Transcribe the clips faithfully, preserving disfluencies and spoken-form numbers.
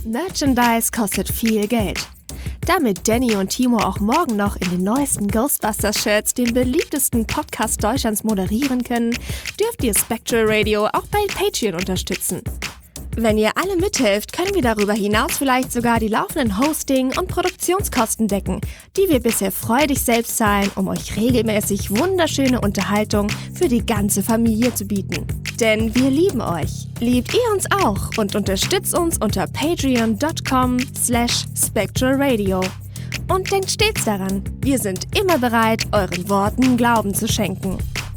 Merchandise kostet viel Geld. Damit Danny und Timo auch morgen noch in den neuesten Ghostbusters-Shirts den beliebtesten Podcast Deutschlands moderieren können, dürft ihr Spectral Radio auch bei Patreon unterstützen. Wenn ihr alle mithelft, können wir darüber hinaus vielleicht sogar die laufenden Hosting- und Produktionskosten decken, die wir bisher freudig selbst zahlen, um euch regelmäßig wunderschöne Unterhaltung für die ganze Familie zu bieten. Denn wir lieben euch. Liebt ihr uns auch und unterstützt uns unter patreon.com slash spectralradio. Und denkt stets daran, wir sind immer bereit, euren Worten Glauben zu schenken.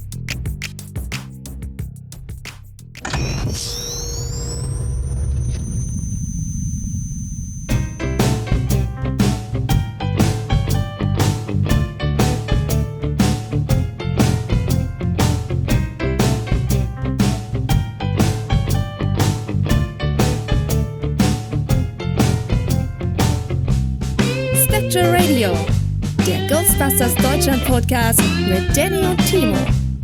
Radio, der Ghostbusters Deutschland Podcast mit Danny und Timo.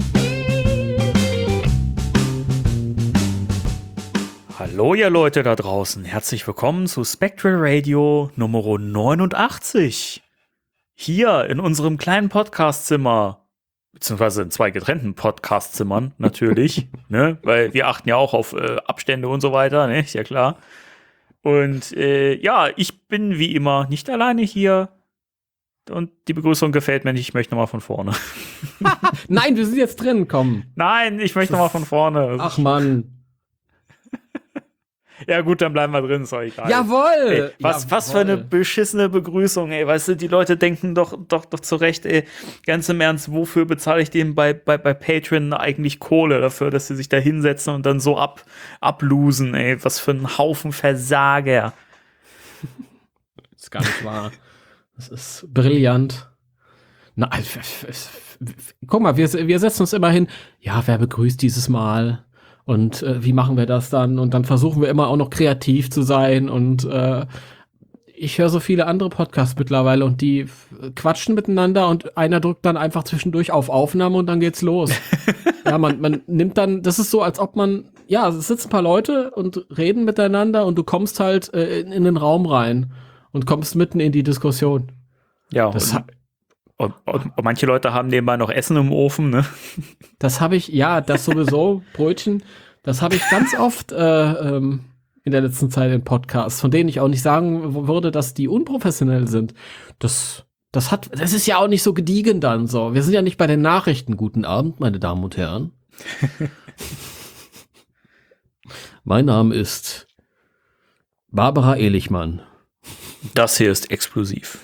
Hallo ihr Leute da draußen, herzlich willkommen zu Spectral Radio Nummer neunundachtzig. Hier in unserem kleinen Podcastzimmer, beziehungsweise in zwei getrennten Podcastzimmern natürlich, ne, weil wir achten ja auch auf äh, Abstände und so weiter, ne, ist ja klar. Und äh, ja, ich bin wie immer nicht alleine hier. Und die Begrüßung gefällt mir nicht, ich möchte nochmal von vorne. Nein, wir sind jetzt drin, komm. Nein, ich möchte nochmal von vorne. Ach Mann. Ja gut, dann bleiben wir drin, ist doch egal. Jawohl! Ey, was, Jawohl. was für eine beschissene Begrüßung, ey. Weißt du, die Leute denken doch, doch, doch zurecht, ey, ganz im Ernst, wofür bezahle ich denen bei, bei, bei Patreon eigentlich Kohle dafür, dass sie sich da hinsetzen und dann so ab, ablosen, ey. Was für ein Haufen Versager. Das ist gar nicht wahr. Das ist brillant. Na, es, es, es, guck mal, wir, wir setzen uns immer hin. Ja, wer begrüßt dieses Mal? Und äh, wie machen wir das dann? Und dann versuchen wir immer auch noch kreativ zu sein. Und äh, ich höre so viele andere Podcasts mittlerweile und die quatschen miteinander und einer drückt dann einfach zwischendurch auf Aufnahme und dann geht's los. Ja, man, man nimmt dann, das ist so, als ob man, ja, es sitzen ein paar Leute und reden miteinander und du kommst halt äh, in, in den Raum rein. Und kommst mitten in die Diskussion. Ja, das und, und, und, und manche Leute haben nebenbei noch Essen im Ofen, ne? Das habe ich, ja, das sowieso, Brötchen, das habe ich ganz oft äh, ähm, in der letzten Zeit in Podcasts, von denen ich auch nicht sagen würde, dass die unprofessionell sind. Das, das hat, das ist ja auch nicht so gediegen dann so. Wir sind ja nicht bei den Nachrichten. Guten Abend, meine Damen und Herren. Mein Name ist Barbara Ehlichmann. Das hier ist explosiv.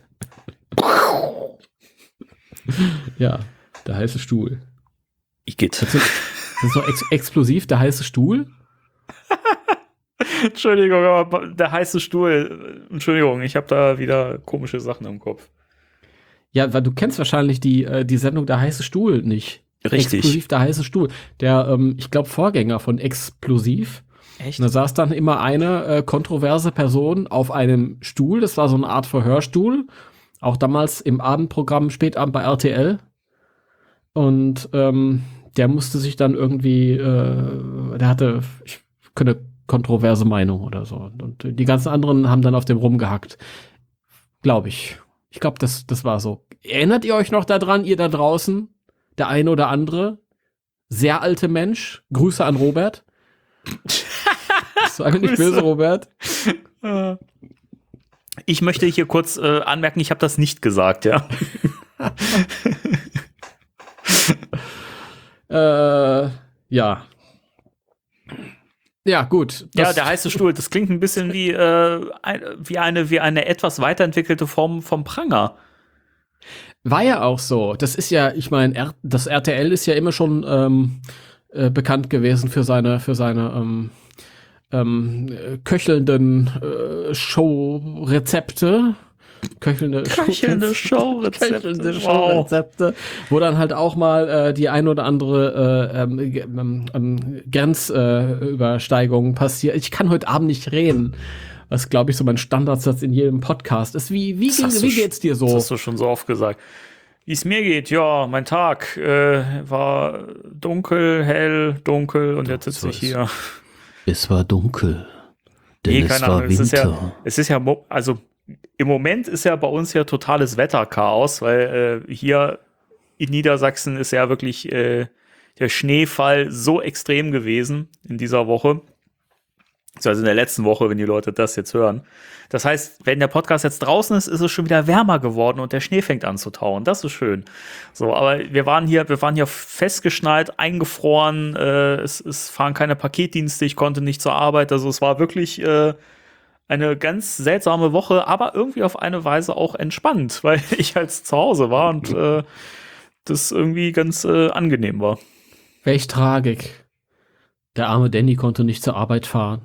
Ja, der heiße Stuhl. Ich geht. Das ist, das ist doch ex- explosiv, der heiße Stuhl? Entschuldigung, aber der heiße Stuhl. Entschuldigung, ich habe da wieder komische Sachen im Kopf. Ja, weil du kennst wahrscheinlich die, äh, die Sendung Der heiße Stuhl nicht. Richtig. Explosiv, der heiße Stuhl. Der, ähm, ich glaube, Vorgänger von Explosiv. Echt? Und da saß dann immer eine äh, kontroverse Person auf einem Stuhl. Das war so eine Art Verhörstuhl. Auch damals im Abendprogramm, Spätabend bei R T L. Und ähm, der musste sich dann irgendwie, äh, der hatte ich, eine kontroverse Meinung oder so. Und die ganzen anderen haben dann auf dem rumgehackt. Glaube ich. Ich glaube, das, das war so. Erinnert ihr euch noch daran, ihr da draußen? Der eine oder andere? Sehr alte Mensch. Grüße an Robert. Das war nicht böse, Robert. Ich möchte hier kurz äh, anmerken, ich habe das nicht gesagt, ja. äh, ja. Ja, gut. Ja, der heiße Stuhl, das klingt ein bisschen wie, äh, ein, wie, eine, wie eine etwas weiterentwickelte Form vom Pranger. War ja auch so. Das ist ja, ich meine, das R T L ist ja immer schon ähm, äh, bekannt gewesen für seine, für seine ähm, ähm, köchelnden äh, Show-Rezepte. Köchelnde, Köchelnde Show-Rezepte. Köchelnde Show-Rezepte. Wo dann halt auch mal äh, die ein oder andere äh, ähm, ähm, ähm, Grenzübersteigung äh, passiert. Ich kann heute Abend nicht reden. Was, glaube ich, so mein Standardsatz in jedem Podcast ist. Wie, wie, ging, wie geht's dir so? Das hast du schon so oft gesagt. Wie es mir geht, ja, mein Tag äh, war dunkel, hell, dunkel und jetzt sitze ich hier. Es war dunkel. Denn Nee, es keine war Ahnung. Es ist ja, Winter. es ist ja, mo- also im Moment ist ja bei uns ja totales Wetterchaos, weil äh, hier in Niedersachsen ist ja wirklich äh, der Schneefall so extrem gewesen in dieser Woche. Also in der letzten Woche, wenn die Leute das jetzt hören. Das heißt, wenn der Podcast jetzt draußen ist, ist es schon wieder wärmer geworden und der Schnee fängt an zu tauen. Das ist schön. So, aber wir waren hier, wir waren hier festgeschnallt, eingefroren. Äh, es, es fahren keine Paketdienste. Ich konnte nicht zur Arbeit. Also es war wirklich äh, eine ganz seltsame Woche, aber irgendwie auf eine Weise auch entspannt, weil ich halt zu Hause war und äh, das irgendwie ganz äh, angenehm war. Welch Tragik. Der arme Danny konnte nicht zur Arbeit fahren.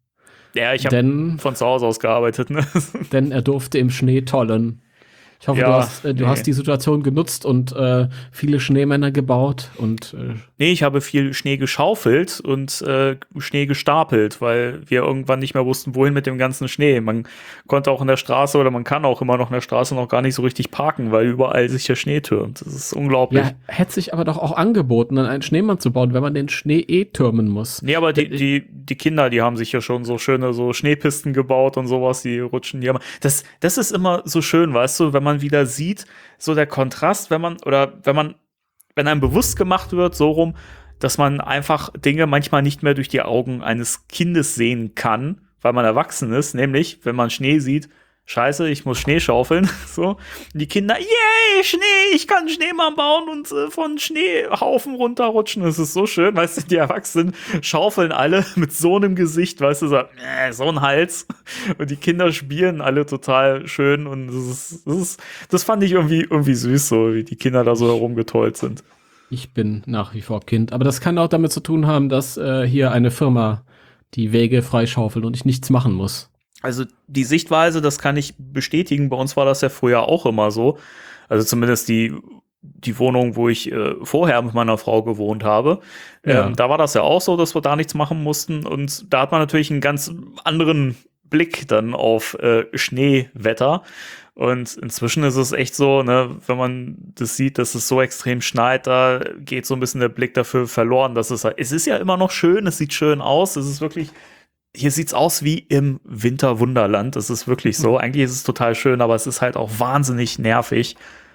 Ja, ich habe Denn, von zu Hause aus gearbeitet. Ne? denn er durfte im Schnee tollen. Ich hoffe, Ja, du, hast, äh, du nee. hast die Situation genutzt und äh, viele Schneemänner gebaut und äh, Nee, ich habe viel Schnee geschaufelt und äh, Schnee gestapelt, weil wir irgendwann nicht mehr wussten, wohin mit dem ganzen Schnee. Man konnte auch in der Straße oder man kann auch immer noch in der Straße noch gar nicht so richtig parken, weil überall sich der Schnee türmt. Das ist unglaublich. ja, hätte sich aber doch auch angeboten, dann einen Schneemann zu bauen, wenn man den Schnee eh türmen muss. Nee, aber die, die, die Kinder, die haben sich ja schon so schöne so Schneepisten gebaut und sowas, die rutschen hier. Das, das ist immer so schön, weißt du, wenn man wieder sieht, so der Kontrast, wenn man, oder wenn man, wenn einem bewusst gemacht wird, so rum, dass man einfach Dinge manchmal nicht mehr durch die Augen eines Kindes sehen kann, weil man erwachsen ist, nämlich, wenn man Schnee sieht, scheiße, ich muss Schnee schaufeln, so. Und die Kinder, yay, Schnee, ich kann Schneemann bauen und äh, von Schneehaufen runterrutschen. Das ist so schön, weißt du, die Erwachsenen schaufeln alle mit so einem Gesicht, weißt du, so, äh, so ein Hals. Und die Kinder spielen alle total schön und das ist, das ist, das fand ich irgendwie, irgendwie süß, so, wie die Kinder da so herumgetollt sind. Ich bin nach wie vor Kind. Aber das kann auch damit zu tun haben, dass äh, hier eine Firma die Wege freischaufelt und ich nichts machen muss. Also die Sichtweise, das kann ich bestätigen. Bei uns war das ja früher auch immer so. Also zumindest die, die Wohnung, wo ich äh, vorher mit meiner Frau gewohnt habe. Ja. Ähm, da war das ja auch so, dass wir da nichts machen mussten. Und da hat man natürlich einen ganz anderen Blick dann auf äh, Schneewetter. Und inzwischen ist es echt so, ne, wenn man das sieht, dass es so extrem schneit, da geht so ein bisschen der Blick dafür verloren, dass es, es ist ja immer noch schön, es sieht schön aus, es ist wirklich, hier sieht's aus wie im Winterwunderland, das ist wirklich so. Eigentlich ist es total schön, aber es ist halt auch wahnsinnig nervig,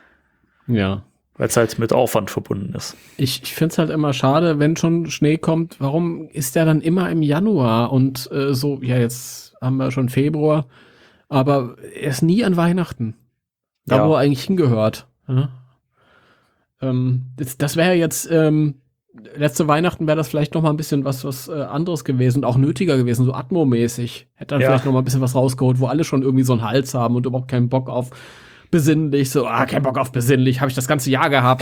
Ja. weil es halt mit Aufwand verbunden ist. Ich, ich finde es halt immer schade, wenn schon Schnee kommt, warum ist der dann immer im Januar und äh, so, ja, jetzt haben wir schon Februar, aber er ist nie an Weihnachten. Da, Ja. wo er eigentlich hingehört. Ja? Ähm, das das wäre jetzt, ähm, letzte Weihnachten wäre das vielleicht noch mal ein bisschen was, was äh, anderes gewesen und auch nötiger gewesen, so Atmo-mäßig. Hätte dann Ja. vielleicht noch mal ein bisschen was rausgeholt, wo alle schon irgendwie so einen Hals haben und überhaupt keinen Bock auf besinnlich, so, ah, kein Bock auf besinnlich, habe ich das ganze Jahr gehabt.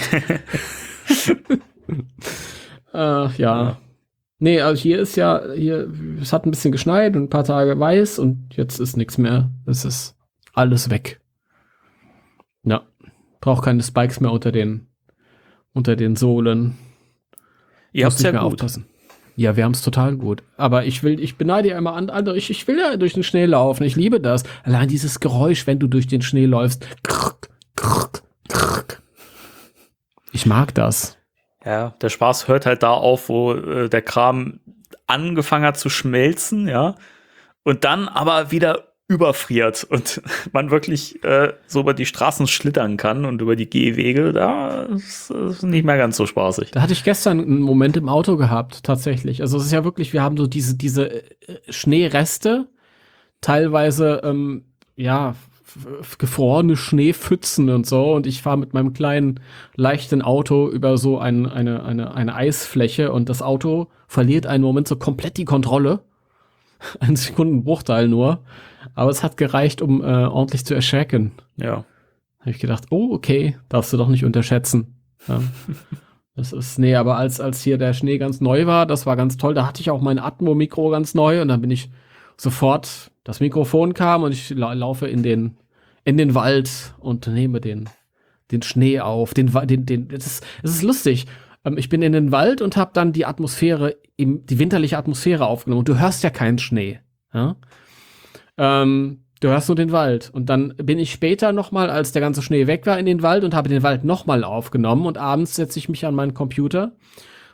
äh, ja. Ja. Nee, also hier ist ja, hier, es hat ein bisschen geschneit und ein paar Tage weiß und jetzt ist nichts mehr. Es ist alles weg. Ja. Braucht keine Spikes mehr unter den, unter den Sohlen. Ihr Muss habt's ja nicht mehr gut. aufpassen. Ja, wir haben es total gut. Aber ich will, ich beneide ja immer an- andere. Ich, ich will ja durch den Schnee laufen. Ich liebe das. Allein dieses Geräusch, wenn du durch den Schnee läufst. Krrk, krrk, krrk. Ich mag das. Ja, der Spaß hört halt da auf, wo äh, der Kram angefangen hat zu schmelzen, ja, und dann aber wieder überfriert und man wirklich äh, so über die Straßen schlittern kann und über die Gehwege, da ist es nicht mehr ganz so spaßig. Da hatte ich gestern einen Moment im Auto gehabt, tatsächlich. Also es ist ja wirklich, wir haben so diese, diese äh, Schneereste, teilweise, ähm, ja, f- gefrorene Schneepfützen und so. Und ich fahre mit meinem kleinen, leichten Auto über so ein, eine, eine, eine Eisfläche und das Auto verliert einen Moment so komplett die Kontrolle. Ein Sekundenbruchteil nur. Aber es hat gereicht, um äh, ordentlich zu erschrecken. Ja. Habe ich gedacht, oh, okay, darfst du doch nicht unterschätzen. Ja. Das ist, nee, aber als, als hier der Schnee ganz neu war, das war ganz toll, da hatte ich auch mein Atmo-Mikro ganz neu und dann bin ich sofort, das Mikrofon kam und ich la laufe in den, in den Wald und nehme den, den Schnee auf, den, Wa- den, den, es ist, es ist lustig. Ähm, ich bin in den Wald und habe dann die Atmosphäre, im, die winterliche Atmosphäre aufgenommen und du hörst ja keinen Schnee. Ja? Ähm, du hörst nur den Wald. Und dann bin ich später nochmal, als der ganze Schnee weg war, in den Wald und habe den Wald nochmal aufgenommen. Und abends setze ich mich an meinen Computer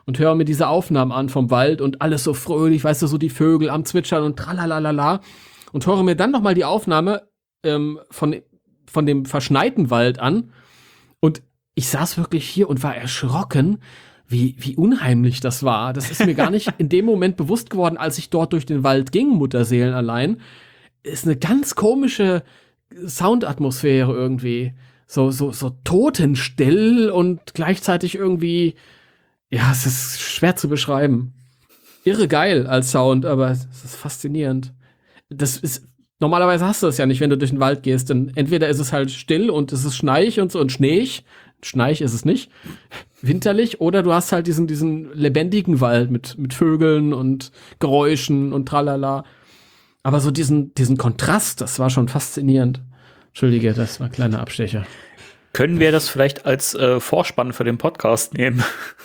und höre mir diese Aufnahmen an vom Wald und alles so fröhlich, weißt du, so die Vögel am Zwitschern und tralalala und höre mir dann nochmal die Aufnahme ähm, von, von dem verschneiten Wald an und ich saß wirklich hier und war erschrocken, wie, wie unheimlich das war. Das ist mir gar nicht in dem Moment bewusst geworden, als ich dort durch den Wald ging, Mutterseelen allein. Ist eine ganz komische Soundatmosphäre irgendwie. So, so, so totenstill und gleichzeitig irgendwie, ja, es ist schwer zu beschreiben. Irre geil als Sound, aber es ist faszinierend. Das ist, normalerweise hast du das ja nicht, wenn du durch den Wald gehst, denn entweder ist es halt still und es ist schneich und so und schneeig. Schneich ist es nicht. Winterlich. Oder du hast halt diesen, diesen lebendigen Wald mit, mit Vögeln und Geräuschen und tralala. Aber so diesen, diesen Kontrast, das war schon faszinierend. Entschuldige, das war ein kleiner Abstecher. Können wir das vielleicht als äh, Vorspann für den Podcast nehmen?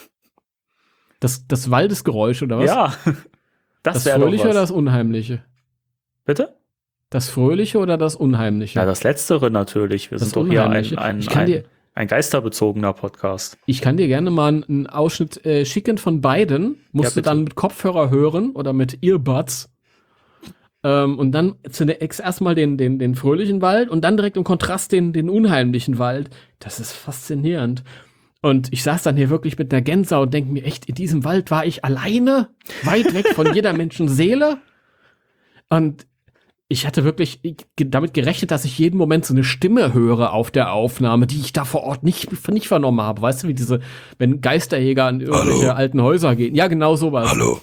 Das, das Waldesgeräusch, oder was? Ja. Das, das wäre Fröhliche doch was. oder das Unheimliche? Bitte? Das Fröhliche oder das Unheimliche? Ja, das Letztere natürlich. Wir Das sind doch hier ein, Unheimliche. ein, Ich kann ein, dir- ein geisterbezogener Podcast. Ich kann dir gerne mal einen Ausschnitt äh, schicken von beiden. Musst Ja, du bitte. dann mit Kopfhörer hören oder mit Earbuds. Ähm, und dann zunächst erstmal den, den, den fröhlichen Wald und dann direkt im Kontrast den, den unheimlichen Wald. Das ist faszinierend. Und ich saß dann hier wirklich mit einer Gänsehaut und denke mir, echt, in diesem Wald war ich alleine, weit weg von jeder Menschenseele. Und ich hatte wirklich damit gerechnet, dass ich jeden Moment so eine Stimme höre auf der Aufnahme, die ich da vor Ort nicht, nicht vernommen habe. Weißt du, wie diese, wenn Geisterjäger an irgendwelche Hallo? alten Häuser gehen. Ja, genau sowas. Hallo.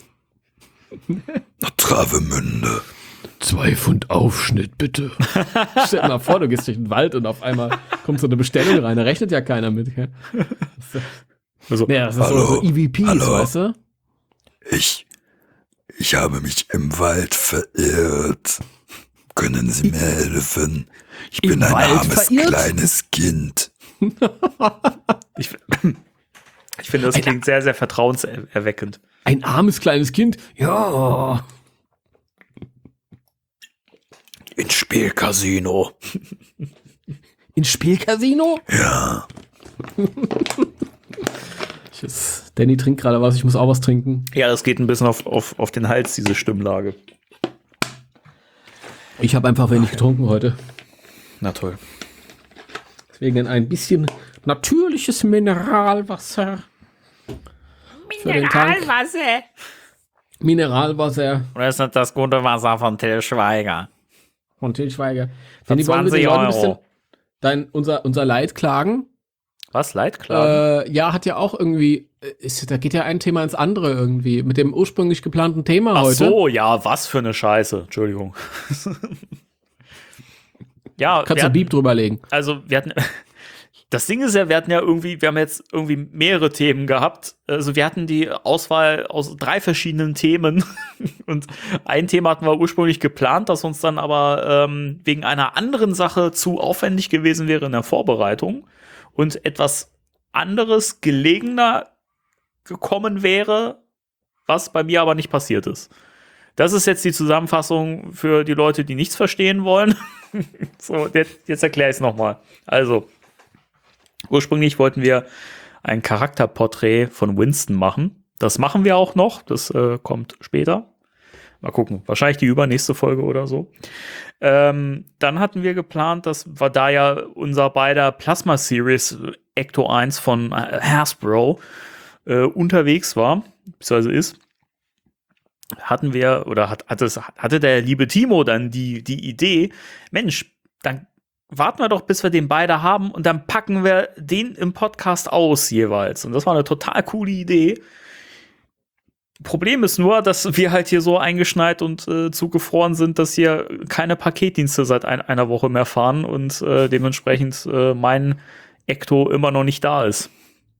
Nach Travemünde. Zwei Pfund Aufschnitt, bitte. Stell dir mal vor, du gehst durch den Wald und auf einmal kommt so eine Bestellung rein. Da rechnet ja keiner mit. Gell? Also, Ja, das ist so, Hallo? so E V Ps, Hallo? weißt du? Ich, ich habe mich im Wald verirrt. Können Sie mir helfen? Ich bin ein Wald armes verirrt? kleines Kind. ich, ich finde, das klingt sehr, sehr vertrauenserweckend. Ein armes kleines Kind? Ja. Ins Spielcasino. Ins Spielcasino? Ja, Ich ist, Danny trinkt gerade was, ich muss auch was trinken. Ja, das geht ein bisschen auf, auf, auf den Hals, diese Stimmlage. Ich habe einfach wenig getrunken heute. Na toll. Deswegen ein bisschen natürliches Mineralwasser. Für den Tank. Mineralwasser. Mineralwasser Und das ist das gute Wasser von Till Schweiger. von Til Schweiger. Für Danny, wollen wir zwanzig den Leuten ein bisschen Euro. dein, unser, unser Leid klagen? Was? Leitklagen? Äh, ja, hat ja auch irgendwie, äh, ist, da geht ja ein Thema ins andere irgendwie. Mit dem ursprünglich geplanten Thema Ach heute. so, ja, was für eine Scheiße. Entschuldigung. ja, Kannst wir du hatten, Beep drüberlegen. also wir hatten, das Ding ist ja, wir hatten ja irgendwie, wir haben jetzt irgendwie mehrere Themen gehabt. Also wir hatten die Auswahl aus drei verschiedenen Themen und ein Thema hatten wir ursprünglich geplant, das uns dann aber ähm, wegen einer anderen Sache zu aufwendig gewesen wäre in der Vorbereitung und etwas anderes gelegener gekommen wäre, was bei mir aber nicht passiert ist. Das ist jetzt die Zusammenfassung für die Leute, die nichts verstehen wollen. so, jetzt, jetzt erkläre ich es nochmal. Also, ursprünglich wollten wir ein Charakterporträt von Winston machen. Das machen wir auch noch. Das äh, kommt später. Mal gucken. Wahrscheinlich die übernächste Folge oder so. Ähm, dann hatten wir geplant, dass wir da ja unser beider Plasma Series Ecto eins von äh, Hasbro äh, unterwegs war, beziehungsweise ist, hatten wir, oder hat, hat es, hatte der liebe Timo dann die, die Idee, Mensch, dann warten wir doch, bis wir den beide haben und dann packen wir den im Podcast aus jeweils. Und das war eine total coole Idee. Problem ist nur, dass wir halt hier so eingeschneit und äh, zugefroren sind, dass hier keine Paketdienste seit ein, einer Woche mehr fahren und äh, dementsprechend äh, mein Ecto immer noch nicht da ist.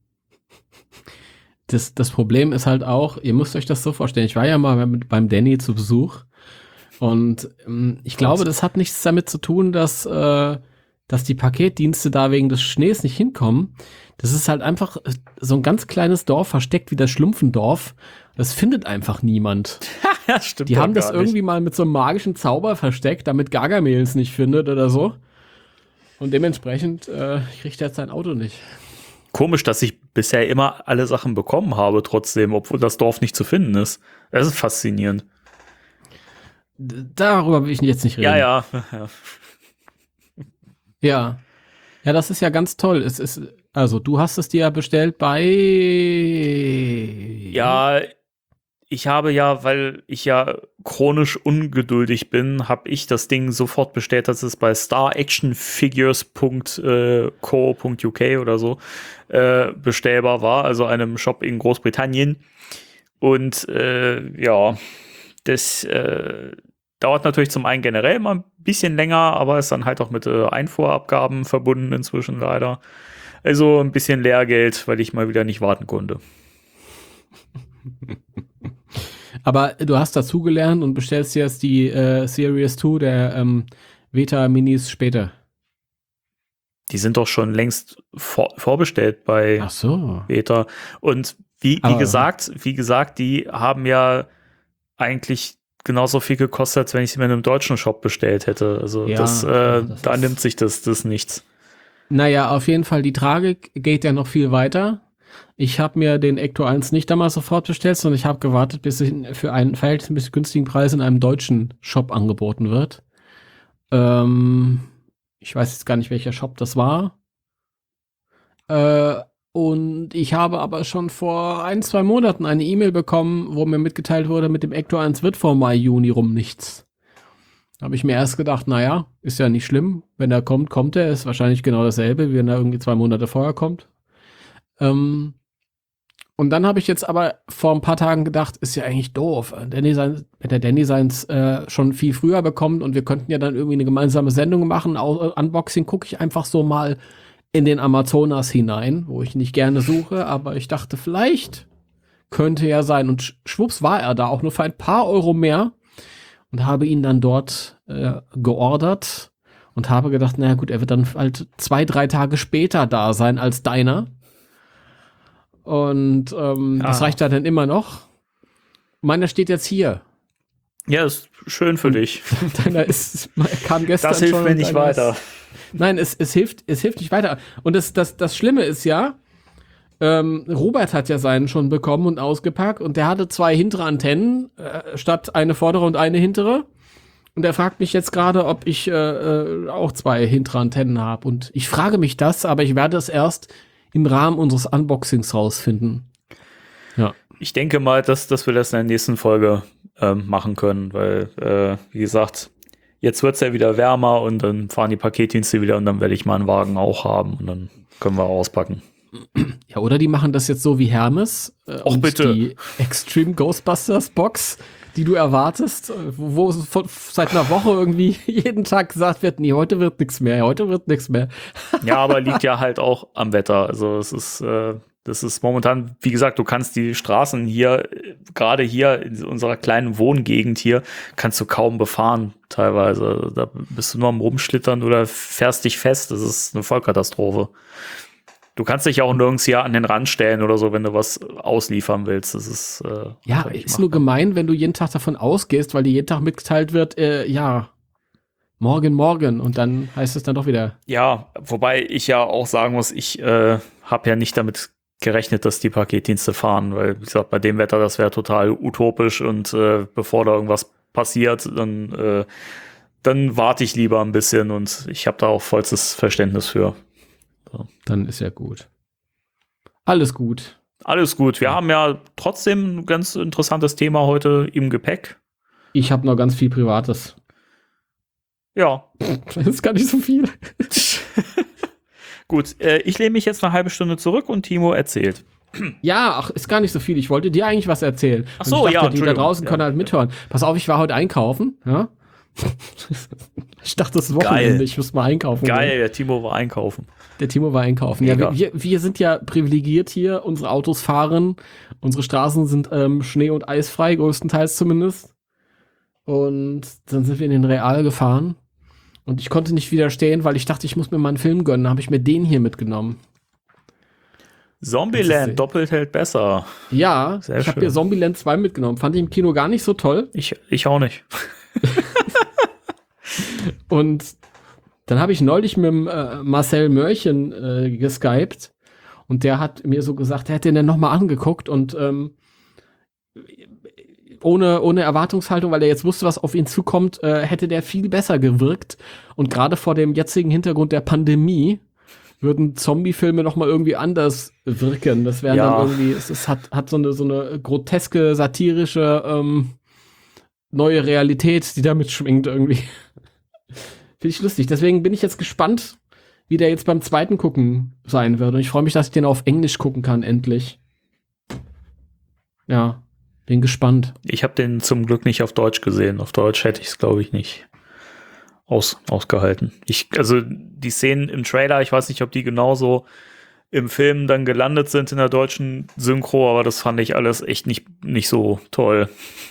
Das, das Problem ist halt auch, ihr müsst euch das so vorstellen, ich war ja mal mit, beim Danny zu Besuch und ähm, ich glaube, das hat nichts damit zu tun, dass, äh, dass die Paketdienste da wegen des Schnees nicht hinkommen. Das ist halt einfach so ein ganz kleines Dorf, versteckt wie das Schlumpfendorf. Das findet einfach niemand. ja, stimmt. Die doch haben das gar nicht. irgendwie mal mit so einem magischen Zauber versteckt, damit Gargamel es nicht findet oder so. Und dementsprechend äh, kriegt er jetzt sein Auto nicht. Komisch, dass ich bisher immer alle Sachen bekommen habe, trotzdem, obwohl das Dorf nicht zu finden ist. Das ist faszinierend. Darüber will ich jetzt nicht reden. Ja, ja. ja. Ja. Ja, das ist ja ganz toll. Es ist, also du hast es dir ja bestellt bei. Ja, ich habe ja, weil ich ja chronisch ungeduldig bin, habe ich das Ding sofort bestellt, dass es bei star action figures punkt co punkt uk oder so äh, bestellbar war, also einem Shop in Großbritannien. Und äh, ja, das äh, dauert natürlich zum einen generell mal ein bisschen länger, aber ist dann halt auch mit äh, Einfuhrabgaben verbunden inzwischen leider. Also ein bisschen Lehrgeld, weil ich mal wieder nicht warten konnte. Aber du hast dazugelernt und bestellst jetzt die äh, Series zwei der ähm, Veta Minis später. Die sind doch schon längst vor, vorbestellt bei Ach so. Veta. Und wie, wie gesagt, wie gesagt, die haben ja eigentlich genauso viel gekostet, als wenn ich sie mir in einem deutschen Shop bestellt hätte. Also Ja, das, äh, das da ist- nimmt sich das, das nichts. Naja, auf jeden Fall, die Tragik geht ja noch viel weiter. Ich habe mir den Ecto eins nicht damals sofort bestellt, sondern ich habe gewartet, bis er für einen verhältnismäßig günstigen Preis in einem deutschen Shop angeboten wird. Ähm, ich weiß jetzt gar nicht, welcher Shop das war. Äh, und ich habe aber schon vor ein, zwei Monaten eine E-Mail bekommen, wo mir mitgeteilt wurde, mit dem Ecto eins wird vor Mai, Juni rum nichts. Da habe ich mir erst gedacht, naja, ist ja nicht schlimm. Wenn er kommt, kommt er. Ist wahrscheinlich genau dasselbe, wie wenn er irgendwie zwei Monate vorher kommt. Ähm, und dann habe ich jetzt aber vor ein paar Tagen gedacht, ist ja eigentlich doof. Danny sein, wenn der Danny seins äh, schon viel früher bekommt und wir könnten ja dann irgendwie eine gemeinsame Sendung machen, Au- Unboxing, gucke ich einfach so mal in den Amazonas hinein, wo ich nicht gerne suche, aber ich dachte, vielleicht könnte ja sein. Und sch- schwupps war er da, auch nur für ein paar Euro mehr. Und habe ihn dann dort äh, geordert und habe gedacht, naja gut, er wird dann halt zwei, drei Tage später da sein als deiner. Und ähm, Ja. das reicht da dann immer noch. Meiner steht jetzt hier. Ja, ist schön für dich. Deiner ist, kam gestern Das hilft schon mir und nicht deiner weiter. Ist, nein, es, es hilft, es hilft nicht weiter. Und das, das, das Schlimme ist ja, ähm, Robert hat ja seinen schon bekommen und ausgepackt und der hatte zwei hintere Antennen äh, statt eine vordere und eine hintere. Und er fragt mich jetzt gerade, ob ich äh, äh, auch zwei hintere Antennen habe. Und ich frage mich das, aber ich werde es erst im Rahmen unseres Unboxings rausfinden. Ja. Ich denke mal, dass, dass wir das in der nächsten Folge ähm, machen können, weil, äh, wie gesagt, jetzt wird es ja wieder wärmer und dann fahren die Paketdienste wieder und dann werde ich meinen Wagen auch haben und dann können wir auspacken. Ja, oder die machen das jetzt so wie Hermes. Äh, Och, und bitte. Die Extreme Ghostbusters Box, die du erwartest, äh, wo, wo von, seit einer Woche irgendwie jeden Tag gesagt wird, nee, heute wird nichts mehr, heute wird nichts mehr. Ja, aber liegt ja halt auch am Wetter. Also es ist, äh, das ist momentan, wie gesagt, du kannst die Straßen hier, äh, gerade hier in unserer kleinen Wohngegend hier, kannst du kaum befahren teilweise. Da bist du nur am Rumschlittern oder fährst dich fest. Das ist eine Vollkatastrophe. Du kannst dich auch nirgends hier an den Rand stellen oder so, wenn du was ausliefern willst. Das ist äh, Ja, einfach nicht ist nur machbar. gemein, wenn du jeden Tag davon ausgehst, weil dir jeden Tag mitgeteilt wird, äh, ja, morgen, morgen. Und dann heißt es dann doch wieder, Ja, wobei ich ja auch sagen muss, ich äh, habe ja nicht damit gerechnet, dass die Paketdienste fahren, weil, wie gesagt, bei dem Wetter, das wäre total utopisch und äh, bevor da irgendwas passiert, dann, äh, dann warte ich lieber ein bisschen und ich habe da auch vollstes Verständnis für. dann ist ja gut. Alles gut. Alles gut, wir haben ja trotzdem ein ganz interessantes Thema heute im Gepäck. Ich habe noch ganz viel Privates. Ja, Das ist gar nicht so viel. gut, äh, ich lehne mich jetzt eine halbe Stunde zurück und Timo erzählt. Ja, ach, ist gar nicht so viel. Ich wollte dir eigentlich was erzählen. Ach so, Und ich dachte, ja, die da Entschuldigung. draußen Ja, können halt ja. mithören. Pass auf, ich war heute einkaufen. Ja? Ich dachte, das ist Wochenende. Geil. Ich muss mal einkaufen. gehen. Geil, der Timo war einkaufen. Der Timo war einkaufen. Ja, Mega. wir, wir, wir sind ja privilegiert hier. Unsere Autos fahren. Unsere Straßen sind ähm, schnee- und eisfrei, größtenteils zumindest. Und dann sind wir in den Real gefahren. Und ich konnte nicht widerstehen, weil ich dachte, ich muss mir mal einen Film gönnen. Da habe ich mir den hier mitgenommen. Das ist- Zombieland, doppelt hält besser. Ja, Sehr ich habe schön. mir Zombieland zwei mitgenommen. Fand ich im Kino gar nicht so toll. Ich, ich auch nicht. Und dann habe ich neulich mit dem, äh, Marcel Mörchen äh, geskypt. Und Und der hat mir so gesagt, er hätte den nochmal angeguckt und ähm, ohne, ohne Erwartungshaltung, weil er jetzt wusste, was auf ihn zukommt, äh, hätte der viel besser gewirkt. Und gerade vor dem jetzigen Hintergrund der Pandemie würden Zombie-Filme noch mal irgendwie anders wirken. Das wäre Ja. dann irgendwie, es, es hat, hat so eine, so eine groteske, satirische ähm, neue Realität, die damit schwingt irgendwie. Finde ich lustig. Deswegen bin ich jetzt gespannt, wie der jetzt beim zweiten Gucken sein wird. Und ich freue mich, dass ich den auf Englisch gucken kann, endlich. Ja, bin gespannt. Ich habe den zum Glück nicht auf Deutsch gesehen. Auf Deutsch hätte ich es, glaube ich, nicht aus, ausgehalten. Ich, also die Szenen im Trailer, ich weiß nicht, ob die genauso im Film dann gelandet sind in der deutschen Synchro, aber das fand ich alles echt nicht, nicht so toll.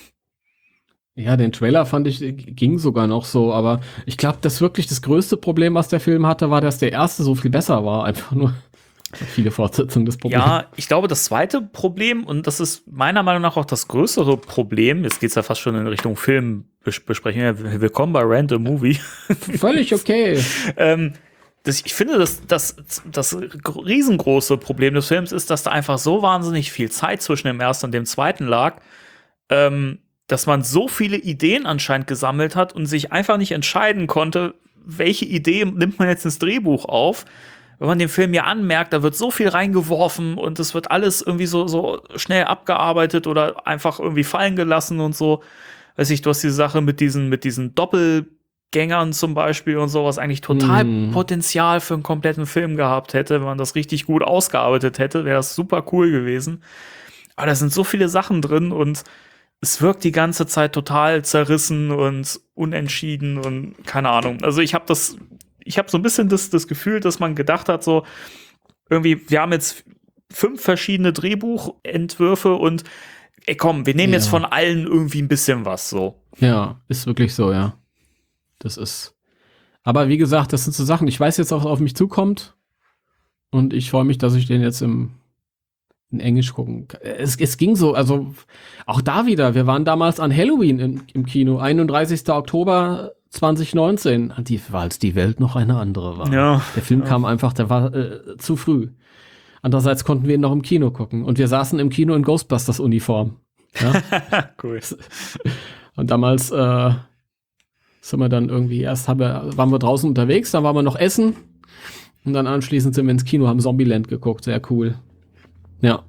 Ja, den Trailer fand ich, ging sogar noch so, aber ich glaube, das wirklich das größte Problem, was der Film hatte, war, dass der erste so viel besser war. Einfach nur viele Fortsetzungen des Problems. Ja, ich glaube, das zweite Problem, und das ist meiner Meinung nach auch das größere Problem, jetzt geht's ja fast schon in Richtung Filmbesprechung, ja, willkommen bei Random Movie. Völlig okay. ähm, das, ich finde, das, das, das riesengroße Problem des Films ist, dass da einfach so wahnsinnig viel Zeit zwischen dem ersten und dem zweiten lag, ähm, dass man so viele Ideen anscheinend gesammelt hat und sich einfach nicht entscheiden konnte, welche Idee nimmt man jetzt ins Drehbuch auf. Wenn man den Film ja anmerkt, da wird so viel reingeworfen und es wird alles irgendwie so, so schnell abgearbeitet oder einfach irgendwie fallen gelassen und so. Weiß ich, du hast die Sache mit diesen, mit diesen Doppelgängern zum Beispiel und so, was eigentlich total Mm. Potenzial für einen kompletten Film gehabt hätte. Wenn man das richtig gut ausgearbeitet hätte, wäre das super cool gewesen. Aber da sind so viele Sachen drin und es wirkt die ganze Zeit total zerrissen und unentschieden und keine Ahnung. Also ich habe das, ich habe so ein bisschen das, das Gefühl, dass man gedacht hat, so irgendwie, wir haben jetzt fünf verschiedene Drehbuchentwürfe und ey komm, wir nehmen Ja. jetzt von allen irgendwie ein bisschen was so. Ja, ist wirklich so, ja. Das ist. Aber wie gesagt, das sind so Sachen, ich weiß jetzt auch, was auf mich zukommt. Und ich freue mich, dass ich den jetzt im in Englisch gucken kann. Es, es ging so, also auch da wieder, wir waren damals an Halloween im, im Kino, einunddreißigster Oktober zweitausendneunzehn, die, als die Welt noch eine andere war. Ja. Der Film Ja. kam einfach, der war äh, zu früh. Andererseits konnten wir ihn noch im Kino gucken. Und wir saßen im Kino in Ghostbusters-Uniform. Ja? Cool. Und damals äh, sind wir dann irgendwie, erst haben wir, waren wir draußen unterwegs, dann waren wir noch essen und dann anschließend sind wir ins Kino, haben Zombieland geguckt, sehr cool. Ja.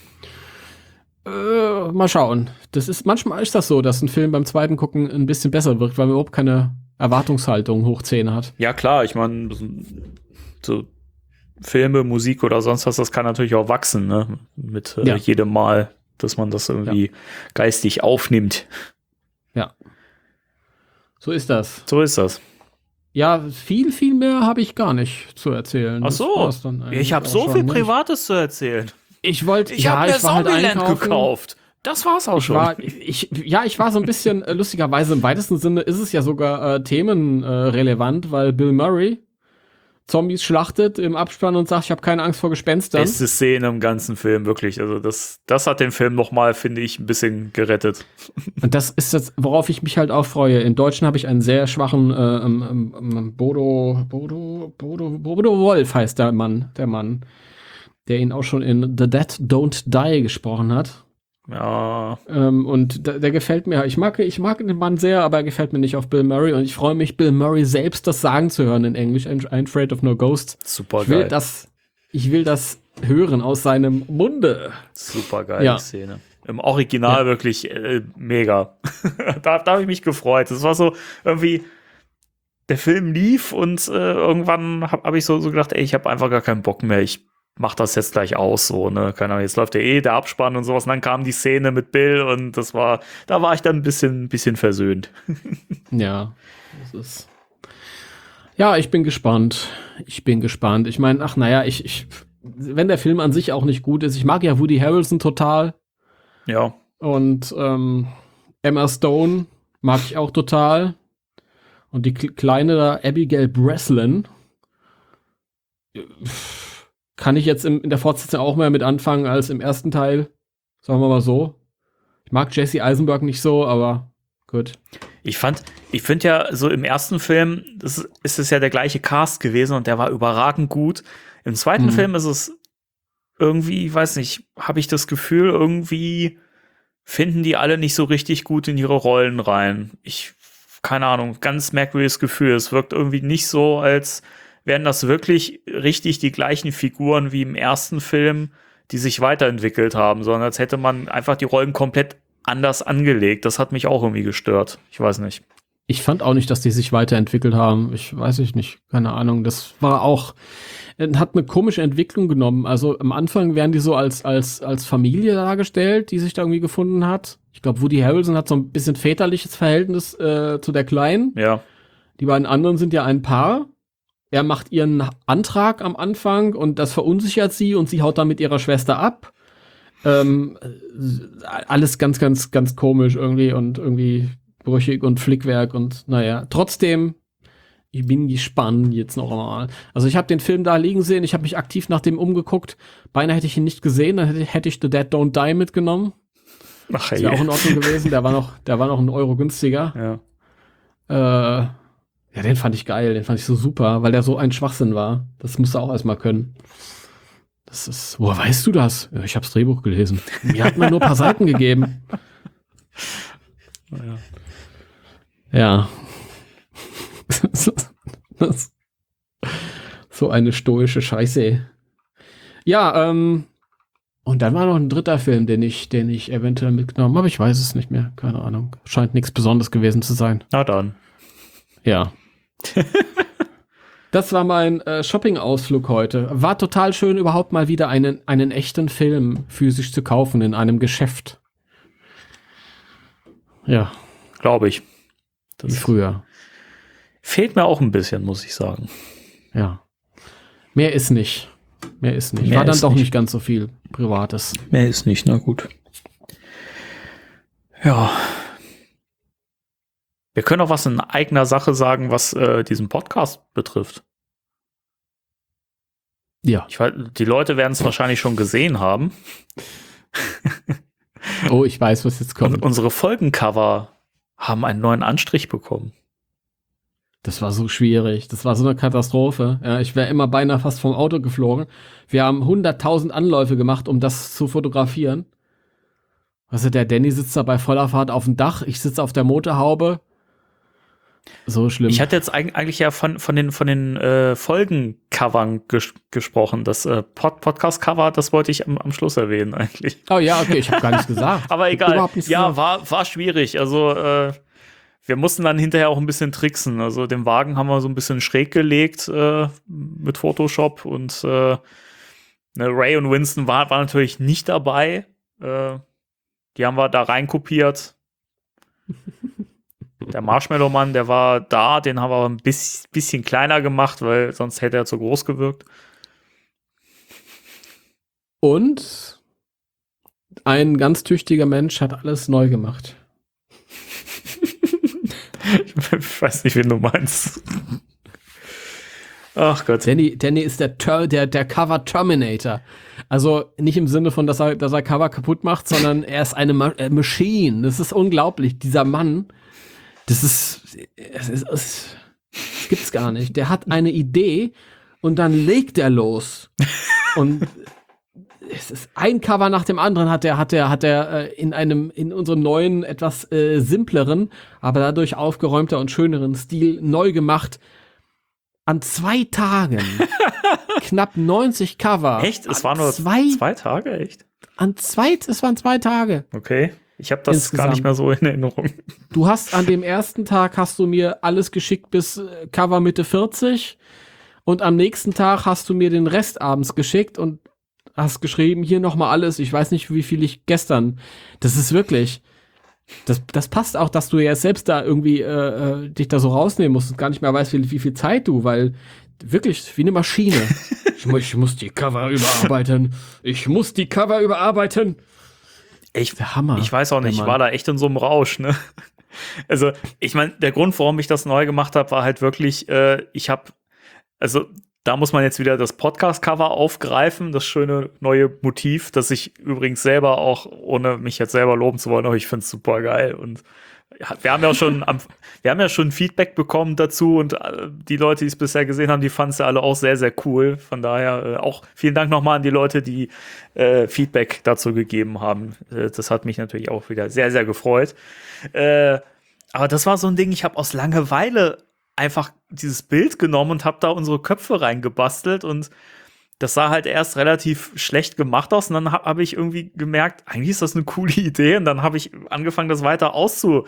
Äh, mal schauen. Das ist, manchmal ist das so, dass ein Film beim zweiten Gucken ein bisschen besser wirkt, weil man überhaupt keine Erwartungshaltung hoch zehn hat. Ja, klar, ich meine, so Filme, Musik oder sonst was, das kann natürlich auch wachsen, ne? Mit äh, Ja. jedem Mal, dass man das irgendwie geistig aufnimmt. Ja. So ist das. So ist das. Ja, viel, viel mehr habe ich gar nicht zu erzählen. Ach Das so. war's dann eigentlich Ich habe auch so schon, viel ne? Privates zu erzählen. Ich wollte, Ich ja, habe mir ich war halt Zombieland einkaufen. gekauft. Das war's auch Ich schon. war, ich, ja, ich war so ein bisschen, äh, lustigerweise im weitesten Sinne ist es ja sogar äh, themenrelevant, äh, relevant, weil Bill Murray Zombies schlachtet im Abspann und sagt, ich habe keine Angst vor Gespenstern. Beste Szene im ganzen Film, wirklich. Also das, das hat den Film noch mal, finde ich, ein bisschen gerettet. Und das ist das, worauf ich mich halt auch freue. Im Deutschen habe ich einen sehr schwachen äh, ähm, ähm, Bodo, Bodo, Bodo, Bodo Wolf heißt der Mann, der Mann, der ihn auch schon in The Dead Don't Die gesprochen hat. Ja, Ähm, und der, der gefällt mir. Ich mag, ich mag den Mann sehr, aber er gefällt mir nicht auf Bill Murray. Und ich freue mich, Bill Murray selbst das sagen zu hören in Englisch. I'm, I'm afraid of no ghosts. super Ich will geil. das, ich will das hören aus seinem Munde. Super geile Ja. Szene. Im Original Ja. wirklich äh, mega. da da habe ich mich gefreut. Das war so irgendwie, der Film lief und äh, irgendwann habe hab ich so, so gedacht, ey, ich habe einfach gar keinen Bock mehr. Ich mach das jetzt gleich aus, so, ne? Keine Ahnung, jetzt läuft ja eh der Abspann und sowas. Und dann kam die Szene mit Bill und das war, da war ich dann ein bisschen, bisschen versöhnt. Ja, das ist. Ja, ich bin gespannt. Ich bin gespannt. Ich meine, ach naja, ich, ich, wenn der Film an sich auch nicht gut ist, ich mag ja Woody Harrelson total. Ja. Und ähm, Emma Stone mag ich auch total. Und die K- kleine da, Abigail Breslin, äh, kann ich jetzt im, in der Fortsetzung auch mehr mit anfangen als im ersten Teil. Sagen wir mal so. Ich mag Jesse Eisenberg nicht so, aber gut. Ich fand, ich finde ja, so im ersten Film das ist es ja der gleiche Cast gewesen und der war überragend gut. Im zweiten Mhm. Film ist es irgendwie, weiß nicht, habe ich das Gefühl, irgendwie finden die alle nicht so richtig gut in ihre Rollen rein. Ich, keine Ahnung, ganz merkwürdiges Gefühl. Es wirkt irgendwie nicht so, als wären das wirklich richtig die gleichen Figuren wie im ersten Film, die sich weiterentwickelt haben, sondern als hätte man einfach die Rollen komplett anders angelegt. Das hat mich auch irgendwie gestört. Ich weiß nicht. Ich fand auch nicht, dass die sich weiterentwickelt haben. Ich weiß ich nicht, keine Ahnung. Das war auch, hat eine komische Entwicklung genommen. Also am Anfang werden die so als als als Familie dargestellt, die sich da irgendwie gefunden hat. Ich glaube, Woody Harrelson hat so ein bisschen väterliches Verhältnis äh, zu der Kleinen. Ja. Die beiden anderen sind ja ein Paar. Er macht ihren Antrag am Anfang und das verunsichert sie und sie haut dann mit ihrer Schwester ab. Ähm, alles ganz, ganz, ganz komisch irgendwie und irgendwie brüchig und Flickwerk und naja, trotzdem, ich bin gespannt jetzt noch mal. Also ich habe den Film da liegen sehen, ich habe mich aktiv nach dem umgeguckt. Beinahe hätte ich ihn nicht gesehen, dann hätte, hätte ich The Dead Don't Die mitgenommen. Ach, das wäre auch in Ordnung gewesen, der war noch, der war noch einen Euro günstiger. Ja. Äh, ja, den fand ich geil, den fand ich so super, weil der so ein Schwachsinn war. Das musst du auch erstmal können. Das ist, woher weißt du das? Ja, ich hab's Drehbuch gelesen. Mir hat man nur ein paar Seiten gegeben. Ja. Ja. Das, so eine stoische Scheiße. Ja, ähm, und dann war noch ein dritter Film, den ich, den ich eventuell mitgenommen habe. Ich weiß es nicht mehr. Keine Ahnung. Scheint nichts Besonderes gewesen zu sein. Na dann. Ja. Das war mein äh, Shopping-Ausflug heute. War total schön, überhaupt mal wieder einen, einen echten Film physisch zu kaufen in einem Geschäft. Ja. Glaube ich. Das wie früher. Fehlt mir auch ein bisschen, muss ich sagen. Ja. Mehr ist nicht. Mehr ist nicht. Mehr War dann ist doch nicht. nicht ganz so viel Privates. Mehr ist nicht, na gut. Ja. Wir können auch was in eigener Sache sagen, was äh, diesen Podcast betrifft. Ja. Ich weiß, die Leute werden es wahrscheinlich schon gesehen haben. Oh, ich weiß, was jetzt kommt. Und unsere Folgencover haben einen neuen Anstrich bekommen. Das war so schwierig. Das war so eine Katastrophe. Ja, ich wäre immer beinahe fast vom Auto geflogen. Wir haben hunderttausend Anläufe gemacht, um das zu fotografieren. Also der Danny sitzt da bei voller Fahrt auf dem Dach. Ich sitze auf der Motorhaube. So schlimm. Ich hatte jetzt eigentlich ja von, von den, von den äh, Folgencovern ges- gesprochen. Das äh, Pod- Podcast-Cover, das wollte ich am, am Schluss erwähnen eigentlich. Oh ja, okay, ich habe gar nichts gesagt. Aber egal. Überhaupt nichts Ja, gesagt. war, war schwierig. Also äh, wir mussten dann hinterher auch ein bisschen tricksen. Also den Wagen haben wir so ein bisschen schräg gelegt äh, mit Photoshop und äh, ne, Ray und Winston war, war natürlich nicht dabei. Äh, die haben wir da reinkopiert. Der Marshmallow-Mann, der war da, den haben wir aber ein bisschen, bisschen kleiner gemacht, weil sonst hätte er zu groß gewirkt. Und ein ganz tüchtiger Mensch hat alles neu gemacht. Ich weiß nicht, wen du meinst. Ach Gott. Danny, Danny ist der, Ter- der, der Cover-Terminator. Also nicht im Sinne von, dass er, dass er Cover kaputt macht, sondern er ist eine Ma- äh, Machine. Das ist unglaublich. Dieser Mann, das ist, es ist, es, das gibt's gar nicht. Der hat eine Idee und dann legt er los. Und es ist ein Cover nach dem anderen hat er, hat er, hat er äh, in einem, in unserem neuen, etwas äh, simpleren, aber dadurch aufgeräumter und schöneren Stil neu gemacht. An zwei Tagen knapp neunzig Cover. Echt? Es An waren nur zwei, zwei Tage, echt? An zwei, es waren zwei Tage. Okay. Ich habe das Insgesamt. gar nicht mehr so in Erinnerung. Du hast an dem ersten Tag hast du mir alles geschickt bis äh, Cover Mitte vierzig und am nächsten Tag hast du mir den Rest abends geschickt und hast geschrieben, hier nochmal alles. Ich weiß nicht, wie viel ich gestern. Das ist wirklich, das, das passt auch, dass du ja selbst da irgendwie äh, äh, dich da so rausnehmen musst und gar nicht mehr weißt, wie, wie viel Zeit du, weil wirklich wie eine Maschine. ich, muss, ich muss die Cover überarbeiten. Ich muss die Cover überarbeiten. Ich, Der Hammer. ich weiß auch nicht, der ich Mann. war da echt in so einem Rausch, ne? Also, ich meine, der Grund, warum ich das neu gemacht habe, war halt wirklich, äh, ich habe, also da muss man jetzt wieder das Podcast-Cover aufgreifen, das schöne neue Motiv, das ich übrigens selber auch, ohne mich jetzt selber loben zu wollen, aber ich finde es super geil und wir haben ja schon am, wir haben ja schon Feedback bekommen dazu und die Leute, die es bisher gesehen haben, die fanden es ja alle auch sehr, sehr cool. Von daher äh, auch vielen Dank nochmal an die Leute, die äh, Feedback dazu gegeben haben. Äh, das hat mich natürlich auch wieder sehr, sehr gefreut. Äh, aber das war so ein Ding, ich habe aus Langeweile einfach dieses Bild genommen und habe da unsere Köpfe reingebastelt und das sah halt erst relativ schlecht gemacht aus und dann habe hab ich irgendwie gemerkt, eigentlich ist das eine coole Idee und dann habe ich angefangen, das weiter auszuarbeiten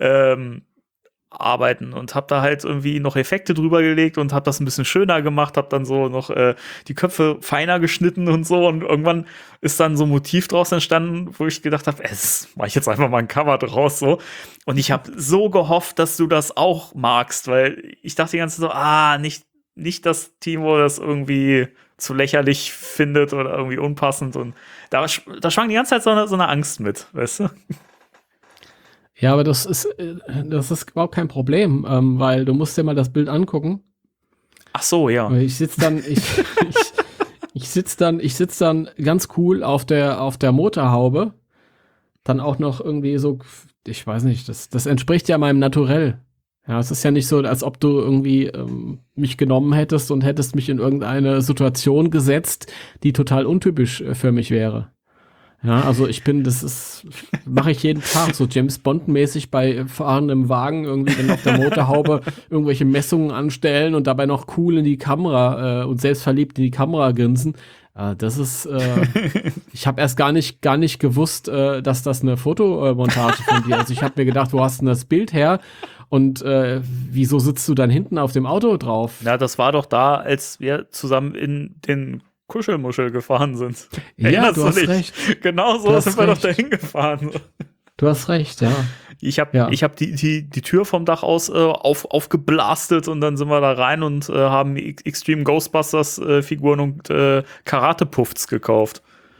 ähm, und habe da halt irgendwie noch Effekte drüber gelegt und habe das ein bisschen schöner gemacht, habe dann so noch äh, die Köpfe feiner geschnitten und so und irgendwann ist dann so ein Motiv draus entstanden, wo ich gedacht habe, es mache ich jetzt einfach mal ein Cover draus so und ich habe so gehofft, dass du das auch magst, weil ich dachte die ganze Zeit so, ah, nicht, nicht, dass Timo das irgendwie zu lächerlich findet oder irgendwie unpassend und da, da schwang die ganze Zeit so eine, so eine Angst mit, weißt du? Ja, aber das ist, das ist überhaupt kein Problem, ähm, weil du musst dir mal das Bild angucken. Ach so, ja. Ich sitze dann, ich, ich, ich sitze dann, ich sitze dann ganz cool auf der, auf der Motorhaube. Dann auch noch irgendwie so, ich weiß nicht, das, das entspricht ja meinem Naturell. Ja, es ist ja nicht so, als ob du irgendwie ähm, mich genommen hättest und hättest mich in irgendeine Situation gesetzt, die total untypisch äh, für mich wäre. Ja, also ich bin, das ist, mache ich jeden Tag so James Bond-mäßig bei fahrendem Wagen irgendwie dann auf der Motorhaube irgendwelche Messungen anstellen und dabei noch cool in die Kamera äh, und selbstverliebt in die Kamera grinsen. Äh, das ist, äh, ich habe erst gar nicht, gar nicht gewusst, äh, dass das eine Fotomontage von dir ist. Ich habe mir gedacht, wo hast du denn das Bild her? Und äh, wieso sitzt du dann hinten auf dem Auto drauf? Ja, das war doch da, als wir zusammen in den Kuschelmuschel gefahren sind. Ja, Erinnerst du hast nicht? recht. Genau so Du hast sind wir recht. doch dahin gefahren. Du hast recht, ja. Ich habe Ja. ich hab die, die, die Tür vom Dach aus äh, auf, aufgeblastet und dann sind wir da rein und äh, haben Extreme Ghostbusters äh, Figuren und äh, Karate-Puffs gekauft.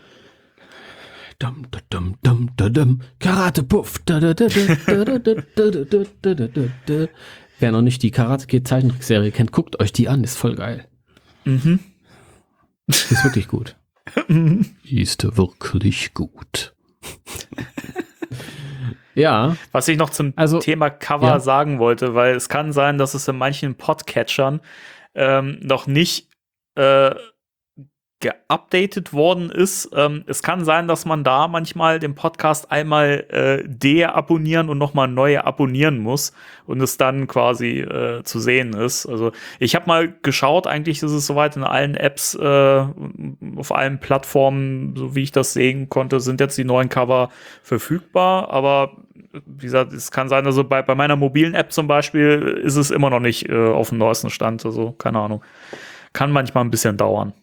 Dum, dum, dum, dum, dum. Karate-Puff. Da, da, da, da, da, da, da, da, da, da, da. Wer noch nicht die Karate-Kid-Zeichentrickserie kennt, guckt euch die an, ist voll geil. Mhm. Ist wirklich gut. Ist wirklich gut. Ja. Was ich noch zum Also, Thema Cover ja. sagen wollte, weil es kann sein, dass es in manchen Podcatchern ähm, noch nicht äh, geupdatet worden ist. Ähm, es kann sein, dass man da manchmal den Podcast einmal äh, deabonnieren und nochmal neu abonnieren muss und es dann quasi äh, zu sehen ist. Also ich habe mal geschaut, eigentlich ist es soweit in allen Apps, äh, auf allen Plattformen, so wie ich das sehen konnte, sind jetzt die neuen Cover verfügbar, aber wie gesagt, es kann sein, also bei, bei meiner mobilen App zum Beispiel ist es immer noch nicht äh, auf dem neuesten Stand, also keine Ahnung. Kann manchmal ein bisschen dauern.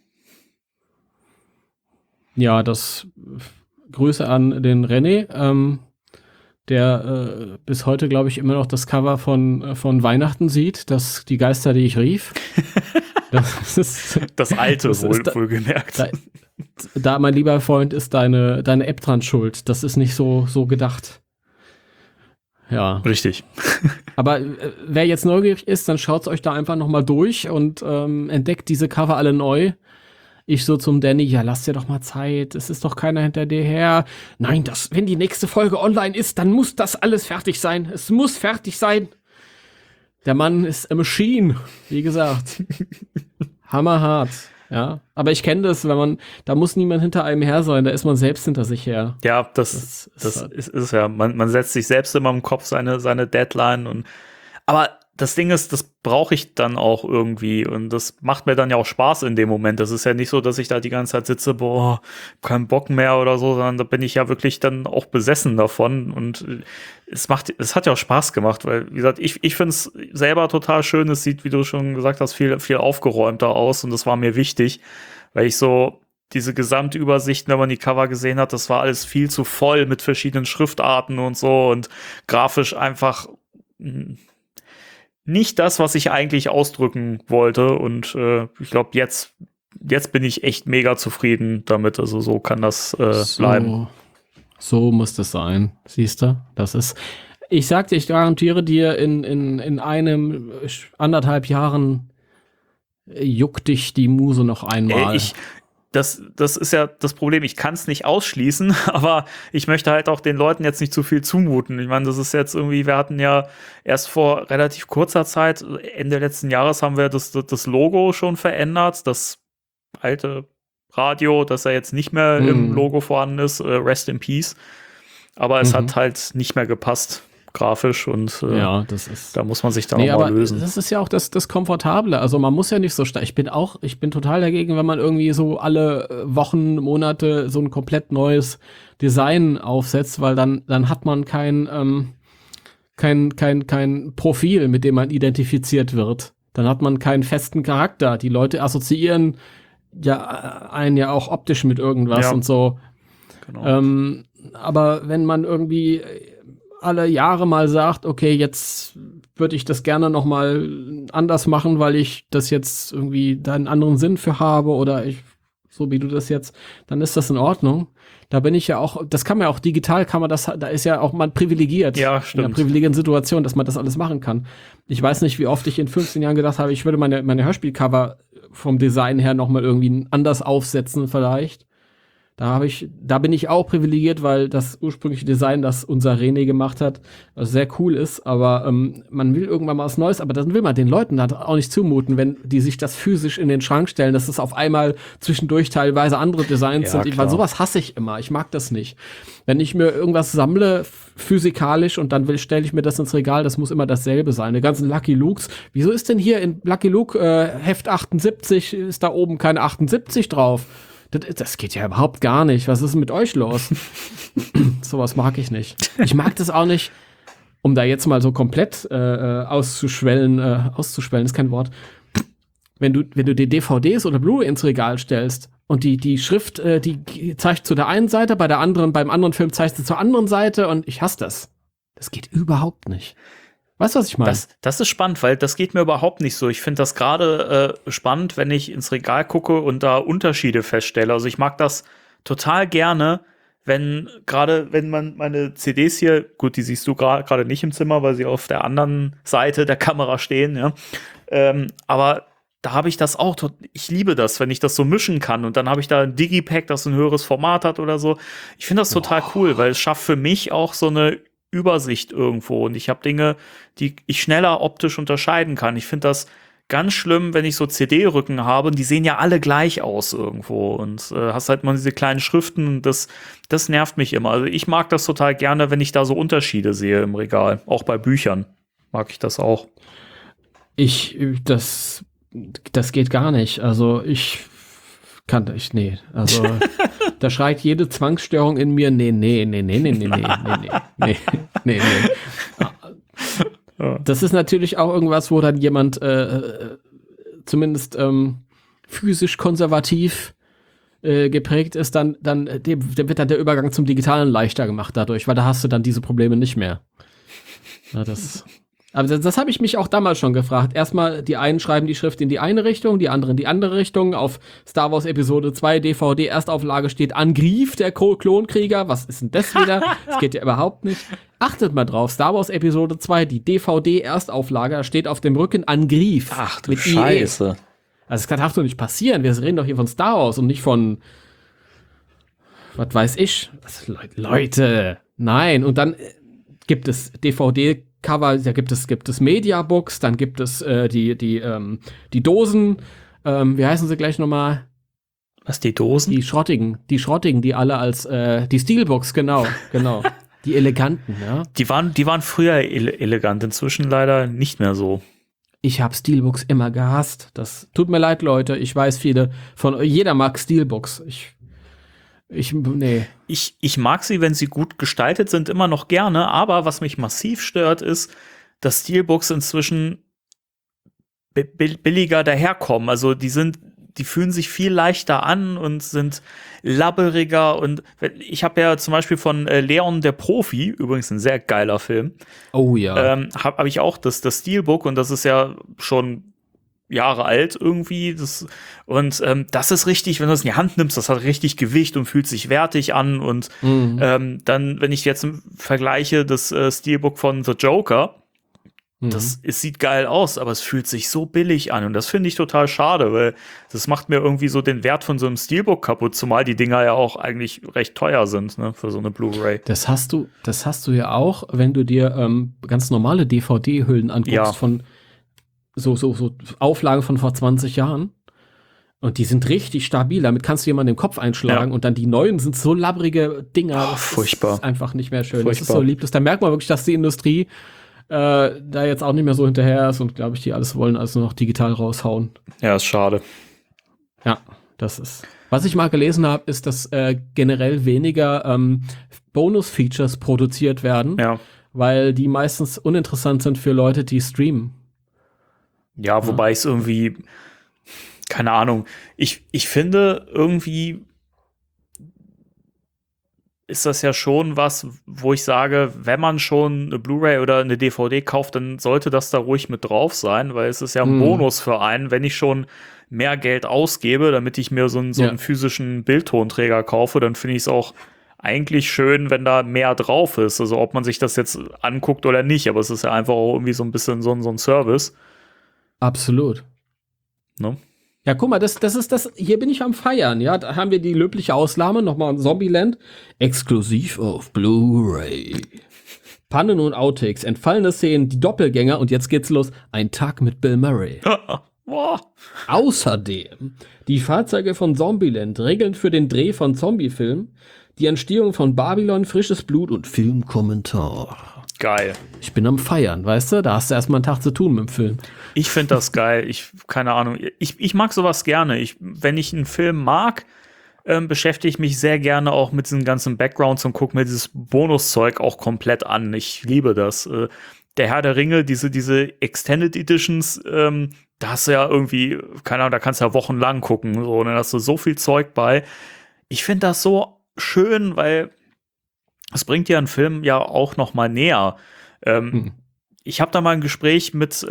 Ja, das Grüße an den René, ähm, der äh, bis heute, glaube ich, immer noch das Cover von, äh, von Weihnachten sieht, das die Geister, die ich rief. Das ist das alte, das wohl, ist da, wohlgemerkt. Da, da, mein lieber Freund, ist deine, deine App dran schuld. Das ist nicht so, so gedacht. Ja. Richtig. Aber äh, wer jetzt neugierig ist, dann schaut es euch da einfach nochmal durch und ähm, entdeckt diese Cover alle neu. Ich so zum Danny, ja, lass dir doch mal Zeit, es ist doch keiner hinter dir her. Nein, das, wenn die nächste Folge online ist, dann muss das alles fertig sein. Es muss fertig sein. Der Mann ist a machine, wie gesagt. Hammerhart, ja. Aber ich kenne das, wenn man, da muss niemand hinter einem her sein, da ist man selbst hinter sich her. Ja, das, Das ist das halt- ist, ist ja, man, man setzt sich selbst immer im Kopf seine, seine Deadline und, aber das Ding ist, das brauche ich dann auch irgendwie und das macht mir dann ja auch Spaß in dem Moment. Das ist ja nicht so, dass ich da die ganze Zeit sitze, boah, kein Bock mehr oder so, sondern da bin ich ja wirklich dann auch besessen davon und es macht, es hat ja auch Spaß gemacht, weil, wie gesagt, ich, ich finde es selber total schön. Es sieht, wie du schon gesagt hast, viel, viel aufgeräumter aus und das war mir wichtig, weil ich so diese Gesamtübersicht, wenn man die Cover gesehen hat, das war alles viel zu voll mit verschiedenen Schriftarten und so und grafisch einfach mh, nicht das, was ich eigentlich ausdrücken wollte. Und äh, ich glaube, jetzt, jetzt bin ich echt mega zufrieden damit. Also so kann das äh, bleiben. So, so muss das sein. Siehst du? Das ist. Ich sag dir, ich garantiere dir, in, in, in einem anderthalb Jahren juckt dich die Muse noch einmal. Ey, ich, das, das ist ja das Problem. Ich kann es nicht ausschließen, aber ich möchte halt auch den Leuten jetzt nicht zu viel zumuten. Ich meine, das ist jetzt irgendwie, wir hatten ja erst vor relativ kurzer Zeit, Ende letzten Jahres, haben wir das, das Logo schon verändert. Das alte Radio, das ja jetzt nicht mehr mhm. im Logo vorhanden ist, äh, Rest in Peace. Aber es mhm. hat halt nicht mehr gepasst, grafisch, und äh, ja, das ist, da muss man sich dann nee, auch mal aber lösen. Das ist ja auch das, das Komfortable. Also man muss ja nicht so stark. Ich bin auch, ich bin total dagegen, wenn man irgendwie so alle Wochen, Monate so ein komplett neues Design aufsetzt, weil dann, dann hat man kein, ähm, kein, kein, kein Profil, mit dem man identifiziert wird. Dann hat man keinen festen Charakter. Die Leute assoziieren ja einen ja auch optisch mit irgendwas ja. und so. Genau. Ähm, aber wenn man irgendwie alle Jahre mal sagt, okay, jetzt würde ich das gerne noch mal anders machen, weil ich das jetzt irgendwie da einen anderen Sinn für habe oder ich, so wie du das jetzt, dann ist das in Ordnung. Da bin ich ja auch, das kann man ja auch digital, kann man das, da ist ja auch man privilegiert. Ja, stimmt. In einer privilegierten Situation, dass man das alles machen kann. Ich weiß nicht, wie oft ich in fünfzehn Jahren gedacht habe, ich würde meine, meine Hörspielcover vom Design her noch mal irgendwie anders aufsetzen vielleicht. Da habe ich, da bin ich auch privilegiert, weil das ursprüngliche Design, das unser René gemacht hat, sehr cool ist. Aber ähm, man will irgendwann mal was Neues, aber dann will man den Leuten da auch nicht zumuten, wenn die sich das physisch in den Schrank stellen, dass es auf einmal zwischendurch teilweise andere Designs ja, sind. Weil sowas hasse ich immer. Ich mag das nicht. Wenn ich mir irgendwas sammle, physikalisch, und dann will, stelle ich mir das ins Regal, das muss immer dasselbe sein. Die ganzen Lucky Lukes. Wieso ist denn hier in Lucky Luke äh, Heft achtundsiebzig, ist da oben keine achtundsiebzig drauf? Das, das geht ja überhaupt gar nicht. Was ist mit euch los? Sowas mag ich nicht. Ich mag das auch nicht, um da jetzt mal so komplett äh, auszuschwellen, äh, auszuschwellen ist kein Wort. Wenn du, wenn du die D V Ds oder Blu-ray ins Regal stellst und die, die Schrift, äh, die zeigt zu der einen Seite, bei der anderen, beim anderen Film zeigt sie zur anderen Seite, und ich hasse das. Das geht überhaupt nicht. Weißt du, was ich meine? Das, das ist spannend, weil das geht mir überhaupt nicht so. Ich finde das gerade äh, spannend, wenn ich ins Regal gucke und da Unterschiede feststelle. Also ich mag das total gerne, wenn gerade, wenn man meine C Ds hier, gut, die siehst du gerade gerade nicht im Zimmer, weil sie auf der anderen Seite der Kamera stehen, ja. Ähm, aber da habe ich das auch, ich liebe das, wenn ich das so mischen kann, und dann habe ich da ein Digipack, das ein höheres Format hat oder so. Ich finde das total oh. cool, weil es schafft für mich auch so eine Übersicht irgendwo, und ich habe Dinge, die ich schneller optisch unterscheiden kann. Ich finde das ganz schlimm, wenn ich so C D-Rücken habe, und die sehen ja alle gleich aus irgendwo, und äh, hast halt mal diese kleinen Schriften, und das, das nervt mich immer. Also ich mag das total gerne, wenn ich da so Unterschiede sehe im Regal. Auch bei Büchern mag ich das auch. Ich, das, das geht gar nicht. Also ich kann ich, nee, also da schreit jede Zwangsstörung in mir, nee, nee, nee, nee, nee, nee, nee, nee, nee, nee, nee. Das ist natürlich auch irgendwas, wo dann jemand äh, zumindest ähm, physisch konservativ äh, geprägt ist, dann, dann dem, dem wird dann der Übergang zum Digitalen leichter gemacht dadurch, weil da hast du dann diese Probleme nicht mehr. Ja, das Aber das, das habe ich mich auch damals schon gefragt. Erstmal, die einen schreiben die Schrift in die eine Richtung, die anderen in die andere Richtung. Auf Star Wars Episode zwei D V D Erstauflage steht Angriff der Klonkrieger. Was ist denn das wieder? Das geht ja überhaupt nicht. Achtet mal drauf, Star Wars Episode zwei, die D V D Erstauflage, da steht auf dem Rücken Angriff. Ach du Scheiße. I E. Also das darf doch nicht passieren. Wir reden doch hier von Star Wars und nicht von, was weiß ich. Was, Leute, nein. Und dann gibt es D V D Cover, da gibt es, gibt es Mediabooks, dann gibt es äh, die, die, ähm, die Dosen, ähm, wie heißen sie gleich nochmal? Was, die Dosen? Die schrottigen, die schrottigen, die alle als, äh, die Steelbooks, genau, genau. Die eleganten, ja. Die waren, die waren früher ele- elegant, inzwischen leider nicht mehr so. Ich habe Steelbooks immer gehasst. Das tut mir leid, Leute. Ich weiß, viele von, jeder mag Steelbooks. Ich, Ich, nee. Ich, ich mag sie, wenn sie gut gestaltet sind, immer noch gerne, aber was mich massiv stört, ist, dass Steelbooks inzwischen b- billiger daherkommen. Also die sind, die fühlen sich viel leichter an und sind labberiger, und ich habe ja zum Beispiel von äh, Leon der Profi, übrigens ein sehr geiler Film. Oh ja. Ähm, habe hab ich auch das, das Steelbook, und das ist ja schon Jahre alt irgendwie, das, und ähm, das ist richtig, wenn du das in die Hand nimmst, das hat richtig Gewicht und fühlt sich wertig an, und mhm. ähm, dann, wenn ich jetzt vergleiche das äh, Steelbook von The Joker, Das, es sieht geil aus, aber es fühlt sich so billig an und das finde ich total schade, weil das macht mir irgendwie so den Wert von so einem Steelbook kaputt, zumal die Dinger ja auch eigentlich recht teuer sind, ne, für so eine Blu-ray. Das hast du, das hast du ja auch, wenn du dir ähm, ganz normale D V D-Hüllen anguckst Ja. von so, so, so Auflagen von vor zwanzig Jahren. Und die sind richtig stabil. Damit kannst du jemanden den Kopf einschlagen. Ja. Und dann die neuen sind so labbrige Dinger. Oh, das furchtbar. ist einfach nicht mehr schön. Furchtbar. Das ist so lieblos. Da merkt man wirklich, dass die Industrie äh, da jetzt auch nicht mehr so hinterher ist. Und glaube ich, die alles wollen, also nur noch digital raushauen. Ja, ist schade. Ja, das ist. Was ich mal gelesen habe, ist, dass äh, generell weniger ähm, Bonus-Features produziert werden, Ja. weil die meistens uninteressant sind für Leute, die streamen. Ja, wobei ich es irgendwie, keine Ahnung, ich, ich finde irgendwie ist das ja schon was, wo ich sage, wenn man schon eine Blu-ray oder eine D V D kauft, dann sollte das da ruhig mit drauf sein, weil es ist ja ein Mhm. Bonus für einen, wenn ich schon mehr Geld ausgebe, damit ich mir so einen, so Ja. einen physischen Bildtonträger kaufe, dann finde ich es auch eigentlich schön, wenn da mehr drauf ist. Also ob man sich das jetzt anguckt oder nicht, aber es ist ja einfach auch irgendwie so ein bisschen so, ein- so ein Service. Absolut. Ne? Ja, guck mal, das, das ist das, hier bin ich am Feiern, ja, da haben wir die löbliche Ausnahme, nochmal Zombieland, exklusiv auf Blu-ray. Pannen und Outtakes, entfallene Szenen, die Doppelgänger und jetzt geht's los, ein Tag mit Bill Murray. Boah. Außerdem die Fahrzeuge von Zombieland, Regeln für den Dreh von Zombiefilmen, die Entstehung von Babylon, frisches Blut und Filmkommentar. Geil. Ich bin am Feiern, weißt du, da hast du erstmal einen Tag zu tun mit dem Film. Ich finde das geil. Ich, keine Ahnung. Ich, ich mag sowas gerne. Ich, wenn ich einen Film mag, ähm, beschäftige ich mich sehr gerne auch mit diesen ganzen Backgrounds und gucke mir dieses Bonuszeug auch komplett an. Ich liebe das. Äh, der Herr der Ringe, diese, diese Extended Editions, ähm, da hast du ja irgendwie, keine Ahnung, da kannst du ja wochenlang gucken. So, und dann hast du so viel Zeug bei. Ich finde das so schön, weil es bringt ja einen Film ja auch noch mal näher. Ähm, Hm. Ich habe da mal ein Gespräch mit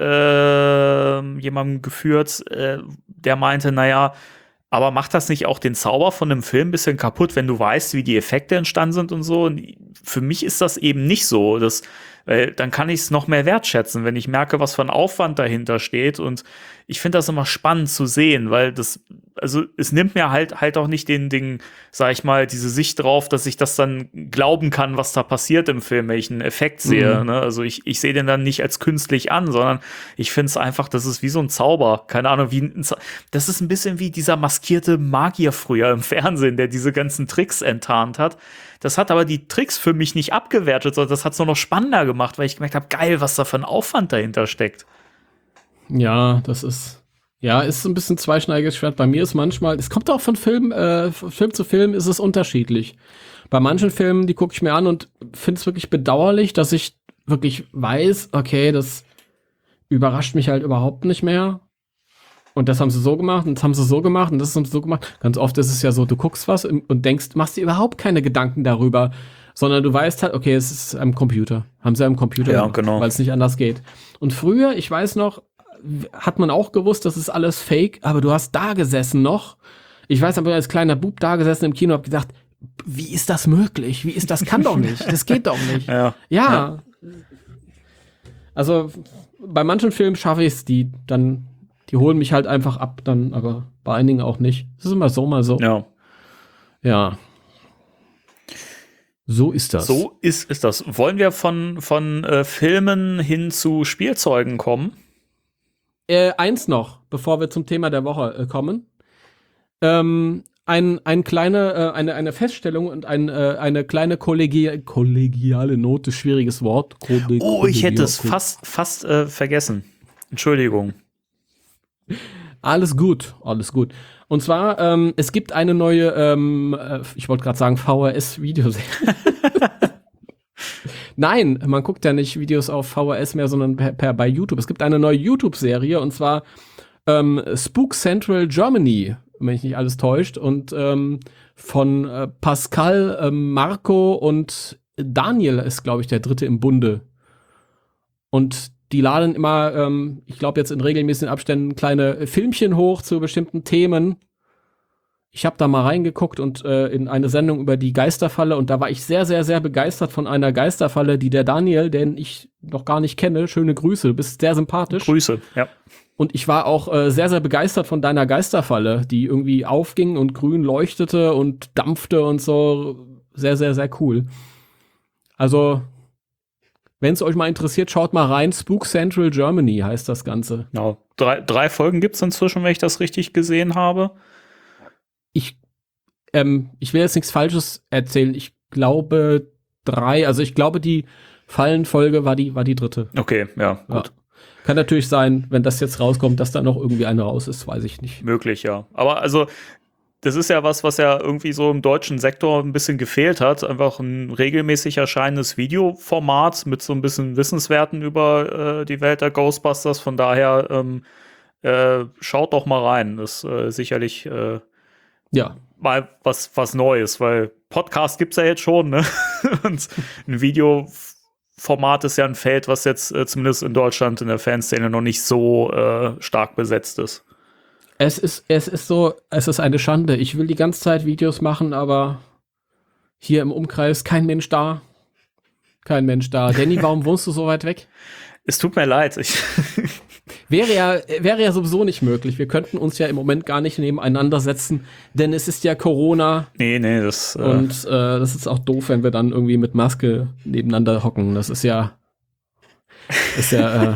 äh, jemandem geführt, äh, der meinte, naja, aber macht das nicht auch den Zauber von einem Film ein bisschen kaputt, wenn du weißt, wie die Effekte entstanden sind und so? Und für mich ist das eben nicht so. Das, weil dann kann ich es noch mehr wertschätzen, wenn ich merke, was für ein Aufwand dahinter steht. Und ich finde das immer spannend zu sehen, weil das, also es nimmt mir halt halt auch nicht den, den, sag ich mal, diese Sicht drauf, dass ich das dann glauben kann, was da passiert im Film, wenn ich einen Effekt sehe. Mhm. Ne? Also ich, ich sehe den dann nicht als künstlich an, sondern ich finde es einfach, das ist wie so ein Zauber. Keine Ahnung, wie ein, Zau- das ist ein bisschen wie dieser maskierte Magier früher im Fernsehen, der diese ganzen Tricks enttarnt hat. Das hat aber die Tricks für mich nicht abgewertet, sondern das hat es nur noch spannender gemacht, weil ich gemerkt habe, geil, was da für ein Aufwand dahinter steckt. Ja, das ist, ja, ist so ein bisschen zweischneidiges Schwert. Bei mir ist manchmal, es kommt auch von Film, äh, von Film zu Film ist es unterschiedlich. Bei manchen Filmen, die gucke ich mir an und finde es wirklich bedauerlich, dass ich wirklich weiß, okay, das überrascht mich halt überhaupt nicht mehr. Und das haben sie so gemacht und das haben sie so gemacht und das haben sie so gemacht. Ganz oft ist es ja so, du guckst was und denkst, machst dir überhaupt keine Gedanken darüber, sondern du weißt halt, okay, es ist am Computer. Haben sie am Computer Ja, gemacht, genau. weil es nicht anders geht. Und früher, ich weiß noch, hat man auch gewusst, das ist alles Fake, aber du hast da gesessen noch. Ich weiß aber als kleiner Bub da gesessen im Kino und hab gedacht, wie ist das möglich? Wie ist das? Kann doch nicht. Das geht doch nicht. Ja. Ja. Also bei manchen Filmen schaffe ich es, die dann, die holen mich halt einfach ab, dann, aber bei einigen auch nicht. Es ist immer so, mal so. Ja. Ja. So ist das. So ist, ist das. Wollen wir von, von äh, Filmen hin zu Spielzeugen kommen? Äh, eins noch, bevor wir zum Thema der Woche äh, kommen. Ähm, ein, ein kleine, äh, eine, eine Feststellung und ein, äh, eine kleine Kollegi kollegiale Note, schwieriges Wort. Kollegi Oh, ich hätte es kollegial- fast, fast äh, vergessen. Entschuldigung. Alles gut, alles gut. Und zwar, ähm, es gibt eine neue, ähm, äh, ich wollte gerade sagen, V H S-Videoserie. Nein, man guckt ja nicht Videos auf V H S mehr, sondern per, per bei YouTube. Es gibt eine neue YouTube-Serie und zwar ähm, Spook Central Germany, wenn mich nicht alles täuscht, und ähm, von äh, Pascal, ähm, Marco und Daniel ist, glaube ich, der dritte im Bunde. Und die laden immer, ähm, ich glaube jetzt in regelmäßigen Abständen, kleine Filmchen hoch zu bestimmten Themen. ich habe da mal reingeguckt und äh, in eine Sendung über die Geisterfalle und da war ich sehr, sehr, sehr begeistert von einer Geisterfalle, die der Daniel, den ich noch gar nicht kenne, schöne Grüße, du bist sehr sympathisch. Grüße, ja. Und ich war auch äh, sehr, sehr begeistert von deiner Geisterfalle, die irgendwie aufging und grün leuchtete und dampfte und so. Sehr, sehr, sehr cool. Also, wenn es euch mal interessiert, schaut mal rein. Spook Central Germany heißt das Ganze. Genau. Drei, drei Folgen gibt es inzwischen, wenn ich das richtig gesehen habe. Ich, ähm, ich will jetzt nichts Falsches erzählen. Ich glaube drei, also ich glaube, die Fallenfolge war die, war die dritte. Okay, ja, gut. Ja. Kann natürlich sein, wenn das jetzt rauskommt, dass da noch irgendwie eine raus ist, weiß ich nicht. Möglich, ja. Aber also, das ist ja was, was ja irgendwie so im deutschen Sektor ein bisschen gefehlt hat. Einfach ein regelmäßig erscheinendes Videoformat mit so ein bisschen Wissenswerten über äh, die Welt der Ghostbusters. Von daher ähm, äh, schaut doch mal rein. Das ist äh, sicherlich äh, Ja. mal was, was Neues, weil Podcast gibt's ja jetzt schon, ne? Und ein Videoformat ist ja ein Feld, was jetzt äh, zumindest in Deutschland in der Fanszene noch nicht so äh, stark besetzt ist. Es ist, es ist so, es ist eine Schande. Ich will die ganze Zeit Videos machen, aber hier im Umkreis kein Mensch da. Kein Mensch da. Danny, warum wohnst du so weit weg? Es tut mir leid. Ich Wäre ja, wäre ja sowieso nicht möglich. Wir könnten uns ja im Moment gar nicht nebeneinander setzen, denn es ist ja Corona. nee, nee, das äh, Und äh, das ist auch doof, wenn wir dann irgendwie mit Maske nebeneinander hocken. Das ist ja, ist ja, äh,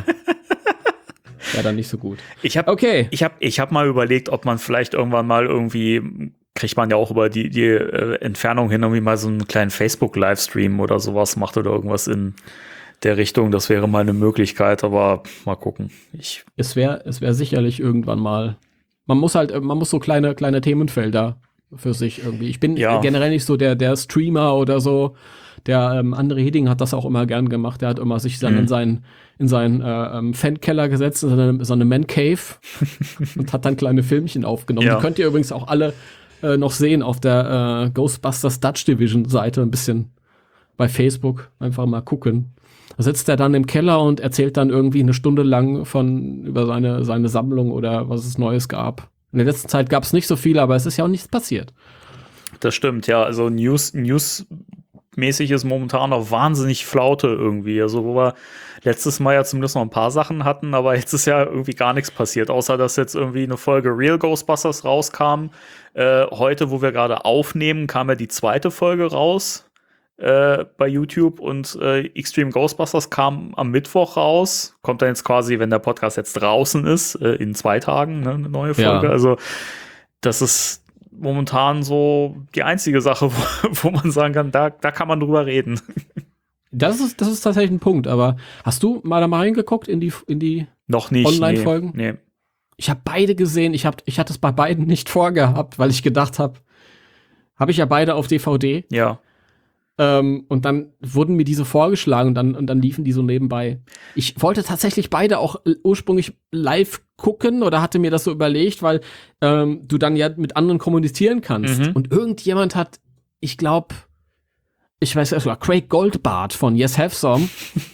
ja dann nicht so gut. Ich habe Okay. ich hab, ich hab mal überlegt, ob man vielleicht irgendwann mal irgendwie, kriegt man ja auch über die, die äh, Entfernung hin irgendwie mal so einen kleinen Facebook-Livestream oder sowas macht oder irgendwas in der Richtung. Das wäre mal eine Möglichkeit, aber mal gucken. Ich Es wäre, es wäre sicherlich irgendwann mal. Man muss halt, man muss so kleine, kleine Themenfelder für sich irgendwie. Ich bin Ja. generell nicht so der, der Streamer oder so. Der ähm, André Hidding hat das auch immer gern gemacht. Der hat immer sich dann Mhm. in seinen, in seinen äh, ähm, Fankeller gesetzt, in so eine, so eine Man Cave und hat dann kleine Filmchen aufgenommen. Ja. Die könnt ihr übrigens auch alle äh, noch sehen auf der äh, Ghostbusters Dutch Division Seite, ein bisschen bei Facebook. Einfach mal gucken. Da sitzt er dann im Keller und erzählt dann irgendwie eine Stunde lang von über seine, seine Sammlung oder was es Neues gab. In der letzten Zeit gab es nicht so viel, aber es ist ja auch nichts passiert. Das stimmt, ja. Also News, News-mäßig ist momentan noch wahnsinnig Flaute irgendwie. Also wo wir letztes Mal ja zumindest noch ein paar Sachen hatten, aber jetzt ist ja irgendwie gar nichts passiert, außer dass jetzt irgendwie eine Folge Real Ghostbusters rauskam. Äh, heute, wo wir gerade aufnehmen, kam ja die zweite Folge raus äh, bei YouTube und äh, Extreme Ghostbusters kam am Mittwoch raus. Kommt dann jetzt quasi, wenn der Podcast jetzt draußen ist, äh, in zwei Tagen, ne, eine neue Folge. Ja. Also das ist momentan so die einzige Sache, wo, wo man sagen kann, da, da kann man drüber reden. Das ist, das ist tatsächlich ein Punkt, aber hast du mal da mal reingeguckt in die, in die Noch nicht. Online-Folgen? Nee, nee. Ich habe beide gesehen. Ich, hab, ich hatte es bei beiden nicht vorgehabt, weil ich gedacht habe, habe ich ja beide auf D V D. Ja. Ähm, und dann wurden mir diese vorgeschlagen und dann, und dann liefen die so nebenbei. Ich wollte tatsächlich beide auch ursprünglich live gucken oder hatte mir das so überlegt, weil ähm, du dann ja mit anderen kommunizieren kannst. Mhm. Und irgendjemand hat, ich glaube, ich weiß es war Craig Goldbart von Yes Have Some.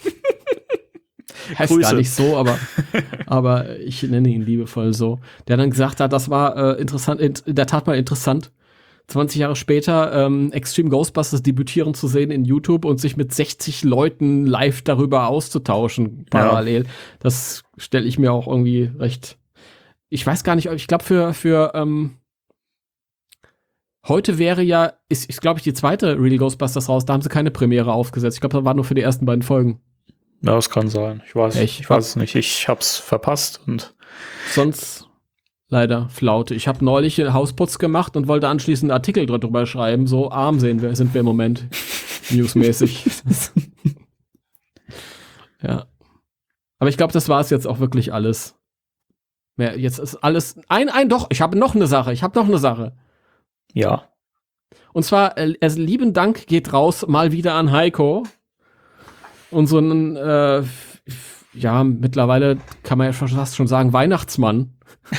Heißt Grüße. gar nicht so, aber, aber ich nenne ihn liebevoll so. Der dann gesagt hat, das war äh, interessant, in, in der Tat mal interessant, zwanzig Jahre später ähm, Extreme Ghostbusters debütieren zu sehen in YouTube und sich mit sechzig Leuten live darüber auszutauschen, parallel. Ja. Das stelle ich mir auch irgendwie recht. Ich weiß gar nicht, ich glaube für, für ähm, heute wäre ja, ist, ist glaube ich, die zweite Real Ghostbusters raus, da haben sie keine Premiere aufgesetzt. Ich glaube, das war nur für die ersten beiden Folgen. Ja, das kann sein. Ich weiß, Echt? ich weiß es nicht. Ich hab's verpasst und sonst leider Flaute. Ich habe neulich einen Hausputz gemacht und wollte anschließend einen Artikel drüber schreiben. So arm sehen wir, sind wir im Moment. Newsmäßig. Ja. Aber ich glaube, das war es jetzt auch wirklich alles. Mehr, jetzt ist alles. Ein, ein, doch, ich habe noch eine Sache. Ich habe noch eine Sache. ja. Und zwar, äh, also lieben Dank geht raus mal wieder an Heiko. Unseren, äh, ja, mittlerweile kann man ja fast schon sagen, Weihnachtsmann.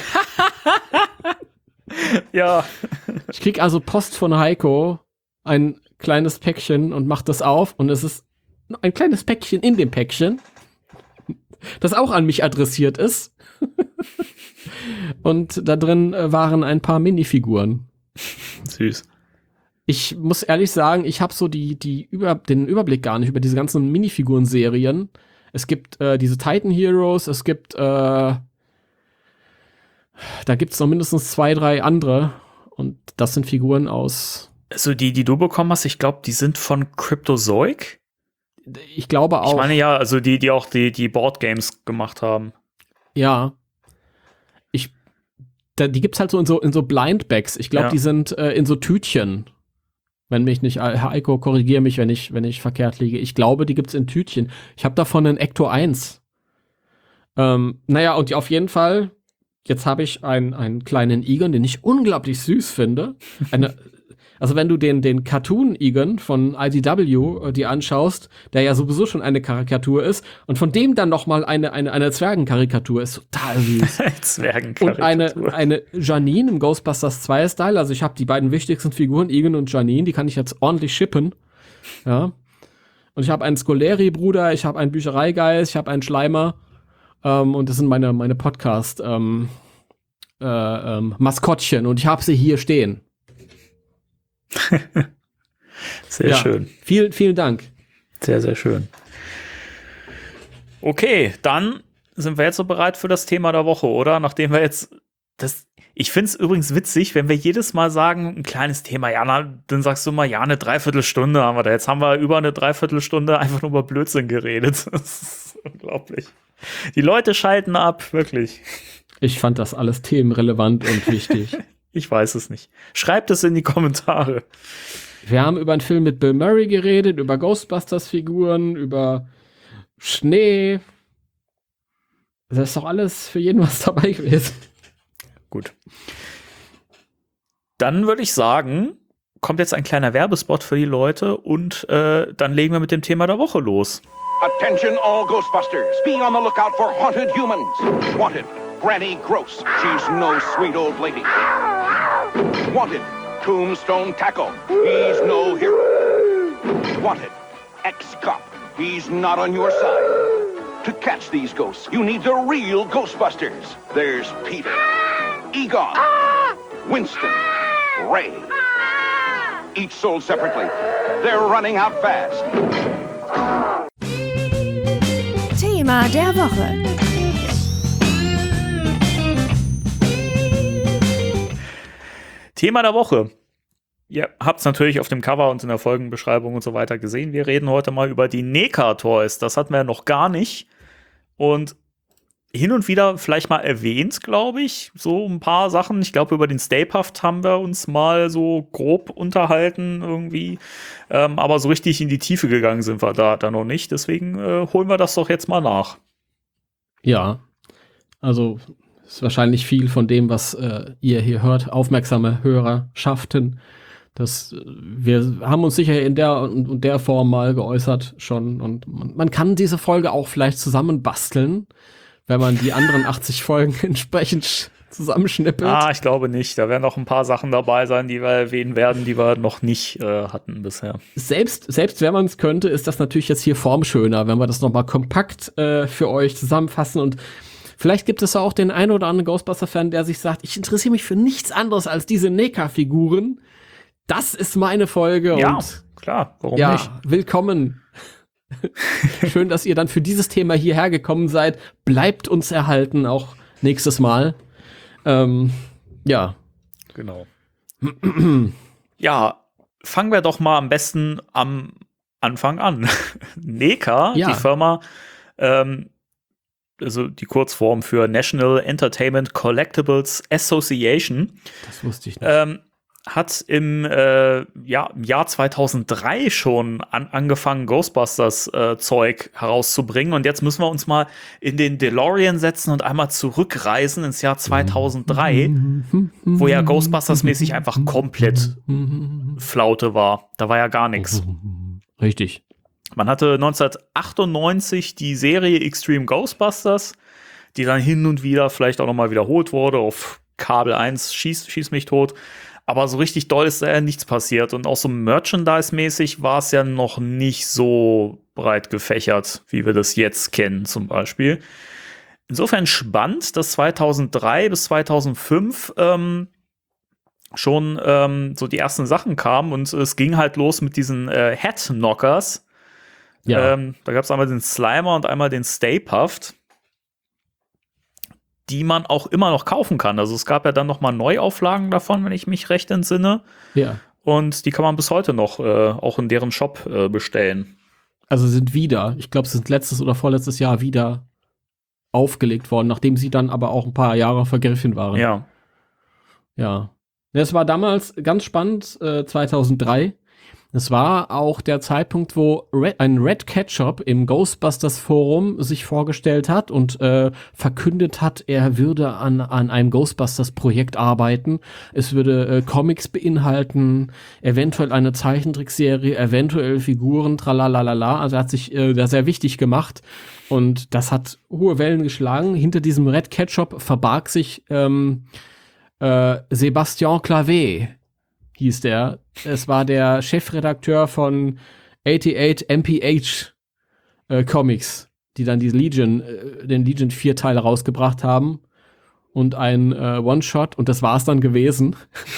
Ja. Ich krieg also Post von Heiko, ein kleines Päckchen und mach das auf und es ist ein kleines Päckchen in dem Päckchen, das auch an mich adressiert ist. Und da drin äh, waren ein paar Minifiguren. Süß. Ich muss ehrlich sagen, ich habe so die, die über, den Überblick gar nicht über diese ganzen Minifiguren-Serien. Es gibt äh, diese Titan Heroes, es gibt, äh, da gibt es noch mindestens zwei, drei andere. Und das sind Figuren aus. Also die, die du bekommen hast, ich glaube, die sind von Cryptozoic. Ich glaube auch. Ich meine ja, also die, die auch die, die Boardgames gemacht haben. Ja. Ich, da, die gibt's halt so in so, in so Blindbags. Ich glaube, Ja. die sind äh, in so Tütchen. Wenn mich nicht, Herr Eiko, korrigiere mich, wenn ich, wenn ich verkehrt liege. Ich glaube, die gibt's in Tütchen. Ich habe davon einen Ecto eins. Ähm, naja, und auf jeden Fall, jetzt habe ich einen, einen kleinen Egon, den ich unglaublich süß finde. Eine, also wenn du den, den Cartoon-Egon von I D W äh, dir anschaust, der ja sowieso schon eine Karikatur ist, und von dem dann noch mal eine, eine, eine Zwergenkarikatur, ist total süß. Zwergenkarikatur. Und eine, eine Janine im Ghostbusters zwei Style. Also ich habe die beiden wichtigsten Figuren, Egon und Janine, die kann ich jetzt ordentlich shippen. Ja. Und ich habe einen Scoleri-Bruder, ich habe einen Büchereigeist, ich habe einen Schleimer. Ähm, und das sind meine, meine Podcast ähm, äh, ähm, Maskottchen. Und ich habe sie hier stehen. Sehr Ja. schön. Vielen, vielen Dank. Sehr, sehr schön. Okay, dann sind wir jetzt so bereit für das Thema der Woche, oder? Nachdem wir jetzt das. Ich finde es übrigens witzig, wenn wir jedes Mal sagen, ein kleines Thema, ja, na, dann sagst du mal, ja, eine Dreiviertelstunde haben wir da. Jetzt haben wir über eine Dreiviertelstunde einfach nur über Blödsinn geredet. Das ist unglaublich. Die Leute schalten ab, wirklich. Ich fand das alles themenrelevant und wichtig. Ich weiß es nicht. Schreibt es in die Kommentare. Wir haben über einen Film mit Bill Murray geredet, über Ghostbusters-Figuren, über Schnee. Das ist doch alles für jeden was dabei gewesen. Gut. Dann würde ich sagen, kommt jetzt ein kleiner Werbespot für die Leute und äh, dann legen wir mit dem Thema der Woche los. Attention all Ghostbusters. Be on the lookout for haunted humans. Wanted, Granny Gross. She's no sweet old lady. Wanted, Tombstone Tackle. He's no hero. Wanted, Ex-Cop. He's not on your side. To catch these ghosts, you need the real Ghostbusters. There's Peter, Egon, Winston, Ray. Each sold separately. They're running out fast. Thema der Woche. Thema der Woche. Ihr habt es natürlich auf dem Cover und in der Folgenbeschreibung und so weiter gesehen. Wir reden heute mal über die NECA Toys. Das hatten wir ja noch gar nicht. Und hin und wieder vielleicht mal erwähnt, glaube ich, so ein paar Sachen. Ich glaube, über den Stay Puft haben wir uns mal so grob unterhalten irgendwie. Ähm, aber so richtig in die Tiefe gegangen sind wir da, da noch nicht. Deswegen äh, holen wir das doch jetzt mal nach. Ja, also ist wahrscheinlich viel von dem, was äh, ihr hier hört, aufmerksame Hörerschaften. Das, äh, wir haben uns sicher in der und, und der Form mal geäußert schon. Und man, man kann diese Folge auch vielleicht zusammenbasteln, wenn man die anderen achtzig Folgen entsprechend zusammenschnippelt. Ah, ich glaube nicht. Da werden noch ein paar Sachen dabei sein, die wir erwähnen werden, die wir noch nicht äh, hatten bisher. Selbst, selbst wenn man es könnte, ist das natürlich jetzt hier formschöner, wenn wir das nochmal kompakt äh, für euch zusammenfassen. Und vielleicht gibt es auch den einen oder anderen Ghostbuster-Fan, der sich sagt, ich interessiere mich für nichts anderes als diese NECA-Figuren. Das ist meine Folge. Ja, und klar. Warum ja, nicht? willkommen. Schön, dass ihr dann für dieses Thema hierher gekommen seid. Bleibt uns erhalten, auch nächstes Mal. Ähm, ja. Genau. Ja, fangen wir doch mal am besten am Anfang an. NECA, Ja. die Firma, ähm, also die Kurzform für National Entertainment Collectibles Association, Das wusste ich nicht. ähm, hat im, äh, ja, im Jahr zweitausenddrei schon an, angefangen, Ghostbusters-Zeug herauszubringen. Und jetzt müssen wir uns mal in den DeLorean setzen und einmal zurückreisen ins Jahr zweitausenddrei, wo ja Ghostbusters-mäßig einfach komplett Flaute war. Da war ja gar nichts. Richtig. Man hatte neunzehnhundertachtundneunzig die Serie Extreme Ghostbusters, die dann hin und wieder vielleicht auch noch mal wiederholt wurde auf Kabel eins, schieß, schieß mich tot. Aber so richtig doll ist da ja nichts passiert. Und auch so Merchandise-mäßig war es ja noch nicht so breit gefächert, wie wir das jetzt kennen zum Beispiel. Insofern spannend, dass zweitausenddrei bis zweitausendfünf ähm, schon ähm, so die ersten Sachen kamen und es ging halt los mit diesen äh, Head-Knockers. Ja. Ähm, da gab es einmal den Slimer und einmal den Stay Puft, die man auch immer noch kaufen kann. Also es gab ja dann noch mal Neuauflagen davon, wenn ich mich recht entsinne. Ja. Und die kann man bis heute noch äh, auch in deren Shop äh, bestellen. Also sind wieder, ich glaube, sie sind letztes oder vorletztes Jahr wieder aufgelegt worden, nachdem sie dann aber auch ein paar Jahre vergriffen waren. Ja. Ja. Es war damals ganz spannend, äh, zweitausenddrei. Es war auch der Zeitpunkt, wo Red, ein Red Ketchup im Ghostbusters Forum sich vorgestellt hat und äh, verkündet hat, er würde an, an einem Ghostbusters Projekt arbeiten. Es würde äh, Comics beinhalten, eventuell eine Zeichentrickserie, eventuell Figuren, tralalala. Also er hat sich äh, da sehr wichtig gemacht und das hat hohe Wellen geschlagen. Hinter diesem Red Ketchup verbarg sich ähm, äh, Sebastian Clavé. Hieß der. Es war der Chefredakteur von achtundachtzig M P H äh, Comics, die dann die Legion, äh, den Legion vier Teile rausgebracht haben und ein äh, One-Shot und das war es dann gewesen.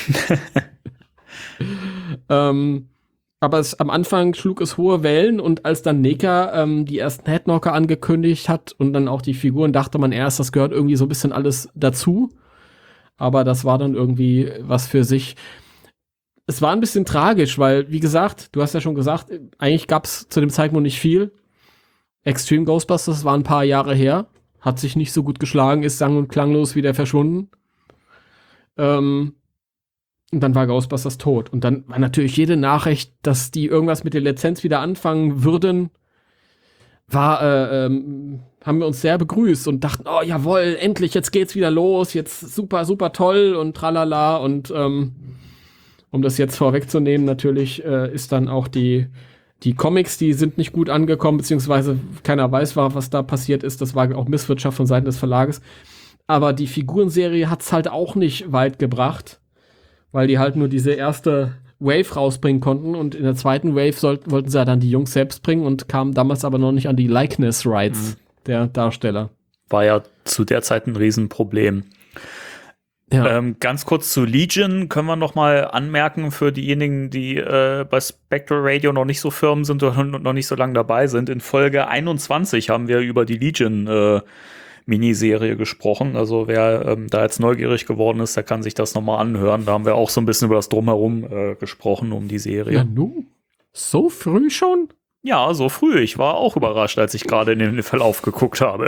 ähm, aber es, am Anfang schlug es hohe Wellen und als dann Neka ähm, die ersten Headknocker angekündigt hat und dann auch die Figuren, dachte man erst, das gehört irgendwie so ein bisschen alles dazu. Aber das war dann irgendwie was für sich. Es war ein bisschen tragisch, weil, wie gesagt, du hast ja schon gesagt, eigentlich gab es zu dem Zeitpunkt nicht viel. Extreme Ghostbusters war ein paar Jahre her, hat sich nicht so gut geschlagen, ist sang- und klanglos wieder verschwunden. Ähm, und dann war Ghostbusters tot. Und dann war natürlich jede Nachricht, dass die irgendwas mit der Lizenz wieder anfangen würden, war, äh, ähm, haben wir uns sehr begrüßt und dachten, oh jawohl, endlich, jetzt geht's wieder los, jetzt super, super toll und tralala und ähm, um das jetzt vorwegzunehmen, natürlich äh, ist dann auch die, die Comics, die sind nicht gut angekommen, beziehungsweise keiner weiß, was da passiert ist. Das war auch Misswirtschaft von Seiten des Verlages. Aber die Figurenserie hat's halt auch nicht weit gebracht, weil die halt nur diese erste Wave rausbringen konnten und in der zweiten Wave sollten, wollten sie ja dann die Jungs selbst bringen und kamen damals aber noch nicht an die Likeness Rights mhm. der Darsteller. War ja zu der Zeit ein Riesenproblem. Ja. Ähm, ganz kurz zu Legion können wir noch mal anmerken für diejenigen, die äh, bei Spectral Radio noch nicht so firm sind oder noch nicht so lange dabei sind. In Folge einundzwanzig haben wir über die Legion äh, Miniserie gesprochen. Also wer ähm, da jetzt neugierig geworden ist, der kann sich das noch mal anhören. Da haben wir auch so ein bisschen über das Drumherum äh, gesprochen um die Serie. Ja, nu? So früh schon? Ja, so früh. Ich war auch überrascht, als ich gerade in den Verlauf geguckt habe.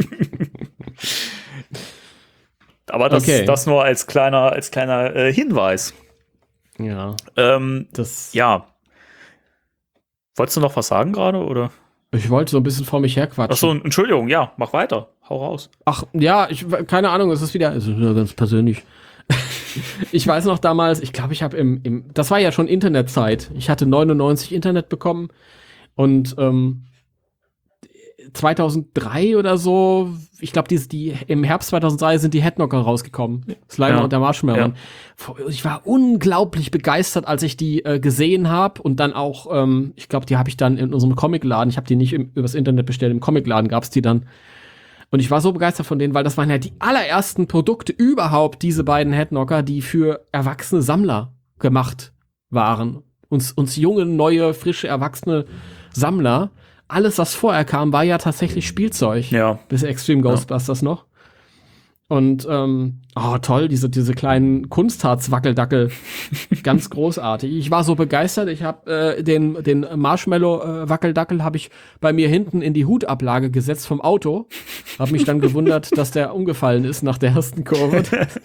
Aber das, okay. das nur als kleiner, als kleiner äh, Hinweis. Ja. Ähm, das ja. Wolltest du noch was sagen gerade, oder? Ich wollte so ein bisschen vor mich herquatschen. Ach so, Entschuldigung, ja, mach weiter. Hau raus. Ach, ja, ich, keine Ahnung, es ist wieder, es ist nur ganz persönlich. Ich weiß noch damals, ich glaube, ich habe im, im, das war ja schon Internetzeit. Ich hatte neunundneunzig Internet bekommen und ähm, zweitausenddrei oder so, ich glaube, die, die im Herbst zweitausenddrei sind die Headknocker rausgekommen. Slimer ja. und der Marshmallow. Ja. Ich war unglaublich begeistert, als ich die äh, gesehen habe und dann auch, ähm, ich glaube, die habe ich dann in unserem Comicladen, ich habe die nicht im, übers Internet bestellt, im Comicladen gab es die dann. Und ich war so begeistert von denen, weil das waren ja die allerersten Produkte überhaupt, diese beiden Headknocker, die für erwachsene Sammler gemacht waren. Uns, uns junge, neue, frische, erwachsene Sammler. Alles, was vorher kam, war ja tatsächlich Spielzeug. Ja. Bis Extreme Ghostbusters ja. noch. Und, ähm, oh, toll, diese, diese kleinen Kunstharz-Wackeldackel. Ganz großartig. Ich war so begeistert. Ich habe äh, den, den Marshmallow-Wackeldackel habe ich bei mir hinten in die Hutablage gesetzt vom Auto. Hab mich dann gewundert, dass der umgefallen ist nach der ersten Kurve.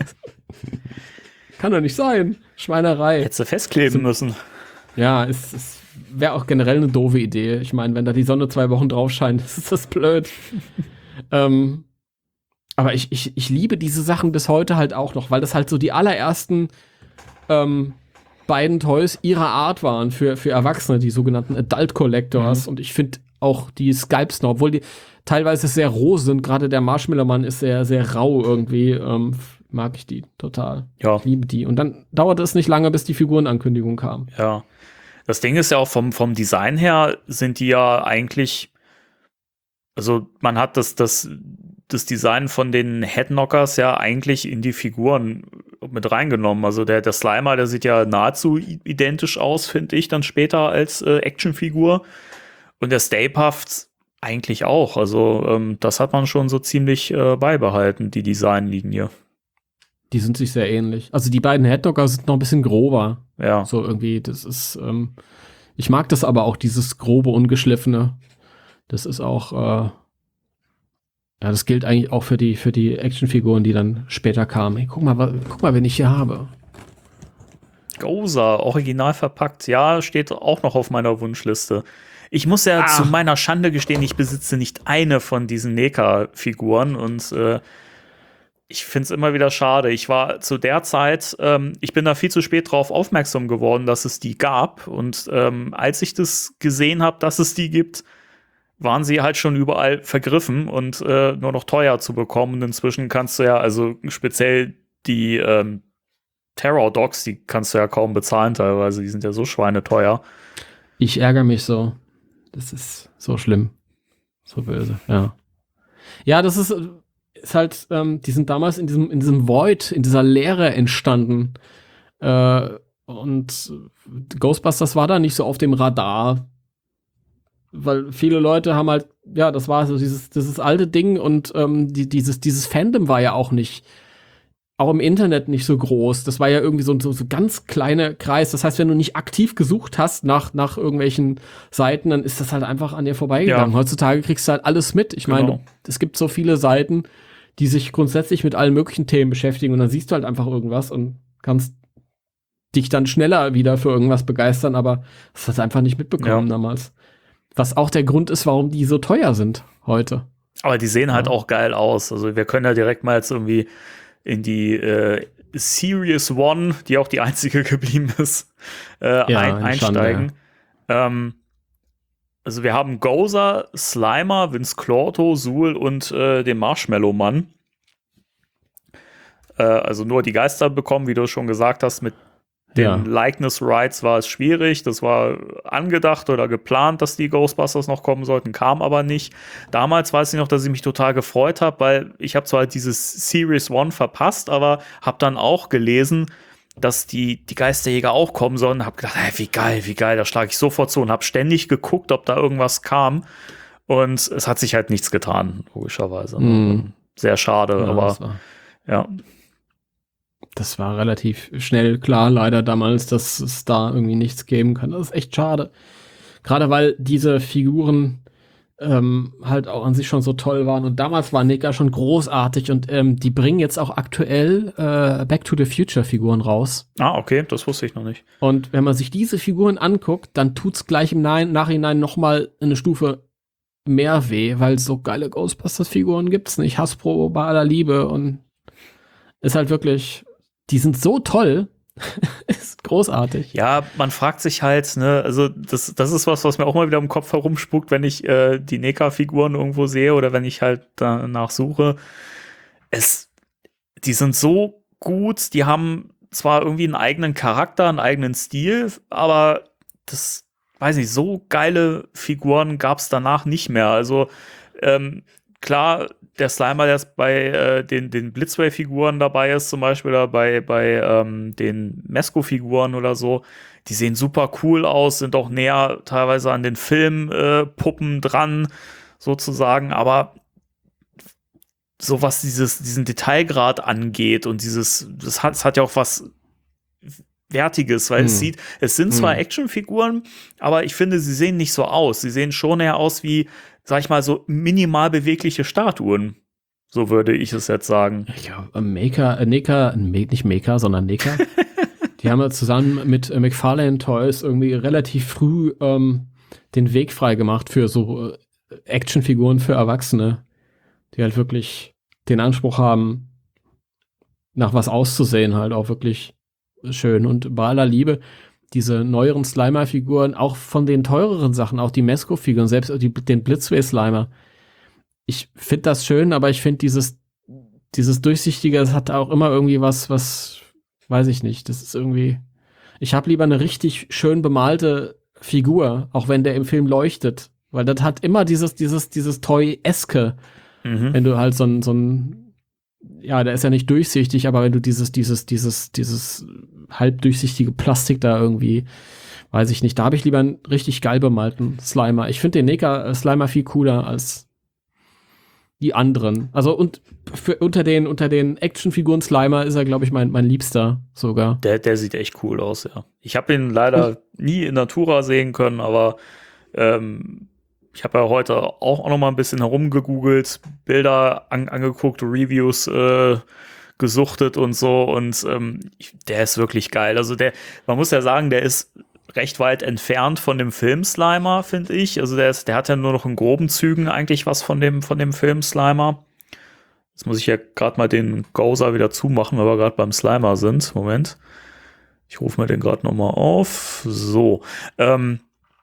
Kann doch nicht sein. Schweinerei. Hättest du festkleben müssen. Ja, es ist wäre auch generell eine doofe Idee. Ich meine, wenn da die Sonne zwei Wochen drauf scheint, ist das blöd. ähm, aber ich, ich, ich liebe diese Sachen bis heute halt auch noch, weil das halt so die allerersten ähm, beiden Toys ihrer Art waren für, für Erwachsene, die sogenannten Adult Collectors. Mhm. Und ich finde auch die Sculpts noch, obwohl die teilweise sehr roh sind, gerade der Marshmallow-Mann ist sehr, sehr rau irgendwie, ähm, mag ich die total. Ja. Ich liebe die. Und dann dauerte es nicht lange, bis die Figurenankündigung kam. Ja. Das Ding ist ja auch vom, vom Design her sind die ja eigentlich, also man hat das, das, das Design von den Headknockers ja eigentlich in die Figuren mit reingenommen. Also der, der Slimer, der sieht ja nahezu identisch aus, finde ich, dann später als äh, Actionfigur. Und der Stay Puft eigentlich auch. Also ähm, das hat man schon so ziemlich äh, beibehalten, die Designlinie. Die sind sich sehr ähnlich. Also die beiden Headdogger sind noch ein bisschen grober. Ja. So irgendwie, das ist, ähm, ich mag das aber auch, dieses grobe, ungeschliffene. Das ist auch, äh, ja, das gilt eigentlich auch für die, für die Actionfiguren, die dann später kamen. Hey, guck mal, wa- guck mal, wen ich hier habe. Gozer, original verpackt. Ja, steht auch noch auf meiner Wunschliste. Ich muss ja Ah. zu meiner Schande gestehen, ich besitze nicht eine von diesen N E C A-Figuren und äh, ich finde es immer wieder schade. Ich war zu der Zeit, ähm, ich bin da viel zu spät drauf aufmerksam geworden, dass es die gab. Und ähm, als ich das gesehen habe, dass es die gibt, waren sie halt schon überall vergriffen und äh, nur noch teuer zu bekommen. Und inzwischen kannst du ja, also speziell die ähm, Terror Dogs, die kannst du ja kaum bezahlen teilweise. Die sind ja so schweineteuer. Ich ärgere mich so. Das ist so schlimm. So böse, ja. Ja, das ist, ist halt, ähm, die sind damals in diesem, in diesem Void, in dieser Leere entstanden. Äh, und Ghostbusters war da nicht so auf dem Radar. Weil viele Leute haben halt, ja, das war so dieses, dieses alte Ding und ähm, die, dieses, dieses Fandom war ja auch nicht, auch im Internet nicht so groß. Das war ja irgendwie so ein so, so ganz kleiner Kreis. Das heißt, wenn du nicht aktiv gesucht hast nach, nach irgendwelchen Seiten, dann ist das halt einfach an dir vorbeigegangen. Ja. Heutzutage kriegst du halt alles mit. Ich Genau. meine, es gibt so viele Seiten, die sich grundsätzlich mit allen möglichen Themen beschäftigen und dann siehst du halt einfach irgendwas und kannst dich dann schneller wieder für irgendwas begeistern, aber das hast du einfach nicht mitbekommen Ja. damals. Was auch der Grund ist, warum die so teuer sind heute. Aber die sehen halt Ja. auch geil aus. Also wir können ja direkt mal jetzt irgendwie in die äh, Series One, die auch die einzige geblieben ist, äh, Ja, ein, eine einsteigen. Ähm, also wir haben Gozer, Slimer, Vince Clorto, Zool und äh, den Marshmallow-Mann. Äh, also nur die Geister bekommen, wie du schon gesagt hast, mit den Ja. Likeness Rights war es schwierig. Das war angedacht oder geplant, dass die Ghostbusters noch kommen sollten, kam aber nicht. Damals weiß ich noch, dass ich mich total gefreut habe, weil ich habe zwar dieses Series One verpasst, aber habe dann auch gelesen, dass die, die Geisterjäger auch kommen sollen. Habe gedacht, hey, wie geil, wie geil, da schlage ich sofort zu und habe ständig geguckt, ob da irgendwas kam. Und es hat sich halt nichts getan, logischerweise. Mhm. Sehr schade, Ja, aber das war, ja. das war relativ schnell klar, leider damals, dass es da irgendwie nichts geben kann. Das ist echt schade. Gerade weil diese Figuren ähm, halt auch an sich schon so toll waren. Und damals war N E C A schon großartig und ähm, die bringen jetzt auch aktuell äh, Back to the Future Figuren raus. Ah, okay, das wusste ich noch nicht. Und wenn man sich diese Figuren anguckt, dann tut's gleich im Nein- Nachhinein noch mal eine Stufe mehr weh, weil so geile Ghostbusters-Figuren gibt's nicht. Hasbro bei aller Liebe und ist halt wirklich, die sind so toll. Ist großartig. Ja, man fragt sich halt, ne, also das, das ist was, was mir auch mal wieder im Kopf herumspuckt, wenn ich äh, die N E C A-Figuren irgendwo sehe oder wenn ich halt danach suche. Es, die sind so gut, die haben zwar irgendwie einen eigenen Charakter, einen eigenen Stil, aber das, weiß nicht, so geile Figuren gab es danach nicht mehr. Also ähm, klar, der Slimer, der jetzt bei äh, den, den Blitzway-Figuren dabei ist, zum Beispiel, oder bei, bei ähm, den Mesco-Figuren oder so, die sehen super cool aus, sind auch näher teilweise an den Filmpuppen äh, dran, sozusagen, aber so was dieses, diesen Detailgrad angeht und dieses, das hat, das hat ja auch was Wertiges, weil Hm. es sieht, es sind zwar Hm. Actionfiguren, aber ich finde, sie sehen nicht so aus. Sie sehen schon eher aus wie, sag ich mal, so minimal bewegliche Statuen. So würde ich es jetzt sagen. Ja, Maker, äh, N E C A, Me- nicht Maker, sondern N E C A. Die haben ja zusammen mit äh, McFarlane Toys irgendwie relativ früh ähm, den Weg frei gemacht für so äh, Actionfiguren für Erwachsene, die halt wirklich den Anspruch haben, nach was auszusehen, halt auch wirklich schön. Und bei aller Liebe, diese neueren Slimer-Figuren, auch von den teureren Sachen, auch die Mesco-Figuren, selbst die, den Blitzway-Slimer. Ich finde das schön, aber ich finde dieses, dieses Durchsichtige, das hat auch immer irgendwie was, was, weiß ich nicht, das ist irgendwie, ich habe lieber eine richtig schön bemalte Figur, auch wenn der im Film leuchtet, weil das hat immer dieses, dieses, dieses Toy-eske, Mhm. wenn du halt so ein, so ein ja, der ist ja nicht durchsichtig, aber wenn du dieses, dieses, dieses, dieses halbdurchsichtige Plastik da irgendwie, weiß ich nicht, da habe ich lieber einen richtig geil bemalten Slimer. Ich finde den Neka-Slimer viel cooler als die anderen. Also und für, unter den, unter den Actionfiguren Slimer ist er, glaube ich, mein, mein Liebster sogar. Der, der sieht echt cool aus, ja. Ich habe ihn leider nie in Natura sehen können, aber ähm, ich habe ja heute auch, auch noch mal ein bisschen herumgegoogelt, Bilder an, angeguckt, Reviews äh, gesuchtet und so und ähm, ich, der ist wirklich geil. Also der, man muss ja sagen, der ist recht weit entfernt von dem Film Slimer, finde ich. Also der ist, der hat ja nur noch in groben Zügen eigentlich was von dem, von dem Film Slimer. Jetzt muss ich ja gerade mal den Gozer wieder zumachen, weil wir gerade beim Slimer sind. Moment. Ich rufe mir den gerade noch mal auf. So. Ähm,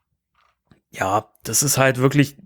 ja, das ist halt wirklich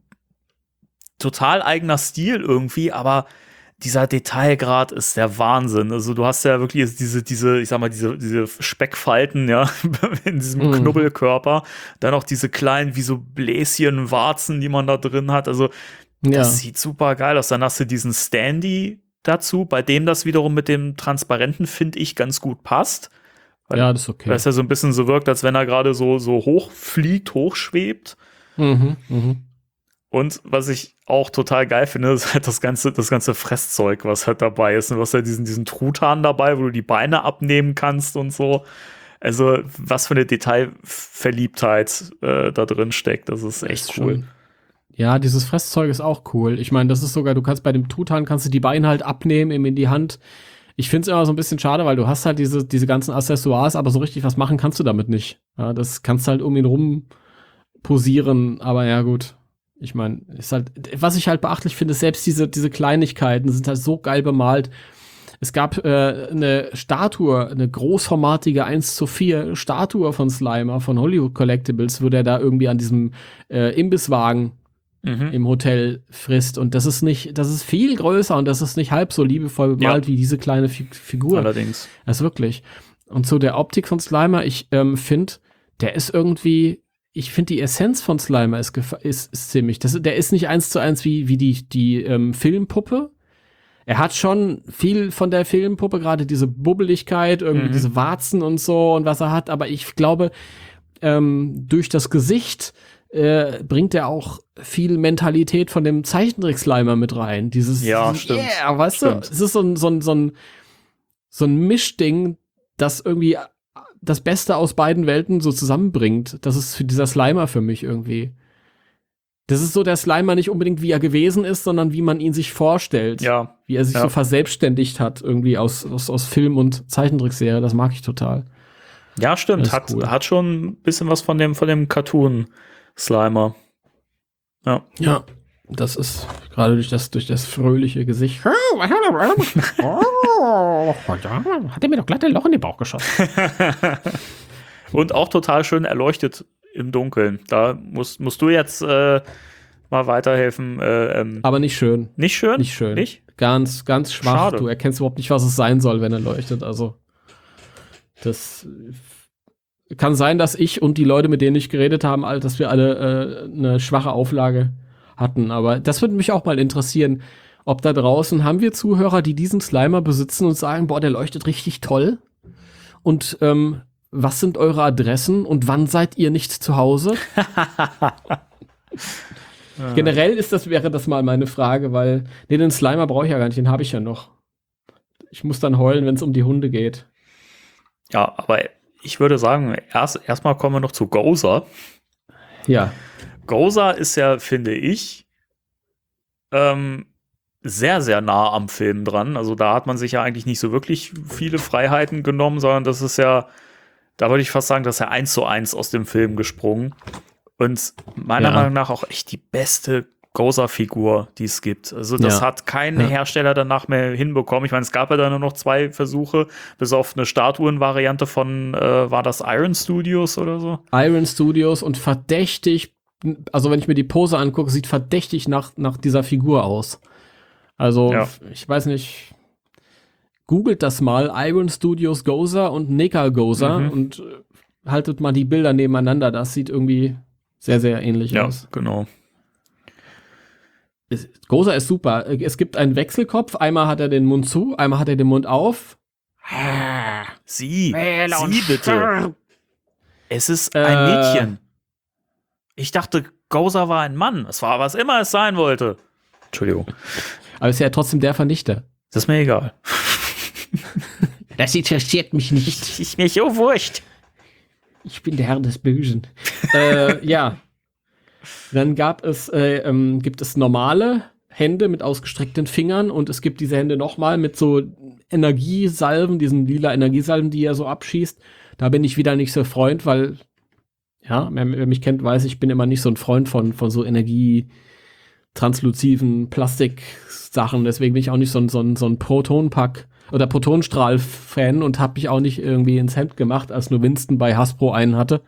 total eigener Stil irgendwie, aber dieser Detailgrad ist der Wahnsinn. Also du hast ja wirklich diese, diese, ich sag mal, diese, diese Speckfalten, ja, in diesem Mhm. Knubbelkörper. Dann auch diese kleinen, wie so Bläschen, Warzen, die man da drin hat. Also das Ja. sieht super geil aus. Dann hast du diesen Standy dazu, bei dem das wiederum mit dem Transparenten, finde ich, ganz gut passt. Weil Ja, das ist okay. Weil es ja so ein bisschen so wirkt, als wenn er gerade so, so hochfliegt, hochschwebt. Mhm, mhm. Und was ich auch total geil finde, ist halt das ganze, das ganze Fresszeug, was halt dabei ist. Und du hast halt diesen, diesen Truthahn dabei, wo du die Beine abnehmen kannst und so. Also, was für eine Detailverliebtheit äh, da drin steckt. Das ist echt Ist cool. schon- Ja, dieses Fresszeug ist auch cool. Ich meine, das ist sogar, du kannst bei dem Truthahn kannst du die Beine halt abnehmen, ihm in die Hand. Ich finde es immer so ein bisschen schade, weil du hast halt diese, diese ganzen Accessoires, aber so richtig was machen kannst du damit nicht. Ja, das kannst halt um ihn rum posieren, aber ja, gut. Ich meine, ist halt, was ich halt beachtlich finde, ist selbst diese, diese Kleinigkeiten sind halt so geil bemalt. Es gab äh, eine Statue, eine großformatige eins zu vier Statue von Slimer von Hollywood Collectibles, wo der da irgendwie an diesem äh, Imbisswagen Mhm. im Hotel frisst. Und das ist nicht, das ist viel größer und das ist nicht halb so liebevoll bemalt Ja. wie diese kleine Fi- Figur. Allerdings. Das ist wirklich. Und zu der Optik von Slimer, ich ähm, finde, der ist irgendwie, ich finde die Essenz von Slimer ist, gefa- ist, ist ziemlich, das, der ist nicht eins zu eins wie, wie die, die ähm, Filmpuppe. Er hat schon viel von der Filmpuppe, gerade diese Bubbeligkeit, irgendwie Mhm. diese Warzen und so und was er hat, aber ich glaube, ähm, durch das Gesicht äh, bringt er auch viel Mentalität von dem Zeichentrick-Slimer mit rein. Dieses, Ja, dieses stimmt. Yeah, weißt Stimmt. du, es ist so ein, so ein, so ein, so ein Mischding, das irgendwie das Beste aus beiden Welten so zusammenbringt. Das ist für dieser Slimer für mich irgendwie. Das ist so der Slimer nicht unbedingt, wie er gewesen ist, sondern wie man ihn sich vorstellt. Ja. Wie er sich Ja. so verselbstständigt hat, irgendwie aus, aus, aus Film und Zeichentrickserie. Das mag ich total. Ja, stimmt. Das ist Hat, cool. hat schon ein bisschen was von dem, von dem Cartoon-Slimer. Ja. Ja, das ist gerade durch das, durch das fröhliche Gesicht. Hat er mir doch glatt ein Loch in den Bauch geschossen. Und auch total schön erleuchtet im Dunkeln. Da musst, musst du jetzt äh, mal weiterhelfen. Äh, ähm, Aber nicht schön. nicht schön? Nicht schön. Nicht? Ganz, ganz schwach. Schade. Du erkennst überhaupt nicht, was es sein soll, wenn er leuchtet. Also, das kann sein, dass ich und die Leute, mit denen ich geredet habe, all- dass wir alle äh, eine schwache Auflage hatten. Aber das würde mich auch mal interessieren, ob da draußen haben wir Zuhörer, die diesen Slimer besitzen und sagen, boah, der leuchtet richtig toll. Und ähm, was sind eure Adressen und wann seid ihr nicht zu Hause? Generell ist das, wäre das mal meine Frage, weil nee, den Slimer brauche ich ja gar nicht, den habe ich ja noch. Ich muss dann heulen, wenn es um die Hunde geht. Ja, aber ich würde sagen, erst erstmal kommen wir noch zu Gozer. Ja. Gozer ist ja, finde ich, ähm, sehr, sehr nah am Film dran. Also da hat man sich ja eigentlich nicht so wirklich viele Freiheiten genommen, sondern das ist ja, da würde ich fast sagen, das ist ja eins zu eins aus dem Film gesprungen. Und meiner Ja. Meinung nach auch echt die beste Gozer-Figur, die es gibt. Also das Ja. hat kein Ja. Hersteller danach mehr hinbekommen. Ich meine, es gab ja dann nur noch zwei Versuche, bis auf eine Statuenvariante von, äh, war das Iron Studios oder so? Iron Studios und verdächtig, also wenn ich mir die Pose angucke, sieht verdächtig nach, nach dieser Figur aus. Also, Ja. ich weiß nicht, googelt das mal, Iron Studios Gozer und Neka Gozer Mhm. und äh, haltet mal die Bilder nebeneinander. Das sieht irgendwie sehr, sehr ähnlich Ja, aus. genau. Gozer ist super. Es gibt einen Wechselkopf. Einmal hat er den Mund zu, einmal hat er den Mund auf. Sie, Wähle und sie bitte. stirb. Es ist ein Äh. Mädchen. Ich dachte, Gozer war ein Mann. Es war, was immer es sein wollte. Entschuldigung. Aber ist ja trotzdem der Vernichter. Das ist mir egal. Das interessiert mich nicht. Ist mir so wurscht. Ich bin der Herr des Bösen. äh, ja. Dann gab es, äh, ähm, gibt es normale Hände mit ausgestreckten Fingern und es gibt diese Hände nochmal mit so Energiesalven, diesen lila Energiesalven, die er so abschießt. Da bin ich wieder nicht so Freund, weil, ja, wer, wer mich kennt, weiß, ich bin immer nicht so ein Freund von, von so energietranslusiven Plastiksachen. Deswegen bin ich auch nicht so ein, so ein, so ein Protonpack oder Protonstrahl-Fan und habe mich auch nicht irgendwie ins Hemd gemacht, als nur Winston bei Hasbro einen hatte.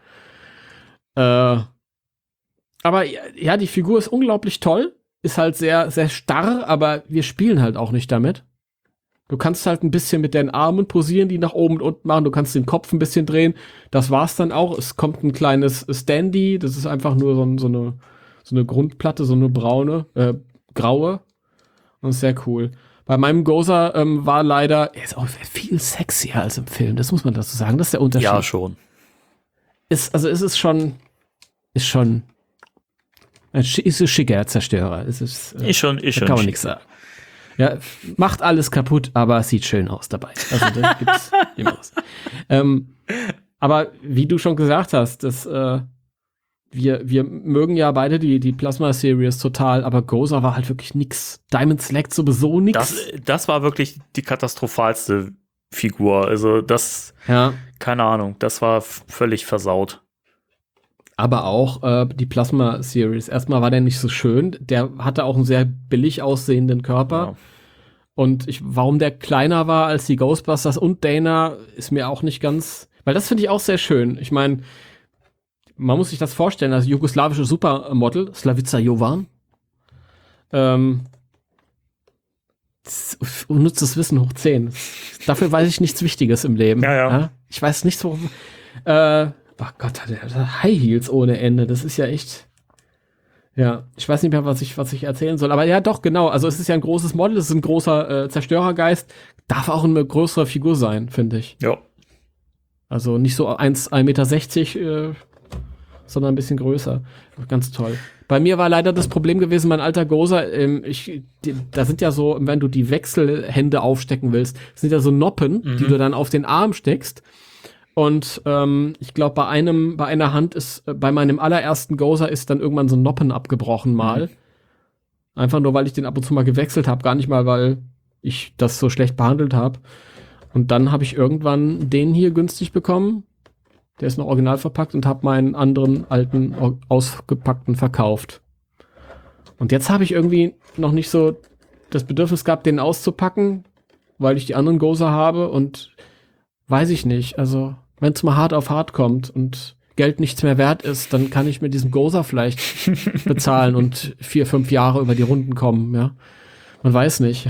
Äh, aber ja, die Figur ist unglaublich toll, ist halt sehr, sehr starr, aber wir spielen halt auch nicht damit. Du kannst halt ein bisschen mit den Armen posieren, die nach oben und unten machen, du kannst den Kopf ein bisschen drehen, das war's dann auch. Es kommt ein kleines Standy, das ist einfach nur so, so, eine, so eine Grundplatte, so eine braune, äh, graue und ist sehr cool. Bei meinem Gozer ähm, war leider, er ist auch viel sexier als im Film, das muss man dazu sagen, das ist der Unterschied. Ja, schon. Ist, also es ist schon, ist schon, ein sch- ist ein schicker Zerstörer. Es ist, äh, Ist schon, ist da schon kann man schick. nichts sagen. Ja, macht alles kaputt, aber sieht schön aus dabei. Also da gibt's immer was. Ähm, aber wie du schon gesagt hast, das, äh, wir, wir mögen ja beide die, die Plasma-Series total, aber Gozer war halt wirklich nix. Diamond Select sowieso nix. Das, das war wirklich die katastrophalste Figur. Also das, ja. keine Ahnung, das war f- völlig versaut. Aber auch äh, die Plasma-Series. Erstmal war der nicht so schön. Der hatte auch einen sehr billig aussehenden Körper. Ja. Und ich, warum der kleiner war als die Ghostbusters und Dana, ist mir auch nicht ganz. Weil das finde ich auch sehr schön. Ich meine, man muss sich das vorstellen, das jugoslawische Supermodel, Slavica Jovan. Ähm. das ist Unnützes Wissen hoch zehn. Dafür weiß ich nichts Wichtiges im Leben. Ja, ja. Ich weiß nichts, worum. Äh. Oh Gott, der hat High Heels ohne Ende. Das ist ja echt. Ja, ich weiß nicht mehr, was ich, was ich erzählen soll. Aber ja, doch, genau. Also es ist ja ein großes Model, es ist ein großer äh, Zerstörergeist. Darf auch eine größere Figur sein, finde ich. Ja. Also nicht so eins Komma sechzig Meter, äh, sondern ein bisschen größer. Ganz toll. Bei mir war leider das Problem gewesen, mein alter Gozer, ähm, ich, die, da sind ja so, wenn du die Wechselhände aufstecken willst, sind ja so Noppen, Mhm. die du dann auf den Arm steckst. Und ähm, ich glaube, bei einem, bei einer Hand ist, äh, bei meinem allerersten Gozer ist dann irgendwann so ein Noppen abgebrochen mal. Mhm. Einfach nur, weil ich den ab und zu mal gewechselt habe, gar nicht mal, weil ich das so schlecht behandelt habe. Und dann habe ich irgendwann den hier günstig bekommen. Der ist noch original verpackt und habe meinen anderen alten au- ausgepackten verkauft. Und jetzt habe ich irgendwie noch nicht so das Bedürfnis gehabt, den auszupacken, weil ich die anderen Gozer habe und weiß ich nicht. Also, wenn es mal hart auf hart kommt und Geld nichts mehr wert ist, dann kann ich mir diesen Gozer vielleicht bezahlen und vier, fünf Jahre über die Runden kommen, ja. Man weiß nicht.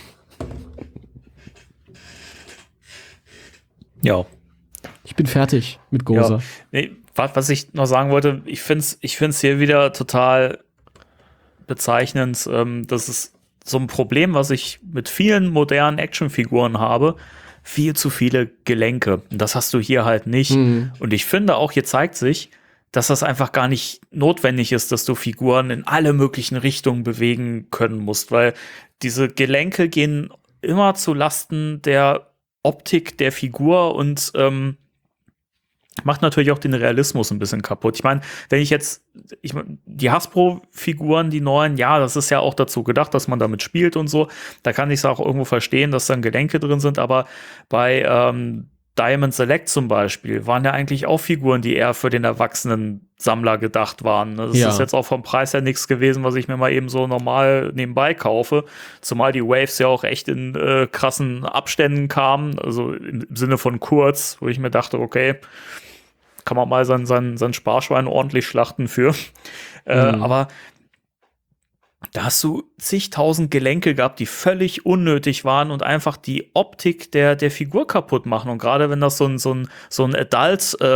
Ja. Ich bin fertig mit Gozer. Ja. Nee, was, was ich noch sagen wollte, ich finde es ich find's hier wieder total bezeichnend. Ähm, das ist so ein Problem, was ich mit vielen modernen Actionfiguren habe. Viel zu viele Gelenke. Und das hast du hier halt nicht. Mhm. Und ich finde auch, hier zeigt sich, dass das einfach gar nicht notwendig ist, dass du Figuren in alle möglichen Richtungen bewegen können musst, weil diese Gelenke gehen immer zu Lasten der Optik der Figur und ähm, macht natürlich auch den Realismus ein bisschen kaputt. Ich meine, wenn ich jetzt, ich mein, die Hasbro-Figuren, die neuen, ja, das ist ja auch dazu gedacht, dass man damit spielt und so. Da kann ich es auch irgendwo verstehen, dass dann Gelenke drin sind, aber bei ähm, Diamond Select zum Beispiel waren ja eigentlich auch Figuren, die eher für den erwachsenen Sammler gedacht waren. Das Ja. ist jetzt auch vom Preis her nichts gewesen, was ich mir mal eben so normal nebenbei kaufe. Zumal die Waves ja auch echt in äh, krassen Abständen kamen, also im Sinne von kurz, wo ich mir dachte, okay, kann man mal sein, sein, sein Sparschwein ordentlich schlachten für. Äh, Mhm. aber da hast du zigtausend Gelenke gehabt, die völlig unnötig waren und einfach die Optik der, der Figur kaputt machen. Und gerade wenn das so ein, so ein, so ein Adult äh,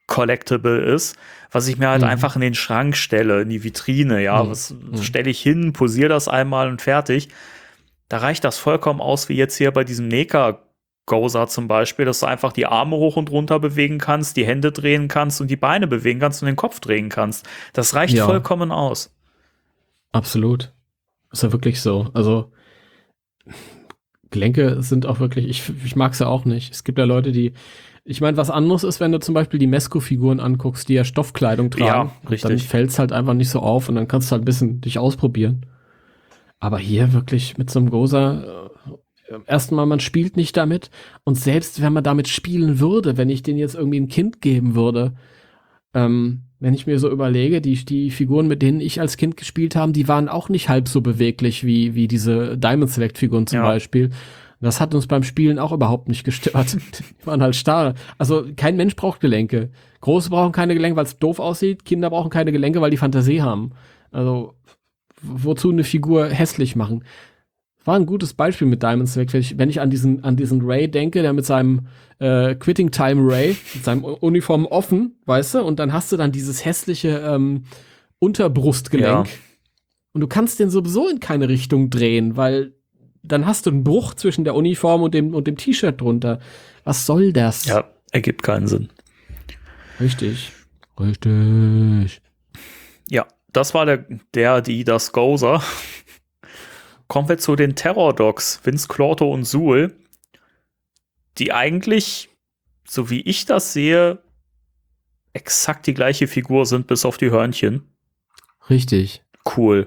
Collectible ist, was ich mir halt Mhm. einfach in den Schrank stelle, in die Vitrine, ja, Mhm. was Mhm. stelle ich hin, posiere das einmal und fertig. Da reicht das vollkommen aus, wie jetzt hier bei diesem Neka-Gozer zum Beispiel, dass du einfach die Arme hoch und runter bewegen kannst, die Hände drehen kannst und die Beine bewegen kannst und den Kopf drehen kannst. Das reicht Ja. vollkommen aus. Absolut. Ist ja wirklich so. Also Gelenke sind auch wirklich, ich, ich mag es ja auch nicht. Es gibt ja Leute, die, ich meine, was anderes ist, wenn du zum Beispiel die Mesco-Figuren anguckst, die ja Stoffkleidung tragen. Ja, richtig. Dann fällt es halt einfach nicht so auf und dann kannst du halt ein bisschen dich ausprobieren. Aber hier wirklich mit so einem Gozer, äh, erstmal, man spielt nicht damit. Und selbst wenn man damit spielen würde, wenn ich den jetzt irgendwie ein Kind geben würde, ähm, wenn ich mir so überlege, die, die Figuren, mit denen ich als Kind gespielt habe, die waren auch nicht halb so beweglich wie, wie diese Diamond Select Figuren zum Ja. Beispiel. Das hat uns beim Spielen auch überhaupt nicht gestört. Die waren halt starr. Also kein Mensch braucht Gelenke. Große brauchen keine Gelenke, weil es doof aussieht. Kinder brauchen keine Gelenke, weil die Fantasie haben. Also wozu eine Figur hässlich machen? War ein gutes Beispiel mit Diamond Select, wenn ich, wenn ich an diesen, an diesen Ray denke, der mit seinem äh, Quitting Time Ray, mit seinem U- Uniform offen, weißt du, und dann hast du dann dieses hässliche ähm, Unterbrustgelenk. Ja. Und du kannst den sowieso in keine Richtung drehen, weil dann hast du einen Bruch zwischen der Uniform und dem, und dem T-Shirt drunter. Was soll das? Ja, ergibt keinen Sinn. Richtig. Richtig. Ja, das war der, der, die, das Gozer. Kommen wir zu den Terror Dogs, Vince Clorto und Suhl, die eigentlich, so wie ich das sehe, exakt die gleiche Figur sind, bis auf die Hörnchen. Richtig. Cool.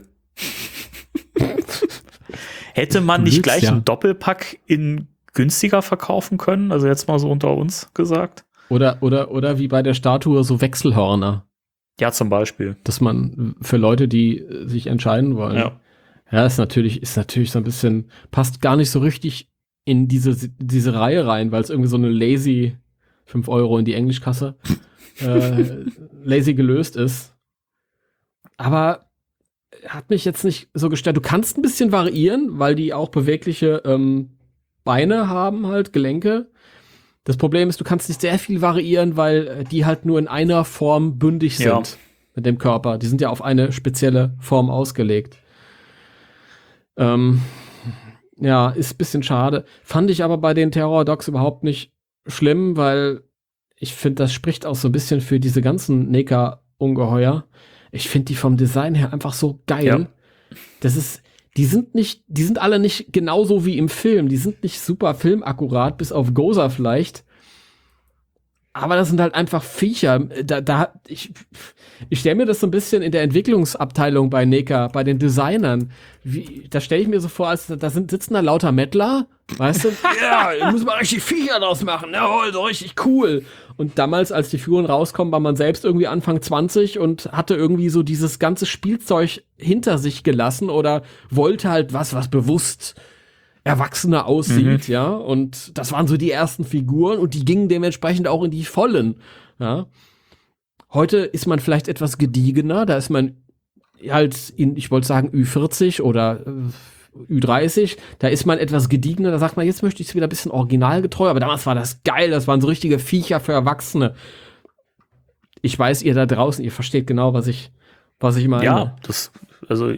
Hätte man Du nicht lügst, gleich ja. einen Doppelpack in günstiger verkaufen können? Also jetzt mal so unter uns gesagt. Oder, oder, oder wie bei der Statue so Wechselhörner, Ja, zum Beispiel. dass man für Leute, die äh, sich entscheiden wollen. Ja. Ja, ist natürlich, ist natürlich so ein bisschen, passt gar nicht so richtig in diese, diese Reihe rein, weil es irgendwie so eine lazy fünf Euro in die Englischkasse äh, lazy gelöst ist. Aber hat mich jetzt nicht so gestört. Du kannst ein bisschen variieren, weil die auch bewegliche ähm, Beine haben, halt Gelenke. Das Problem ist, du kannst nicht sehr viel variieren, weil äh, die halt nur in einer Form bündig sind Ja. mit dem Körper. Die sind ja auf eine spezielle Form ausgelegt. Ähm, ja, ist ein bisschen schade. Fand ich aber bei den Terror Dogs überhaupt nicht schlimm, weil ich finde, das spricht auch so ein bisschen für diese ganzen Neka-Ungeheuer. Ich finde die vom Design her einfach so geil. Ja. Das ist, die sind nicht, die sind alle nicht genauso wie im Film. Die sind nicht super filmakkurat, bis auf Gozer vielleicht. Aber das sind halt einfach Viecher. Da, da, ich, ich stelle mir das so ein bisschen in der Entwicklungsabteilung bei Neka, bei den Designern. Wie, da stelle ich mir so vor, als da sind, sitzen da lauter Mettler, weißt du? Ja, da muss man richtig Viecher draus machen. Jawohl, so richtig cool. Und damals, als die Figuren rauskommen, war man selbst irgendwie Anfang zwanzig und hatte irgendwie so dieses ganze Spielzeug hinter sich gelassen oder wollte halt was, was bewusst erwachsener aussieht, Mhm. ja, und das waren so die ersten Figuren und die gingen dementsprechend auch in die Vollen, ja. Heute ist man vielleicht etwas gediegener, da ist man halt in, ich wollte sagen Ü vierzig oder äh, Ü dreißig, da ist man etwas gediegener, da sagt man, jetzt möchte ich es wieder ein bisschen originalgetreu, aber damals war das geil, das waren so richtige Viecher für Erwachsene. Ich weiß, ihr da draußen, ihr versteht genau, was ich, was ich meine. Ja, das, also,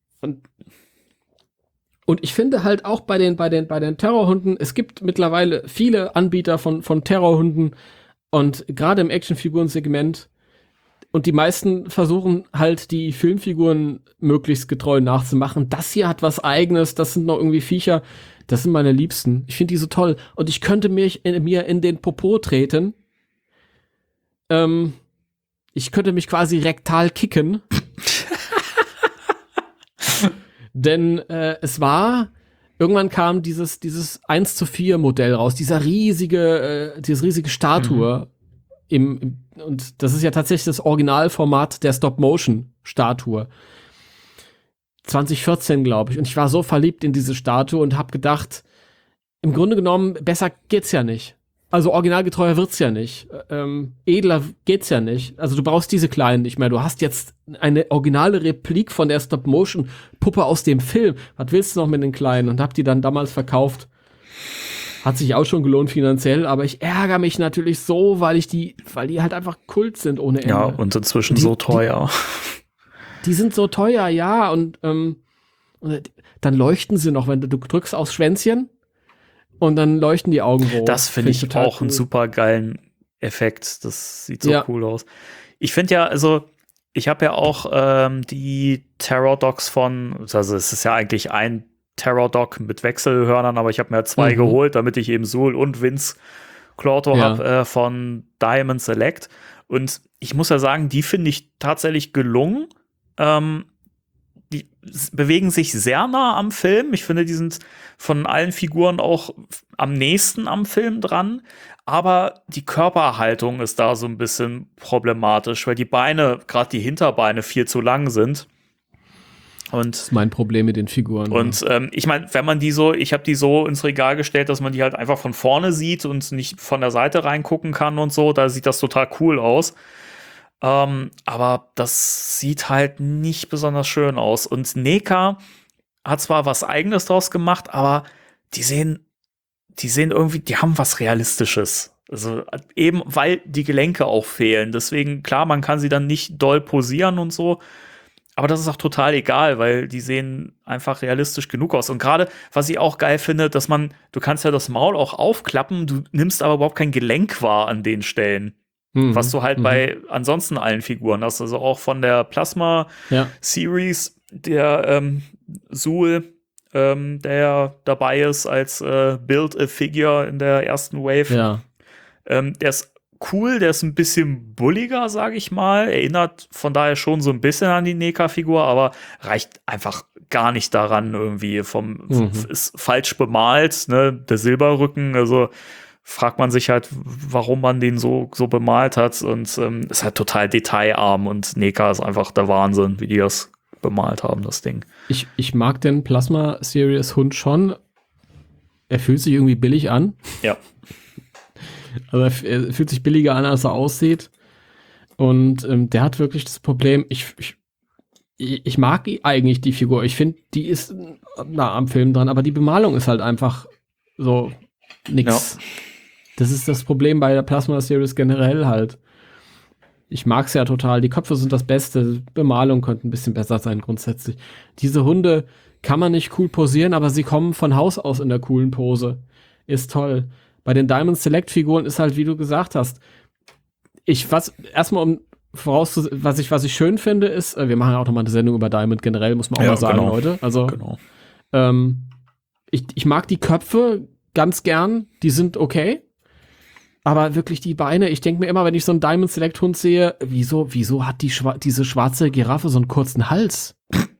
Und ich finde halt auch bei den, bei den, bei den Terrorhunden, es gibt mittlerweile viele Anbieter von, von Terrorhunden und gerade im Actionfiguren-Segment und die meisten versuchen halt die Filmfiguren möglichst getreu nachzumachen. Das hier hat was Eigenes, das sind noch irgendwie Viecher, das sind meine Liebsten. Ich finde die so toll und ich könnte mich in, mir in den Popo treten. Ähm, ich könnte mich quasi rektal kicken. Denn äh, es war, irgendwann kam dieses, dieses eins zu vier Modell raus, dieser riesige, äh, diese riesige Statue. Im, im, und das ist ja tatsächlich das Originalformat der Stop-Motion-Statue. zwanzig vierzehn, glaube ich. Und ich war so verliebt in diese Statue und habe gedacht, im Grunde genommen, besser geht's ja nicht. Also originalgetreuer wird's ja nicht. Ähm, edler geht's ja nicht. Also du brauchst diese kleinen nicht mehr. Du hast jetzt eine originale Replik von der Stop-Motion-Puppe aus dem Film. Was willst du noch mit den kleinen? Und hab die dann damals verkauft. Hat sich auch schon gelohnt finanziell, aber ich ärgere mich natürlich so, weil ich die, weil die halt einfach Kult sind ohne Ende. Ja, und inzwischen die, so teuer. Die, die sind so teuer, ja, und, ähm, und dann leuchten sie noch, wenn du, du drückst aufs Schwänzchen und dann leuchten die Augen rot. Das finde ich, total auch cool. einen super geilen Effekt. Das sieht so Ja. cool aus. Ich finde ja, also ich habe ja auch ähm, die Terror Dogs von, also es ist ja eigentlich ein Terror Dog mit Wechselhörnern, aber ich habe mir zwei Mhm. geholt, damit ich eben Sul und Vince Clorto Ja. habe äh, von Diamond Select. Und ich muss ja sagen, die finde ich tatsächlich gelungen. Ähm, die s- bewegen sich sehr nah am Film. Ich finde, die sind von allen Figuren auch f- am nächsten am Film dran. Aber die Körperhaltung ist da so ein bisschen problematisch, weil die Beine, gerade die Hinterbeine, viel zu lang sind. Und Das ist mein Problem mit den Figuren. und ähm, ich meine, wenn man die so, ich habe die so ins Regal gestellt, dass man die halt einfach von vorne sieht und nicht von der Seite reingucken kann und so, da sieht das total cool aus. Ähm, aber das sieht halt nicht besonders schön aus. Und Neka hat zwar was Eigenes draus gemacht, aber die sehen, die sehen irgendwie, die haben was Realistisches. Also eben, weil die Gelenke auch fehlen. Deswegen, klar, man kann sie dann nicht doll posieren und so. Aber das ist auch total egal, weil die sehen einfach realistisch genug aus. Und gerade, was ich auch geil finde, dass man, du kannst ja das Maul auch aufklappen, du nimmst aber überhaupt kein Gelenk wahr an den Stellen. Mhm. Was du halt Mhm. bei ansonsten allen Figuren hast. Also auch von der Plasma-Series, Ja. der ähm, Sul, ähm, der dabei ist als äh, Build-A-Figure in der ersten Wave. Ja. Ähm, der ist cool, der ist ein bisschen bulliger, sage ich mal. Erinnert von daher schon so ein bisschen an die Neka-Figur, aber reicht einfach gar nicht daran irgendwie. Vom Mhm. f- ist falsch bemalt, ne? Der Silberrücken, also fragt man sich halt, warum man den so, so bemalt hat. Und ähm, ist halt total detailarm und Neka ist einfach der Wahnsinn, wie die das bemalt haben, das Ding. Ich, ich mag den Plasma Series Hund schon. Er fühlt sich irgendwie billig an. Ja. Also er, f- er fühlt sich billiger an, als er aussieht. Und ähm, der hat wirklich das Problem, ich, ich, ich mag i- eigentlich die Figur. Ich finde, die ist nah am Film dran, aber die Bemalung ist halt einfach so nix. Das ist das Problem bei der Plasma Series generell halt. Ich mag es ja total. Die Köpfe sind das Beste. Bemalung könnte ein bisschen besser sein grundsätzlich. Diese Hunde kann man nicht cool posieren, aber sie kommen von Haus aus in der coolen Pose. Ist toll. Bei den Diamond Select Figuren ist halt, wie du gesagt hast, ich, was, erstmal um vorauszu, was ich, was ich schön finde, ist, äh, wir machen ja auch nochmal eine Sendung über Diamond generell, muss man auch Ja, mal sagen, genau. Leute. Also, Genau. ähm, ich, ich mag die Köpfe ganz gern, die sind okay. Aber wirklich die Beine, ich denke mir immer, wenn ich so einen Diamond Select Hund sehe, wieso, wieso hat die schwa diese schwarze Giraffe so einen kurzen Hals?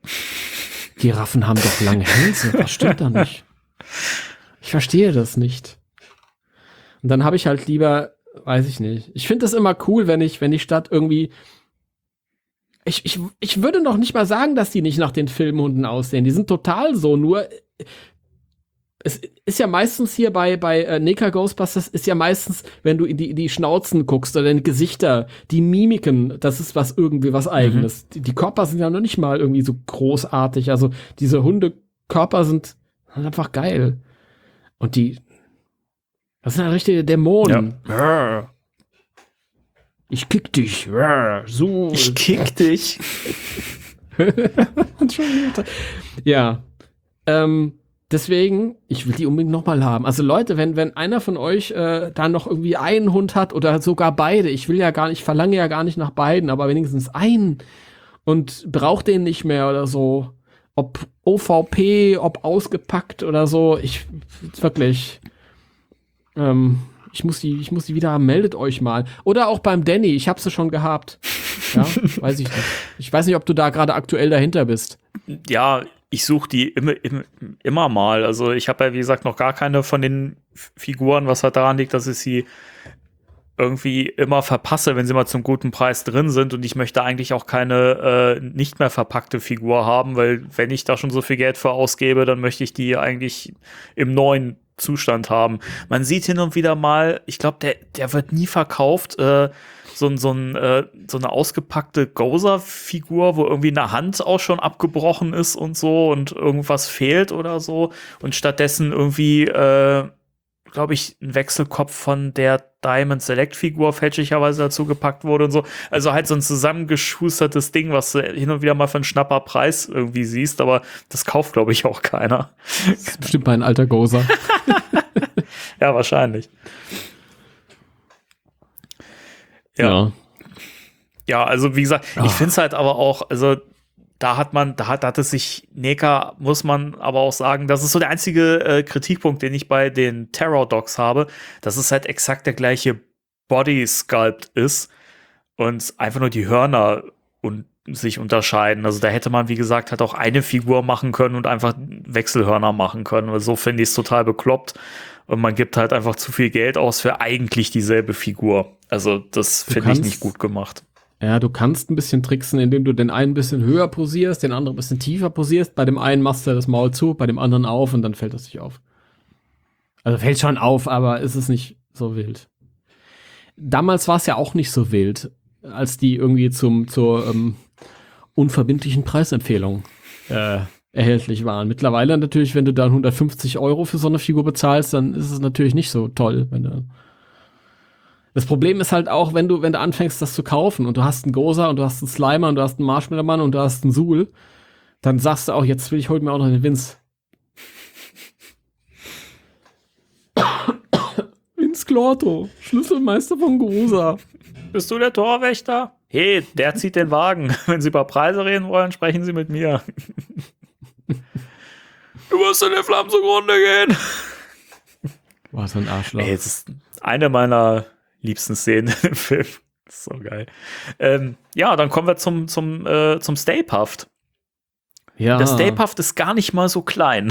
Giraffen haben doch lange Hälse, was stimmt da nicht? Ich verstehe das nicht. Und dann habe ich halt lieber, weiß ich nicht. Ich finde das immer cool, wenn ich, wenn die Stadt irgendwie. Ich, ich, ich würde noch nicht mal sagen, dass die nicht nach den Filmhunden aussehen. Die sind total so, nur es ist ja meistens hier bei, bei äh, Neka Ghostbusters ist ja meistens, wenn du in die, in die Schnauzen guckst oder in die Gesichter, die Mimiken, das ist was irgendwie was Eigenes. Die, die Körper sind ja noch nicht mal irgendwie so großartig. Also diese Hundekörper sind einfach geil. Und die, das sind ja richtige Dämonen. Ja. Ich kick dich. So. Ich kick dich. Ja. Ähm, deswegen, ich will die unbedingt nochmal haben. Also Leute, wenn, wenn einer von euch äh, da noch irgendwie einen Hund hat oder sogar beide, ich will ja gar nicht, ich verlange ja gar nicht nach beiden, aber wenigstens einen und braucht den nicht mehr oder so. Ob O V P, ob ausgepackt oder so, ich wirklich, ähm, ich muss die, ich muss die wieder haben, meldet euch mal. Oder auch beim Danny, ich habe sie schon gehabt. Ja, weiß ich nicht. Ich weiß nicht, ob du da gerade aktuell dahinter bist. Ja, ich suche die immer, immer, immer mal. Also ich habe ja, wie gesagt, noch gar keine von den F- Figuren, was halt daran liegt, dass ich sie irgendwie immer verpasse, wenn sie mal zum guten Preis drin sind. Und ich möchte eigentlich auch keine äh, nicht mehr verpackte Figur haben, weil wenn ich da schon so viel Geld für ausgebe, dann möchte ich die eigentlich im neuen Zustand haben. Man sieht hin und wieder mal, ich glaube, der, der wird nie verkauft, äh, so, ein- so, ein, äh, so eine ausgepackte Gozer-Figur, wo irgendwie eine Hand auch schon abgebrochen ist und so und irgendwas fehlt oder so. Und stattdessen irgendwie äh, glaube ich, ein Wechselkopf von der Diamond Select Figur fälschlicherweise dazu gepackt wurde und so. Also halt so ein zusammengeschustertes Ding, was du hin und wieder mal für einen Schnapper Preis irgendwie siehst, aber das kauft, glaube ich, auch keiner. Das ist bestimmt ein alter Gozer. Ja, wahrscheinlich. Ja. Ja. Ja, also wie gesagt, Ah. ich finde es halt aber auch, also da hat man, da hat, da hat es sich, NECA, muss man aber auch sagen, das ist so der einzige äh, Kritikpunkt, den ich bei den Terror Dogs habe, dass es halt exakt der gleiche Body Sculpt ist und einfach nur die Hörner und sich unterscheiden. Also da hätte man, wie gesagt, halt auch eine Figur machen können und einfach Wechselhörner machen können. Weil so finde ich es total bekloppt. Und man gibt halt einfach zu viel Geld aus für eigentlich dieselbe Figur. Also das Du finde ich kannst- nicht gut gemacht. Ja, du kannst ein bisschen tricksen, indem du den einen ein bisschen höher posierst, den anderen ein bisschen tiefer posierst. Bei dem einen machst du das Maul zu, bei dem anderen auf und dann fällt das nicht auf. Also fällt schon auf, aber ist es nicht so wild. Damals war es ja auch nicht so wild, als die irgendwie zum, zur ähm, unverbindlichen Preisempfehlung äh, erhältlich waren. Mittlerweile natürlich, wenn du dann hundertfünfzig Euro für so eine Figur bezahlst, dann ist es natürlich nicht so toll, wenn du Das Problem ist halt auch, wenn du, wenn du anfängst, das zu kaufen und du hast einen Gozer und du hast einen Slimer und du hast einen Marshmallow-Mann und du hast einen Suhl, dann sagst du auch, jetzt will ich, hol mir auch noch den Vince. Vince Clorto, Schlüsselmeister von Gozer. Bist du der Torwächter? Hey, der zieht den Wagen. Wenn Sie über Preise reden wollen, sprechen Sie mit mir. Du wirst in den Flammen zugrunde gehen. Boah, so ein Arschloch. Ey, das ist eine meiner liebsten Szenen im Film. Das ist so geil. Ähm, ja, dann kommen wir zum, zum, äh, zum Stay Puft. Ja. Der Stay Puft ist gar nicht mal so klein.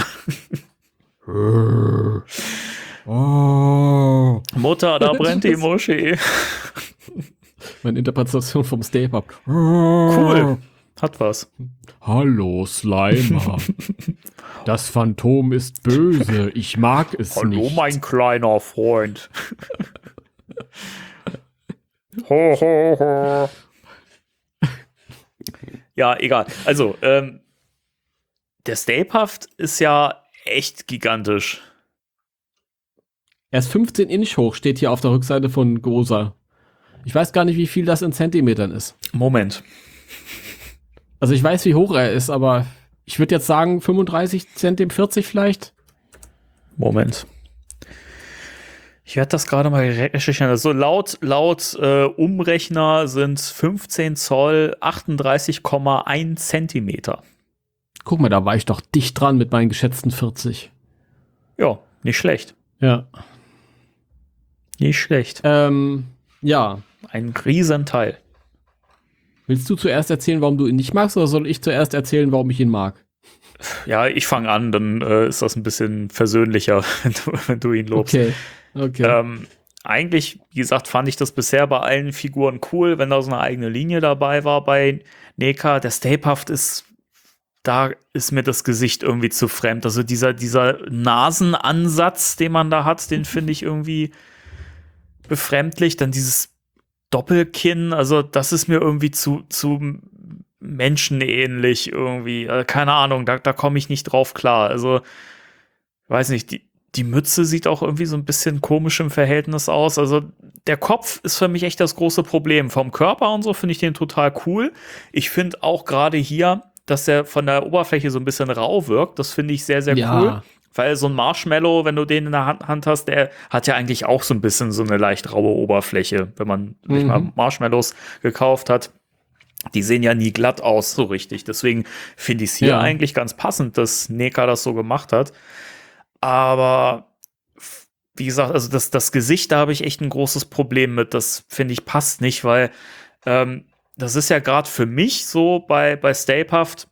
Oh. Mutter, da brennt die Moschee. Meine Interpretation vom Stay Puft. Cool. Hat was. Hallo, Slimer. Das Phantom ist böse. Ich mag es Hallo, nicht. mein kleiner Freund. Ho, ho, ho. Ja, egal. Also, ähm, der Stay Puft ist ja echt gigantisch. Er ist fünfzehn Inch hoch, steht hier auf der Rückseite von Gozer. Ich weiß gar nicht, wie viel das in Zentimetern ist. Moment. Also ich weiß, wie hoch er ist, aber ich würde jetzt sagen fünfunddreißig Zentimeter, vierzig vielleicht. Moment. Ich werde das gerade mal recherchieren. Also laut, laut äh, Umrechner sind fünfzehn Zoll achtunddreißig Komma eins Zentimeter. Guck mal, da war ich doch dicht dran mit meinen geschätzten vierzig. Ja, nicht schlecht. Ja. Nicht schlecht. Ähm, ja. Ein Riesenteil. Willst du zuerst erzählen, warum du ihn nicht magst, oder soll ich zuerst erzählen, warum ich ihn mag? Ja, ich fange an, dann äh, ist das ein bisschen versöhnlicher, wenn du, wenn du ihn lobst. Okay. Okay. Ähm, eigentlich, wie gesagt, fand ich das bisher bei allen Figuren cool, wenn da so eine eigene Linie dabei war bei NECA. Der Stay Puft ist, da ist mir das Gesicht irgendwie zu fremd. Also dieser, dieser Nasenansatz, den man da hat, den finde ich irgendwie befremdlich. Dann dieses Doppelkinn, also das ist mir irgendwie zu, zu menschenähnlich irgendwie. Also keine Ahnung, da, da komme ich nicht drauf klar. Also, weiß nicht, die, die Mütze sieht auch irgendwie so ein bisschen komisch im Verhältnis aus. Also der Kopf ist für mich echt das große Problem. Vom Körper und so finde ich den total cool. Ich finde auch gerade hier, dass der von der Oberfläche so ein bisschen rau wirkt. Das finde ich sehr, sehr Ja. cool. Weil so ein Marshmallow, wenn du den in der Hand, Hand hast, der hat ja eigentlich auch so ein bisschen so eine leicht raue Oberfläche, wenn man sich Mhm. mal Marshmallows gekauft hat. Die sehen ja nie glatt aus, so richtig. Deswegen finde ich es hier Ja. eigentlich ganz passend, dass NECA das so gemacht hat. Aber f- wie gesagt, also das, das Gesicht, da habe ich echt ein großes Problem mit. Das finde ich passt nicht, weil ähm, das ist ja gerade für mich so bei, bei Stay Puft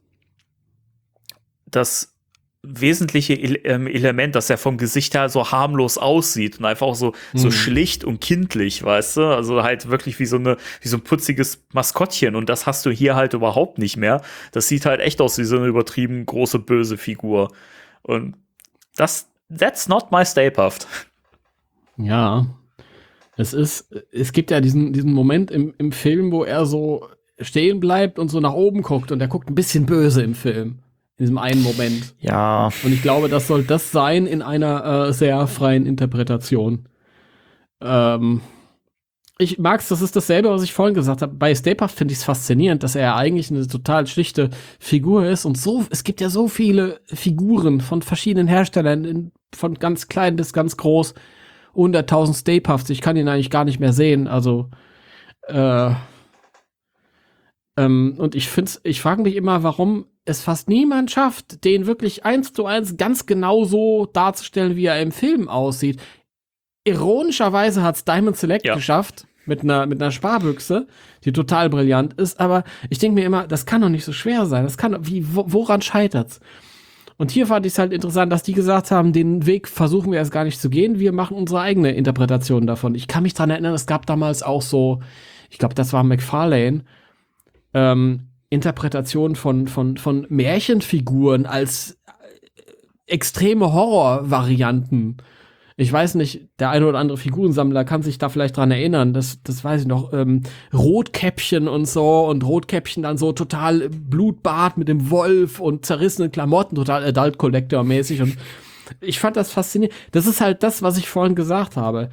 das wesentliche Ele ähm, Element, dass er vom Gesicht her so harmlos aussieht und einfach auch so, so Mhm. schlicht und kindlich, weißt du? Also halt wirklich wie so eine, wie so ein putziges Maskottchen, und das hast du hier halt überhaupt nicht mehr. Das sieht halt echt aus wie so eine übertrieben große, böse Figur. Und das, that's not my Stay Puft. Ja. Es ist, es gibt ja diesen, diesen Moment im, im Film, wo er so stehen bleibt und so nach oben guckt, und er guckt ein bisschen böse im Film. In diesem einen Moment. Ja. Und ich glaube, das soll das sein in einer äh, sehr freien Interpretation. Ähm, ich mag's, das ist dasselbe, was ich vorhin gesagt habe. Bei Stay Puft finde ich es faszinierend, dass er eigentlich eine total schlichte Figur ist. Und so, es gibt ja so viele Figuren von verschiedenen Herstellern, in, von ganz klein bis ganz groß. hunderttausend Stay Puffs. Ich kann ihn eigentlich gar nicht mehr sehen. Also, äh, ähm, und ich find's, ich frage mich immer, warum es fast niemand schafft, den wirklich eins zu eins ganz genau so darzustellen, wie er im Film aussieht. Ironischerweise hat's Diamond Select Ja. geschafft, mit einer, mit einer Sparbüchse, die total brillant ist, aber ich denke mir immer, das kann doch nicht so schwer sein. Das kann, wie, wo, woran scheitert's? Und hier fand ich es halt interessant, dass die gesagt haben, den Weg versuchen wir erst gar nicht zu gehen, wir machen unsere eigene Interpretation davon. Ich kann mich dran erinnern, es gab damals auch so, ich glaube, das war McFarlane, ähm, Interpretation von, von, von Märchenfiguren als extreme Horrorvarianten. Ich weiß nicht, der eine oder andere Figurensammler kann sich da vielleicht dran erinnern, das, das weiß ich noch, ähm, Rotkäppchen und so und Rotkäppchen dann so total Blutbad mit dem Wolf und zerrissenen Klamotten, total Adult Collector mäßig und ich fand das faszinierend. Das ist halt das, was ich vorhin gesagt habe.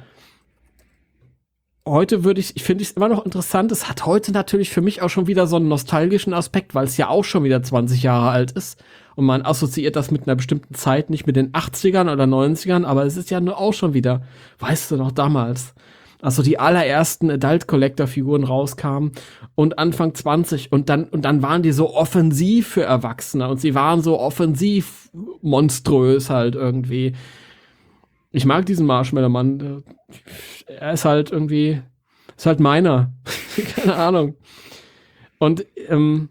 Heute würde ich, ich finde es immer noch interessant, es hat heute natürlich für mich auch schon wieder so einen nostalgischen Aspekt, weil es ja auch schon wieder zwanzig Jahre alt ist und man assoziiert das mit einer bestimmten Zeit, nicht mit den achtzigern oder neunzigern, aber es ist ja nur auch schon wieder, weißt du noch, damals, als so die allerersten Adult-Collector-Figuren rauskamen und Anfang zwanzig und dann, und dann waren die so offensiv für Erwachsene und sie waren so offensiv monströs halt irgendwie. Ich mag diesen Marshmallow-Mann. Er ist halt irgendwie, ist halt meiner. Keine Ahnung. Und ähm,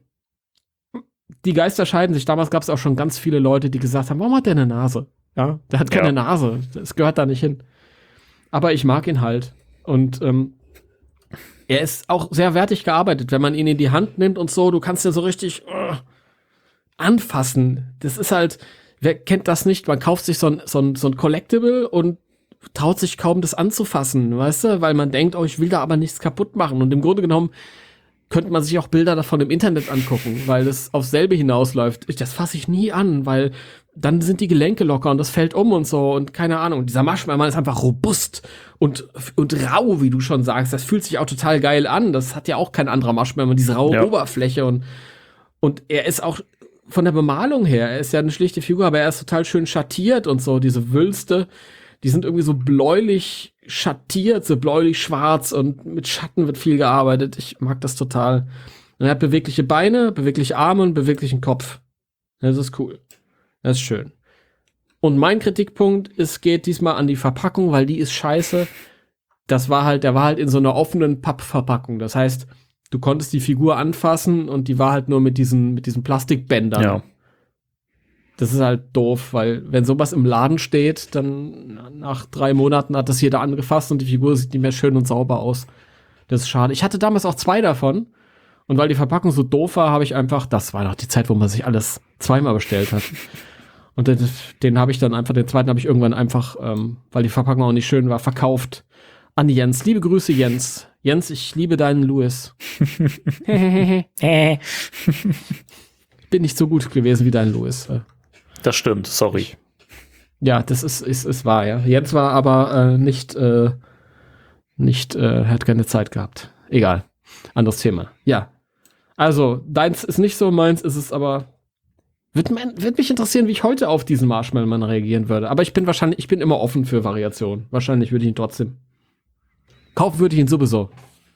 die Geister scheiden sich. Damals gab es auch schon ganz viele Leute, die gesagt haben, warum hat der eine Nase? Ja, der hat keine Ja. Nase. Das gehört da nicht hin. Aber ich mag ihn halt. Und ähm, er ist auch sehr wertig gearbeitet, wenn man ihn in die Hand nimmt und so. Du kannst ihn so richtig uh, anfassen. Das ist halt, wer kennt das nicht? Man kauft sich so ein, so ein, so ein Collectible und traut sich kaum, das anzufassen, weißt du? Weil man denkt, oh, ich will da aber nichts kaputt machen. Und im Grunde genommen könnte man sich auch Bilder davon im Internet angucken, weil das aufs selbe hinausläuft. Ich, das fasse ich nie an, weil dann sind die Gelenke locker und das fällt um und so und keine Ahnung. Dieser Marshmallow ist einfach robust und, und rau, wie du schon sagst. Das fühlt sich auch total geil an. Das hat ja auch kein anderer Marshmallow, diese raue Ja. Oberfläche und, und er ist auch von der Bemalung her, er ist ja eine schlichte Figur, aber er ist total schön schattiert und so, diese Wülste, die sind irgendwie so bläulich schattiert, so bläulich schwarz und mit Schatten wird viel gearbeitet. Ich mag das total. Und er hat bewegliche Beine, bewegliche Arme und beweglichen Kopf. Das ist cool. Das ist schön. Und mein Kritikpunkt, es geht diesmal an die Verpackung, weil die ist scheiße. Das war halt, der war halt in so einer offenen Pappverpackung. Das heißt, du konntest die Figur anfassen und die war halt nur mit diesen, mit diesen Plastikbändern. Ja. Das ist halt doof, weil wenn sowas im Laden steht, dann nach drei Monaten hat das jeder angefasst und die Figur sieht nicht mehr schön und sauber aus. Das ist schade. Ich hatte damals auch zwei davon und weil die Verpackung so doof war, habe ich einfach, das war noch die Zeit, wo man sich alles zweimal bestellt hat. Und den, den habe ich dann einfach, den zweiten habe ich irgendwann einfach, ähm, weil die Verpackung auch nicht schön war, verkauft an Jens. Liebe Grüße, Jens. Jens, ich liebe deinen Louis. Bin nicht so gut gewesen wie dein Louis. Das stimmt, sorry. Ja, das ist, ist, ist wahr, ja. Jens war aber äh, nicht, äh, nicht, äh, hat keine Zeit gehabt. Egal. Anderes Thema. Ja. Also, deins ist nicht so, meins ist es aber. Wird, mein, wird mich interessieren, wie ich heute auf diesen Marshmallow-Mann reagieren würde. Aber ich bin wahrscheinlich, ich bin immer offen für Variationen. Wahrscheinlich würde ich ihn trotzdem. Kaufen würde ich ihn sowieso.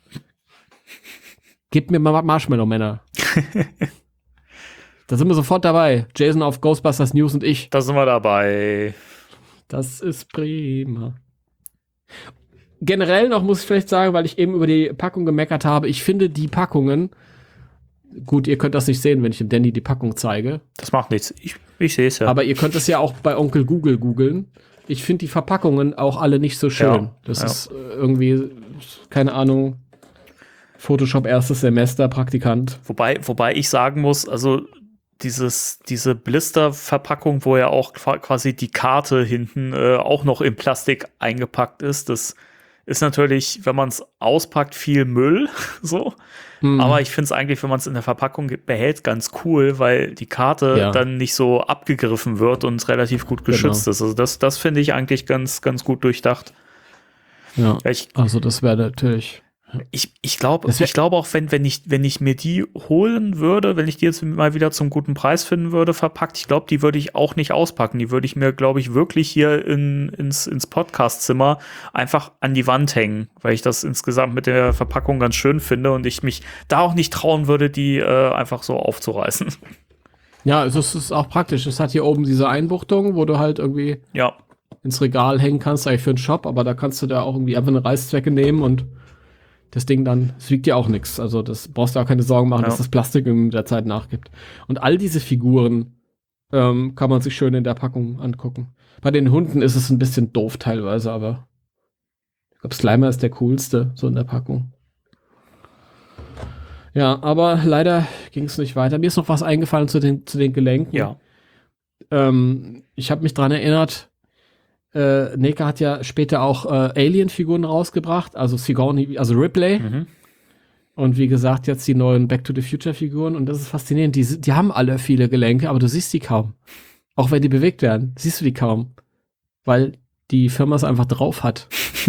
Gebt mir mal Marshmallow-Männer. Da sind wir sofort dabei. Jason auf Ghostbusters News und ich. Da sind wir dabei. Das ist prima. Generell noch muss ich vielleicht sagen, weil ich eben über die Packung gemeckert habe, ich finde die Packungen, gut, ihr könnt das nicht sehen, wenn ich dem Danny die Packung zeige, Das macht nichts. Ich, ich sehe es ja. aber ihr könnt es ja auch bei Onkel Google googeln. Ich finde die Verpackungen auch alle nicht so schön. Ja, das ja. ist äh, irgendwie, keine Ahnung, Photoshop erstes Semester, Praktikant. Wobei, wobei ich sagen muss, also dieses, diese Blister-Verpackung, wo ja auch qua- quasi die Karte hinten äh, auch noch in Plastik eingepackt ist, das ist natürlich, wenn man es auspackt, viel Müll, so. Mhm. Aber ich finde es eigentlich, wenn man es in der Verpackung behält, ganz cool, weil die Karte Ja. dann nicht so abgegriffen wird und relativ gut geschützt Genau. ist. Also das, das finde ich eigentlich ganz, ganz gut durchdacht. Ja, Ja, Ich, also das wäre natürlich. ich, ich glaube Das wär- ich glaube auch, wenn, wenn, ich, wenn ich mir die holen würde, wenn ich die jetzt mal wieder zum guten Preis finden würde, verpackt, ich glaube, die würde ich auch nicht auspacken. Die würde ich mir, glaube ich, wirklich hier in, ins, ins Podcastzimmer einfach an die Wand hängen, weil ich das insgesamt mit der Verpackung ganz schön finde und ich mich da auch nicht trauen würde, die äh, einfach so aufzureißen. Ja, also es ist auch praktisch. Es hat hier oben diese Einbuchtung, wo du halt irgendwie Ja, ins Regal hängen kannst, eigentlich für einen Shop, aber da kannst du da auch irgendwie einfach eine Reißzwecke nehmen und das Ding dann, es wiegt ja auch nichts. Also das brauchst du auch keine Sorgen machen, Ja. dass das Plastik in der Zeit nachgibt. Und all diese Figuren ähm, kann man sich schön in der Packung angucken. Bei den Hunden ist es ein bisschen doof teilweise, aber ich glaube, Slimer ist der coolste, so in der Packung. Ja, aber leider ging es nicht weiter. Mir ist noch was eingefallen zu den, zu den Gelenken. ja. Ähm, ich habe mich dran erinnert, äh, Neka hat ja später auch äh, Alien-Figuren rausgebracht, also Sigourney, also Ripley. Mhm. Und wie gesagt, jetzt die neuen Back to the Future-Figuren. Und das ist faszinierend. Die, die haben alle viele Gelenke, aber du siehst die kaum. Auch wenn die bewegt werden, siehst du die kaum. Weil die Firma es einfach drauf hat.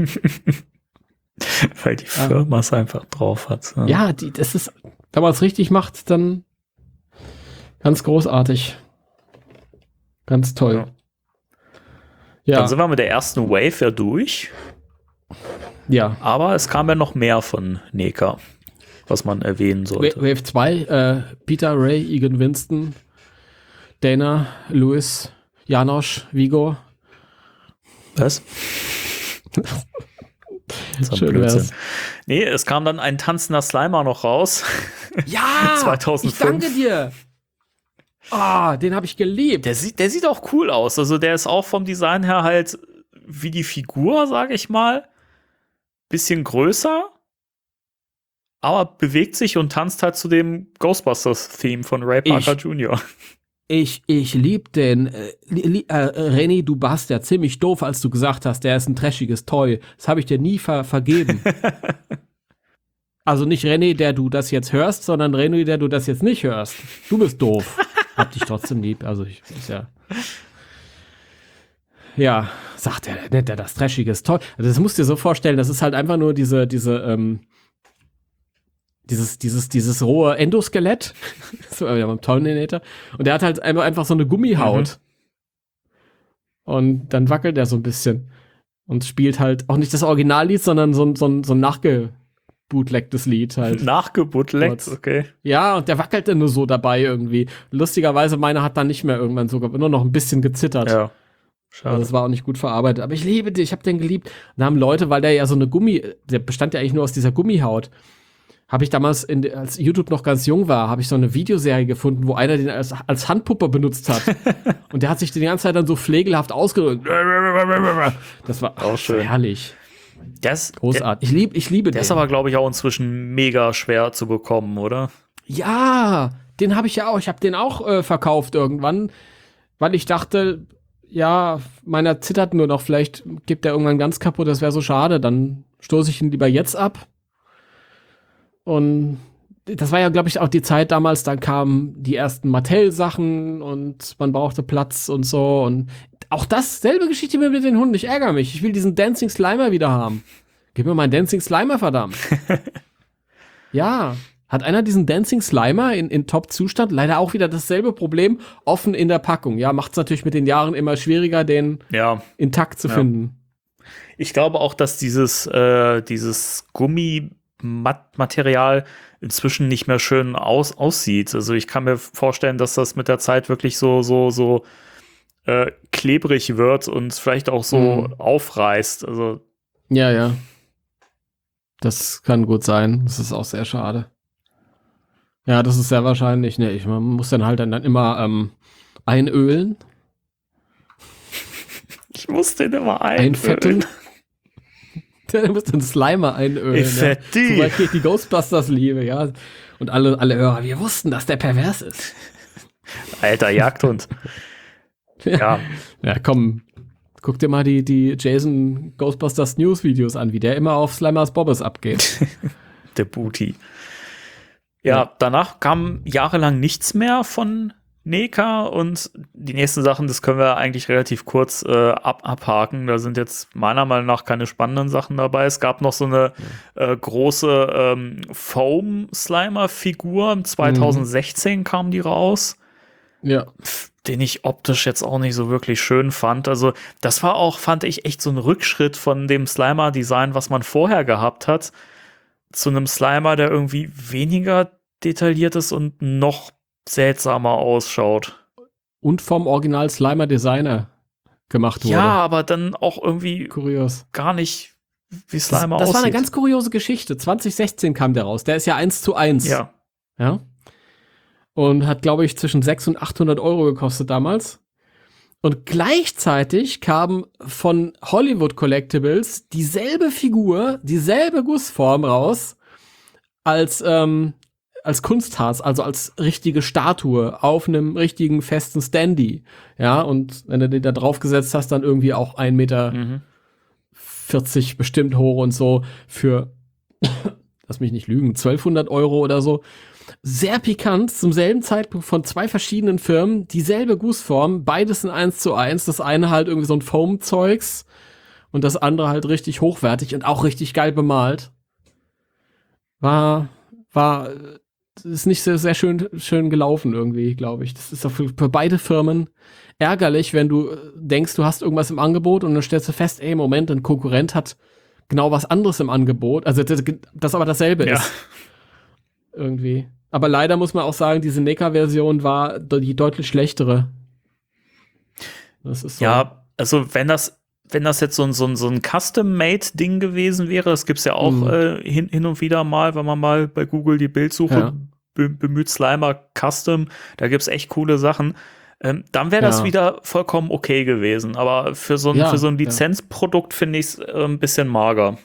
Weil die Firma es einfach drauf hat. Ja. Ja, die, das ist, wenn man es richtig macht, dann ganz großartig. Ganz toll. Ja. Ja, Dann sind wir mit der ersten Wave ja durch, ja. aber es kam ja noch mehr von Neka, was man erwähnen sollte. Wave zwei, äh, Peter, Ray, Egan Winston, Dana, Louis, Janosch, Vigo. Was? Das ist ein Schön Blödsinn. wär's. Nee, es kam dann ein tanzender Slimer noch raus. Ja! zweitausendfünf. Ich danke dir! Ah, den habe ich geliebt. Der sieht, der sieht auch cool aus. Also der ist auch vom Design her halt wie die Figur, sage ich mal. Bisschen größer, aber bewegt sich und tanzt halt zu dem Ghostbusters-Theme von Ray Parker Ich- Junior Ich, ich lieb den. Äh, li, äh, René, du warst ja ziemlich doof, als du gesagt hast, der ist ein trashiges Toy. Das habe ich dir nie ver vergeben. Also nicht René, der du das jetzt hörst, sondern René, der du das jetzt nicht hörst. Du bist doof. Hab dich trotzdem lieb. Also ich ist ja. Ja, sagt er, nennt er das trashiges Toy. Also das musst du dir so vorstellen, das ist halt einfach nur diese, diese, ähm, dieses, dieses, dieses rohe Endoskelett. So, ja, beim Terminator. Und der hat halt einfach, einfach so eine Gummihaut. Und dann wackelt er so ein bisschen. Und spielt halt auch nicht das Originallied, sondern so ein, so ein, so ein nachgebootlegtes Lied halt. Nachgebuttleckt, Gott. okay. Ja, und der wackelt dann nur so dabei irgendwie. Lustigerweise, meiner hat dann nicht mehr irgendwann sogar nur noch ein bisschen gezittert. Ja. Also Schade. das war auch nicht gut verarbeitet. Aber ich liebe dich, ich habe den geliebt. Und da haben Leute, weil der ja so eine Gummi, der bestand ja eigentlich nur aus dieser Gummihaut, habe ich damals, in, als YouTube noch ganz jung war, habe ich so eine Videoserie gefunden, wo einer den als, als Handpuppe benutzt hat. Und der hat sich die ganze Zeit dann so pflegelhaft ausgedrückt. Das war Auch ach, schön. herrlich. Der ist, der, Großartig. Ich, lieb, ich liebe der den. ist aber, glaube ich, auch inzwischen mega schwer zu bekommen, oder? Ja, den habe ich ja auch. Ich habe den auch äh, verkauft irgendwann, weil ich dachte, ja, meiner zittert nur noch. Vielleicht gibt der irgendwann ganz kaputt. Das wäre so schade. Dann stoße ich ihn lieber jetzt ab. Und das war ja, glaube ich, auch die Zeit damals. Dann kamen die ersten Mattel-Sachen und man brauchte Platz und so. Und auch das, selbe Geschichte mit den Hunden. Ich ärgere mich. Ich will diesen Dancing Slimer wieder haben. Gib mir meinen Dancing Slimer, verdammt. Ja. Hat einer diesen Dancing Slimer in, in Top-Zustand? Leider auch wieder dasselbe Problem, offen in der Packung. Ja, macht es natürlich mit den Jahren immer schwieriger, den Ja. intakt zu Ja. finden. Ich glaube auch, dass dieses, äh, dieses Gummimaterial inzwischen nicht mehr schön aus, aussieht. Also ich kann mir vorstellen, dass das mit der Zeit wirklich so, so, so äh, klebrig wird und vielleicht auch so Mhm. aufreißt. Also Ja, ja. Das kann gut sein. Das ist auch sehr schade. Ja, das ist sehr wahrscheinlich. Ne, ich, man muss dann halt dann, dann immer ähm, einölen, ich muss den immer einfetten. Dann muss den Slimer einölen. Ja. Fetti. So weit geht die Ghostbusters-Liebe, ja. Und alle, alle Hörer, wir wussten, dass der pervers ist. Alter Jagdhund. Ja, Ja, komm, Guck dir mal die, die Jason Ghostbusters News Videos an, wie der immer auf Slimers Bobbes abgeht. Der Booty. Ja, ja, danach kam jahrelang nichts mehr von NECA und die nächsten Sachen, das können wir eigentlich relativ kurz äh, ab abhaken. Da sind jetzt meiner Meinung nach keine spannenden Sachen dabei. Es gab noch so eine ja. äh, große ähm, Foam-Slimer-Figur. zwanzig sechzehn mhm. kam die raus. Ja. Den ich optisch jetzt auch nicht so wirklich schön fand. Also das war auch, fand ich, echt so ein Rückschritt von dem Slimer-Design, was man vorher gehabt hat, zu einem Slimer, der irgendwie weniger detailliert ist und noch seltsamer ausschaut. Und vom Original Slimer-Designer gemacht wurde. Ja, aber dann auch irgendwie kurios. Gar nicht, wie Slimer das, das aussieht. Das war eine ganz kuriose Geschichte. zwanzig sechzehn kam der raus. Der ist ja eins zu eins. Ja. Ja. Und hat, glaube ich, zwischen sechshundert und achthundert Euro gekostet damals. Und gleichzeitig kam von Hollywood Collectibles dieselbe Figur, dieselbe Gussform raus als, ähm, als Kunstharz, also als richtige Statue auf einem richtigen festen Standy. Ja, und wenn du den da draufgesetzt hast, dann irgendwie auch ein Meter vierzig bestimmt hoch und so für, lass mich nicht lügen, zwölfhundert Euro oder so. Sehr pikant, zum selben Zeitpunkt von zwei verschiedenen Firmen, dieselbe Gussform, beides in eins zu eins, das eine halt irgendwie so ein Foam-Zeugs und das andere halt richtig hochwertig und auch richtig geil bemalt. War, war, ist nicht sehr, sehr schön, schön gelaufen irgendwie, glaube ich. Das ist auch für, für beide Firmen ärgerlich, wenn du denkst, du hast irgendwas im Angebot und dann stellst du fest, ey, Moment, ein Konkurrent hat genau was anderes im Angebot, also das, das aber dasselbe ja. ist. Irgendwie. Aber leider muss man auch sagen, diese NECA-Version war die deutlich schlechtere. Das ist so. Ja, also wenn das, wenn das jetzt so ein, so ein, so ein Custom-Made-Ding gewesen wäre, das gibt's ja auch mhm. äh, hin, hin und wieder mal, wenn man mal bei Google die Bildsuche ja. be bemüht, Slimer Custom, da gibt's echt coole Sachen. Ähm, dann wäre das ja. wieder vollkommen okay gewesen. Aber für so ein, ja, für so ein Lizenzprodukt ja. finde ich es äh, ein bisschen mager.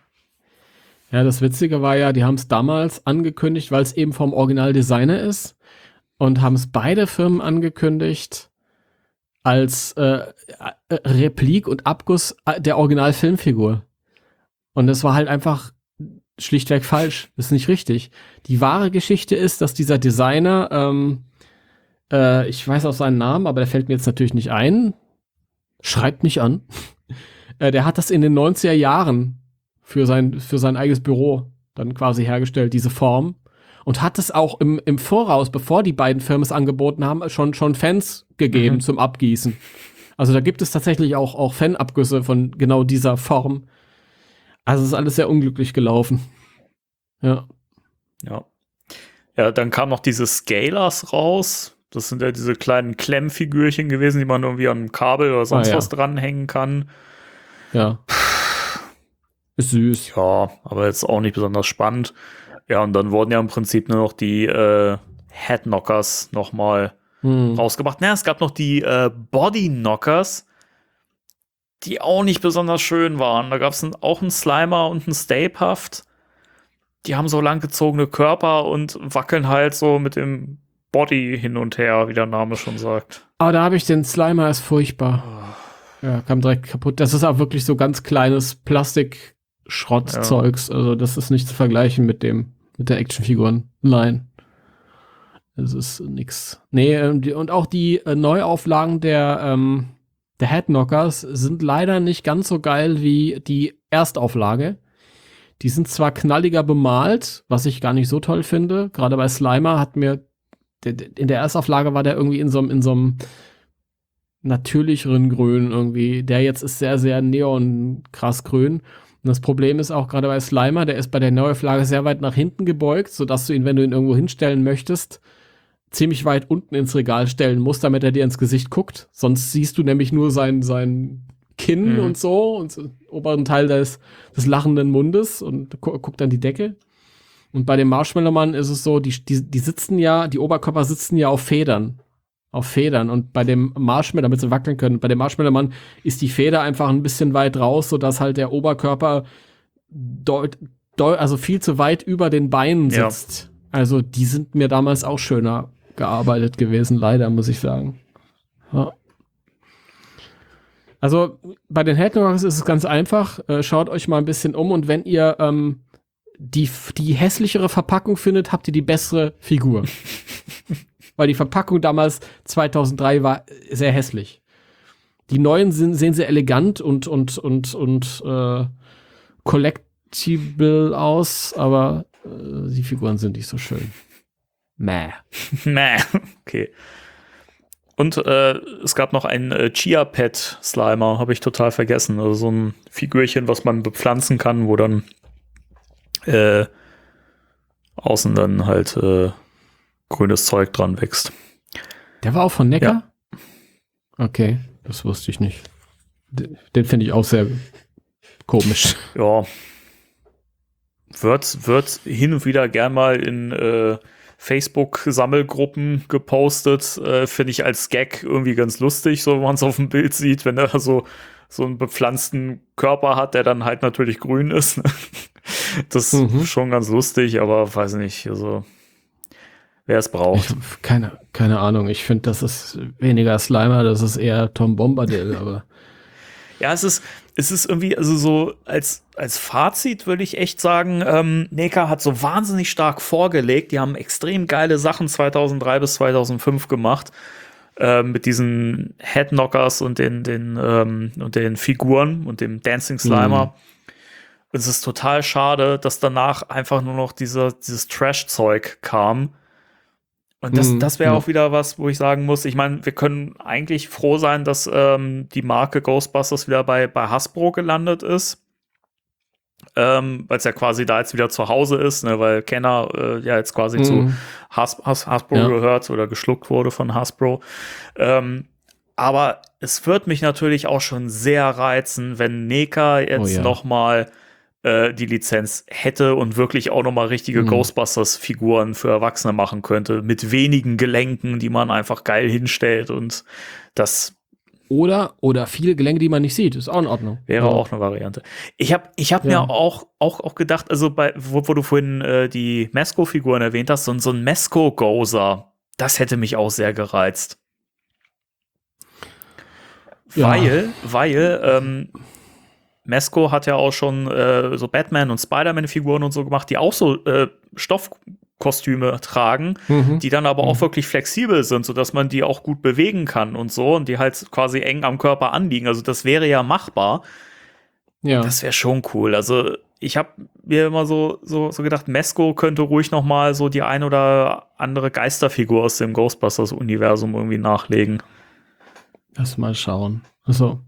Ja, das Witzige war ja, die haben es damals angekündigt, weil es eben vom Originaldesigner ist und haben es beide Firmen angekündigt als äh, Replik und Abguss der Original-Filmfigur. Und das war halt einfach schlichtweg falsch. Das ist nicht richtig. Die wahre Geschichte ist, dass dieser Designer, ähm, äh, ich weiß auch seinen Namen, aber der fällt mir jetzt natürlich nicht ein. Schreibt mich an. äh, der hat das in den neunziger Jahren für sein, für sein eigenes Büro dann quasi hergestellt, diese Form. Und hat es auch im, im Voraus, bevor die beiden Firmen es angeboten haben, schon, schon Fans gegeben mhm. zum Abgießen. Also da gibt es tatsächlich auch, auch Fanabgüsse von genau dieser Form. Also es ist alles sehr unglücklich gelaufen. Ja. Ja. Ja, dann kam noch diese Scalers raus. Das sind ja diese kleinen Klemmfigürchen gewesen, die man irgendwie an einem Kabel oder sonst ah, ja. was dranhängen kann. Ja. Ist süß. Ja, aber jetzt auch nicht besonders spannend. Ja, und dann wurden ja im Prinzip nur noch die äh, Headknockers nochmal hm. rausgebracht. Naja, es gab noch die äh, Bodyknockers, die auch nicht besonders schön waren. Da gab es auch einen Slimer und einen Stay Puft. Die haben so langgezogene Körper und wackeln halt so mit dem Body hin und her, wie der Name schon sagt. Aber da habe ich den Slimer, ist furchtbar. Oh. Ja, kam direkt kaputt. Das ist auch wirklich so ganz kleines Plastik-Schrottzeugs. Ja. Also das ist nicht zu vergleichen mit dem, mit der Actionfiguren. Nein. Das ist nix. Nee, und auch die Neuauflagen der, ähm, der Headknockers sind leider nicht ganz so geil wie die Erstauflage. Die sind zwar knalliger bemalt, was ich gar nicht so toll finde. Gerade bei Slimer hat mir, in der Erstauflage war der irgendwie in so einem, in so einem natürlicheren Grün irgendwie. Der jetzt ist sehr, sehr neon krass grün. Und das Problem ist auch gerade bei Slimer, der ist bei der Neuauflage sehr weit nach hinten gebeugt, sodass du ihn, wenn du ihn irgendwo hinstellen möchtest, ziemlich weit unten ins Regal stellen musst, damit er dir ins Gesicht guckt. Sonst siehst du nämlich nur sein, sein Kinn mhm. und so und so, oberen Teil des, des lachenden Mundes und gu guckt an die Decke. Und bei dem Marshmallow-Mann ist es so, die, die, die sitzen ja, die Oberkörper sitzen ja auf Federn. Auf Federn. Und bei dem Marshmallow, damit sie wackeln können, bei dem Marshmallow-Mann ist die Feder einfach ein bisschen weit raus, sodass halt der Oberkörper deut, deut, also viel zu weit über den Beinen sitzt. Ja. Also die sind mir damals auch schöner gearbeitet gewesen, leider, muss ich sagen. Ja. Also bei den Headknockers ist es ganz einfach. Äh, schaut euch mal ein bisschen um und wenn ihr ähm, die, die hässlichere Verpackung findet, habt ihr die bessere Figur. Weil die Verpackung damals zweitausenddrei war sehr hässlich. Die neuen sind, sehen sehr elegant und und und und äh, collectible aus, aber äh, die Figuren sind nicht so schön. Mäh. Mäh. Okay. Und äh, es gab noch einen äh, Chia-Pet-Slimer, habe ich total vergessen. Also so ein Figürchen, was man bepflanzen kann, wo dann äh, außen dann halt äh, grünes Zeug dran wächst. Der war auch von Neckar? Ja. Okay, das wusste ich nicht. Den, den finde ich auch sehr komisch. Ja. Wird, wird hin und wieder gern mal in äh, Facebook-Sammelgruppen gepostet, äh, finde ich als Gag irgendwie ganz lustig, so wenn man es auf dem Bild sieht, wenn er so, so einen bepflanzten Körper hat, der dann halt natürlich grün ist. Das mhm. ist schon ganz lustig, aber weiß nicht, also wer es braucht. Ich, keine, keine Ahnung, ich finde, das ist weniger Slimer, das ist eher Tom Bombadil, aber ja, es ist, es ist irgendwie, also so als, als Fazit würde ich echt sagen, ähm, Neckar hat so wahnsinnig stark vorgelegt. Die haben extrem geile Sachen zweitausenddrei bis zweitausendfünf gemacht. Äh, mit diesen Headknockers und den, den, ähm, und den Figuren und dem Dancing Slimer. Mhm. Und es ist total schade, dass danach einfach nur noch diese, dieses Trash-Zeug kam. Und das, das wäre ja. auch wieder was, wo ich sagen muss, ich meine, wir können eigentlich froh sein, dass ähm, die Marke Ghostbusters wieder bei, bei Hasbro gelandet ist. Ähm, weil es ja quasi da jetzt wieder zu Hause ist, ne, weil Kenner äh, ja jetzt quasi mhm. zu Has, Has, Hasbro ja. gehört oder geschluckt wurde von Hasbro. Ähm, aber es wird mich natürlich auch schon sehr reizen, wenn Neckar jetzt oh, ja. noch mal die Lizenz hätte und wirklich auch noch mal richtige mhm. Ghostbusters-Figuren für Erwachsene machen könnte, mit wenigen Gelenken, die man einfach geil hinstellt und das Oder, oder viele Gelenke, die man nicht sieht, ist auch in Ordnung. Wäre ja. auch eine Variante. Ich habe ich hab ja. mir auch, auch, auch gedacht, also bei, wo, wo du vorhin äh, die Mezco-Figuren erwähnt hast, so, so ein Mezco-Gozer, das hätte mich auch sehr gereizt. Ja. Weil, weil, ähm, Mezco hat ja auch schon äh, so Batman- und Spider-Man-Figuren und so gemacht, die auch so äh, Stoffkostüme tragen, mhm. die dann aber mhm. auch wirklich flexibel sind, sodass man die auch gut bewegen kann und so und die halt quasi eng am Körper anliegen. Also das wäre ja machbar. Ja. Das wäre schon cool. Also ich habe mir immer so, so, so gedacht, Mezco könnte ruhig noch mal so die ein oder andere Geisterfigur aus dem Ghostbusters-Universum irgendwie nachlegen. Lass mal schauen. Also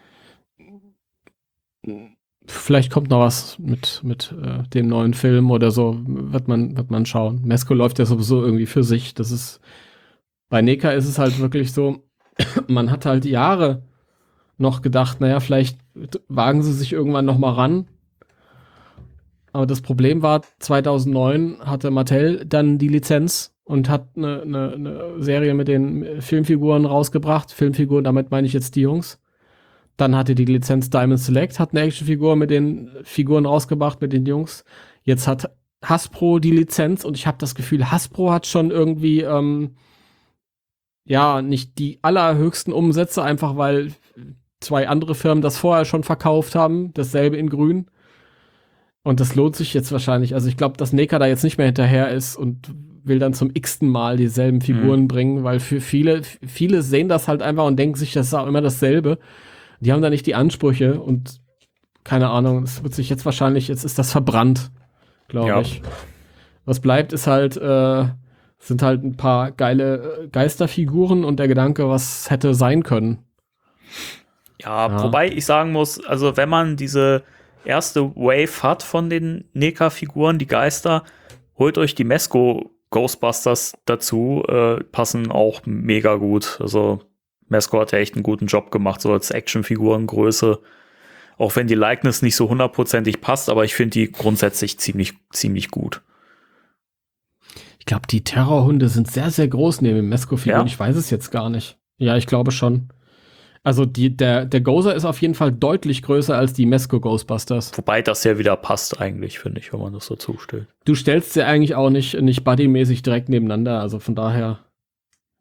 vielleicht kommt noch was mit, mit äh, dem neuen Film oder so, wird man, wird man schauen. Mezco läuft ja sowieso irgendwie für sich. Das ist, bei Neckar ist es halt wirklich so, man hat halt Jahre noch gedacht, naja, vielleicht wagen sie sich irgendwann noch mal ran. Aber das Problem war, zweitausendneun hatte Mattel dann die Lizenz und hat eine, eine, eine Serie mit den Filmfiguren rausgebracht. Filmfiguren, damit meine ich jetzt die Jungs. Dann hatte die Lizenz Diamond Select, hat eine Actionfigur mit den Figuren rausgebracht, mit den Jungs. Jetzt hat Hasbro die Lizenz und ich habe das Gefühl, Hasbro hat schon irgendwie, ähm, ja, nicht die allerhöchsten Umsätze, einfach weil zwei andere Firmen das vorher schon verkauft haben, dasselbe in grün. Und das lohnt sich jetzt wahrscheinlich. Also ich glaube, dass Neckar da jetzt nicht mehr hinterher ist und will dann zum x-ten Mal dieselben Figuren mhm. bringen, weil für viele, viele sehen das halt einfach und denken sich, das ist auch immer dasselbe. Die haben da nicht die Ansprüche und keine Ahnung, es wird sich jetzt wahrscheinlich, jetzt ist das verbrannt, glaube ja. ich. Was bleibt, ist halt, äh, sind halt ein paar geile Geisterfiguren und der Gedanke, was hätte sein können. Ja, ja, wobei ich sagen muss, also wenn man diese erste Wave hat von den Neckar-Figuren, die Geister, holt euch die Mezco Ghostbusters dazu, äh, passen auch mega gut. Also Mezco hat ja echt einen guten Job gemacht, so als Actionfigurengröße. Auch wenn die Likeness nicht so hundertprozentig passt, aber ich finde die grundsätzlich ziemlich, ziemlich gut. Ich glaube, die Terrorhunde sind sehr, sehr groß neben den Mezco-Figuren. Ja? Ich weiß es jetzt gar nicht. Ja, ich glaube schon. Also die, der, der Gozer ist auf jeden Fall deutlich größer als die Mezco Ghostbusters. Wobei das ja wieder passt eigentlich, finde ich, wenn man das so zustellt. Du stellst sie eigentlich auch nicht, nicht buddymäßig direkt nebeneinander, also von daher.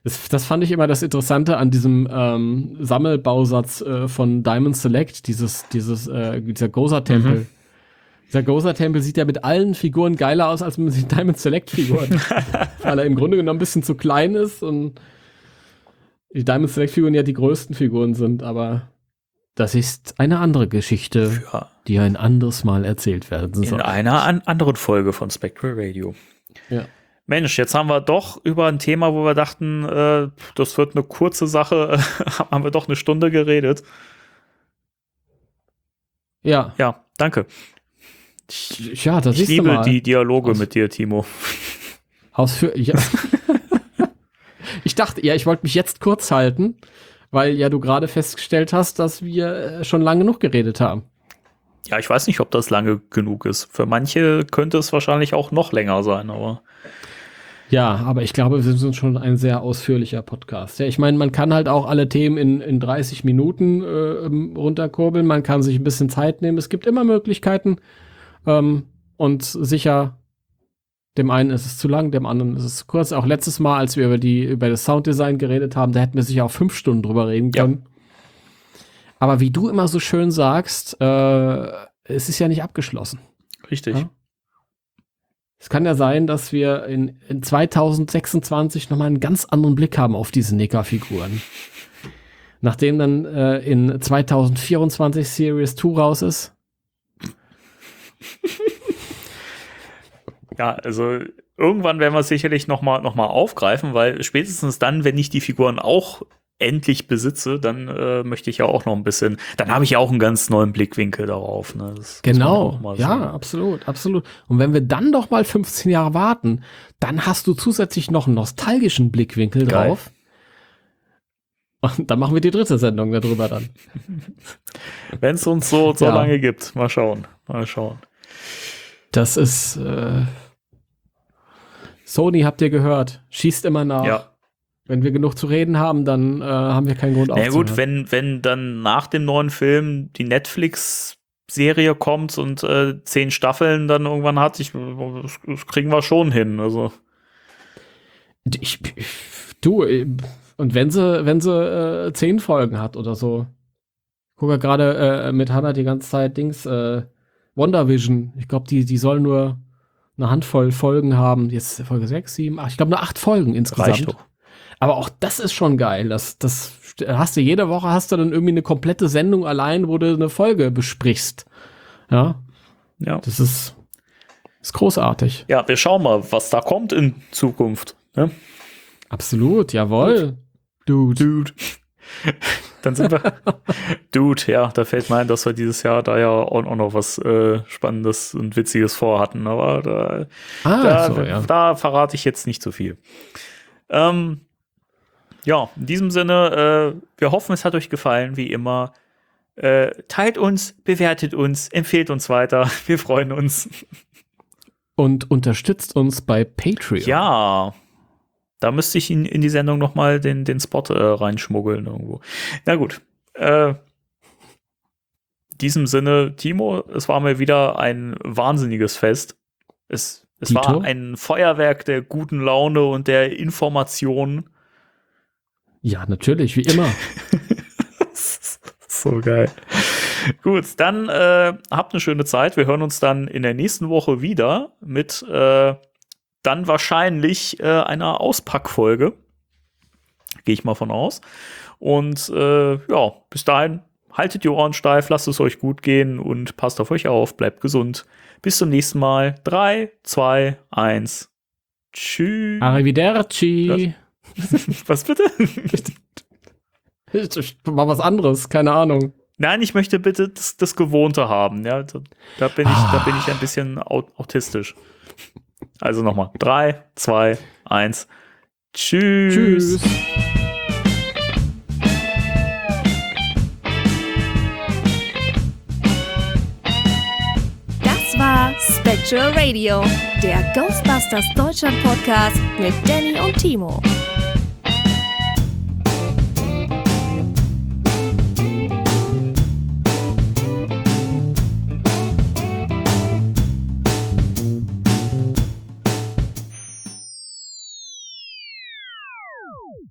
Das, das fand ich immer das Interessante an diesem ähm, Sammelbausatz äh, von Diamond Select, dieses, dieses, äh, dieser Gozer-Tempel. Mhm. Dieser Gozer-Tempel sieht ja mit allen Figuren geiler aus, als mit den Diamond Select-Figuren. Weil er im Grunde genommen ein bisschen zu klein ist und die Diamond Select-Figuren ja die größten Figuren sind, aber das ist eine andere Geschichte, ja. die ein anderes Mal erzählt werden soll. In einer an anderen Folge von Spectral Radio. Ja. Mensch, jetzt haben wir doch über ein Thema, wo wir dachten, äh, das wird eine kurze Sache, haben wir doch eine Stunde geredet. Ja. Ja, danke. Ich, ja, das ich ist liebe mal. die Dialoge Aus, mit dir, Timo. Ausführlich. Ja. Ich dachte, ja, ich wollte mich jetzt kurz halten, weil ja du gerade festgestellt hast, dass wir schon lange genug geredet haben. Ja, ich weiß nicht, ob das lange genug ist. Für manche könnte es wahrscheinlich auch noch länger sein, aber ja, aber ich glaube, wir sind schon ein sehr ausführlicher Podcast. Ja, ich meine, man kann halt auch alle Themen in, in dreißig Minuten äh, runterkurbeln. Man kann sich ein bisschen Zeit nehmen. Es gibt immer Möglichkeiten. Ähm, und sicher, dem einen ist es zu lang, dem anderen ist es zu kurz. Auch letztes Mal, als wir über, die, über das Sounddesign geredet haben, da hätten wir sicher auch fünf Stunden drüber reden können. Ja. Aber wie du immer so schön sagst, äh, es ist ja nicht abgeschlossen. Richtig. Ja? Es kann ja sein, dass wir in, in zwanzig sechsundzwanzig nochmal einen ganz anderen Blick haben auf diese N E C A-Figuren. Nachdem dann äh, in zwanzig vierundzwanzig Series zwei raus ist. Ja, also irgendwann werden wir es sicherlich nochmal noch mal aufgreifen, weil spätestens dann, wenn ich die Figuren auch endlich besitze, dann äh, möchte ich ja auch noch ein bisschen, dann habe ich ja auch einen ganz neuen Blickwinkel darauf. Ne? Das genau, ja, absolut, absolut. Und wenn wir dann doch mal fünfzehn Jahre warten, dann hast du zusätzlich noch einen nostalgischen Blickwinkel Geil. drauf. Und dann machen wir die dritte Sendung darüber dann. Wenn es uns so, so ja. lange gibt. Mal schauen, mal schauen. Das ist äh, Sony, habt ihr gehört, schießt immer nach. Ja. Wenn wir genug zu reden haben, dann äh, haben wir keinen Grund aufzuhören. Na gut, wenn, wenn dann nach dem neuen Film die Netflix-Serie kommt und äh, zehn Staffeln dann irgendwann hat, ich, das, das kriegen wir schon hin. Also. Ich, ich, du, und wenn sie, wenn sie äh, zehn Folgen hat oder so. Ich gucke ja gerade äh, mit Hannah die ganze Zeit Dings, äh, WandaVision. Ich glaube, die, die soll nur eine Handvoll Folgen haben. Jetzt Folge sechs, sieben, acht. Ich glaube, nur acht Folgen insgesamt. Reicht doch. Aber auch das ist schon geil. Das, das hast du jede Woche hast du dann irgendwie eine komplette Sendung allein, wo du eine Folge besprichst. Ja. Ja. Das ist, ist großartig. Ja, wir schauen mal, was da kommt in Zukunft. Ne? Absolut, jawohl. Dude. Dude. Dann sind wir. Dude, ja, da fällt mir ein, dass wir dieses Jahr da ja auch, auch noch was äh, Spannendes und Witziges vorhatten. Aber da, ah, da, so, ja. da verrate ich jetzt nicht so viel. Ähm, ja, in diesem Sinne, äh, wir hoffen, es hat euch gefallen, wie immer. Äh, teilt uns, bewertet uns, empfehlt uns weiter. Wir freuen uns. Und unterstützt uns bei Patreon. Ja, da müsste ich in, in die Sendung noch mal den, den Spot äh, reinschmuggeln irgendwo. Na gut. Äh, in diesem Sinne, Timo, es war mir wieder ein wahnsinniges Fest. Es, es Tito? war ein Feuerwerk der guten Laune und der Informationen. Ja, natürlich, wie immer. So geil. Gut, dann äh, habt eine schöne Zeit. Wir hören uns dann in der nächsten Woche wieder mit äh, dann wahrscheinlich äh, einer Auspackfolge. Gehe ich mal von aus. Und äh, ja, bis dahin, haltet die Ohren steif, lasst es euch gut gehen und passt auf euch auf, bleibt gesund. Bis zum nächsten Mal. drei, zwei, eins. Tschüss. Arrivederci. Was bitte? Ich mach was anderes, keine Ahnung. Nein, ich möchte bitte das, das Gewohnte haben. Ja, da, da, bin ich, da bin ich ein bisschen aut- autistisch. Also nochmal. drei, zwei, eins. Tschüss. Tschüss. Das war Spectral Radio, der Ghostbusters Deutschland Podcast mit Danny und Timo.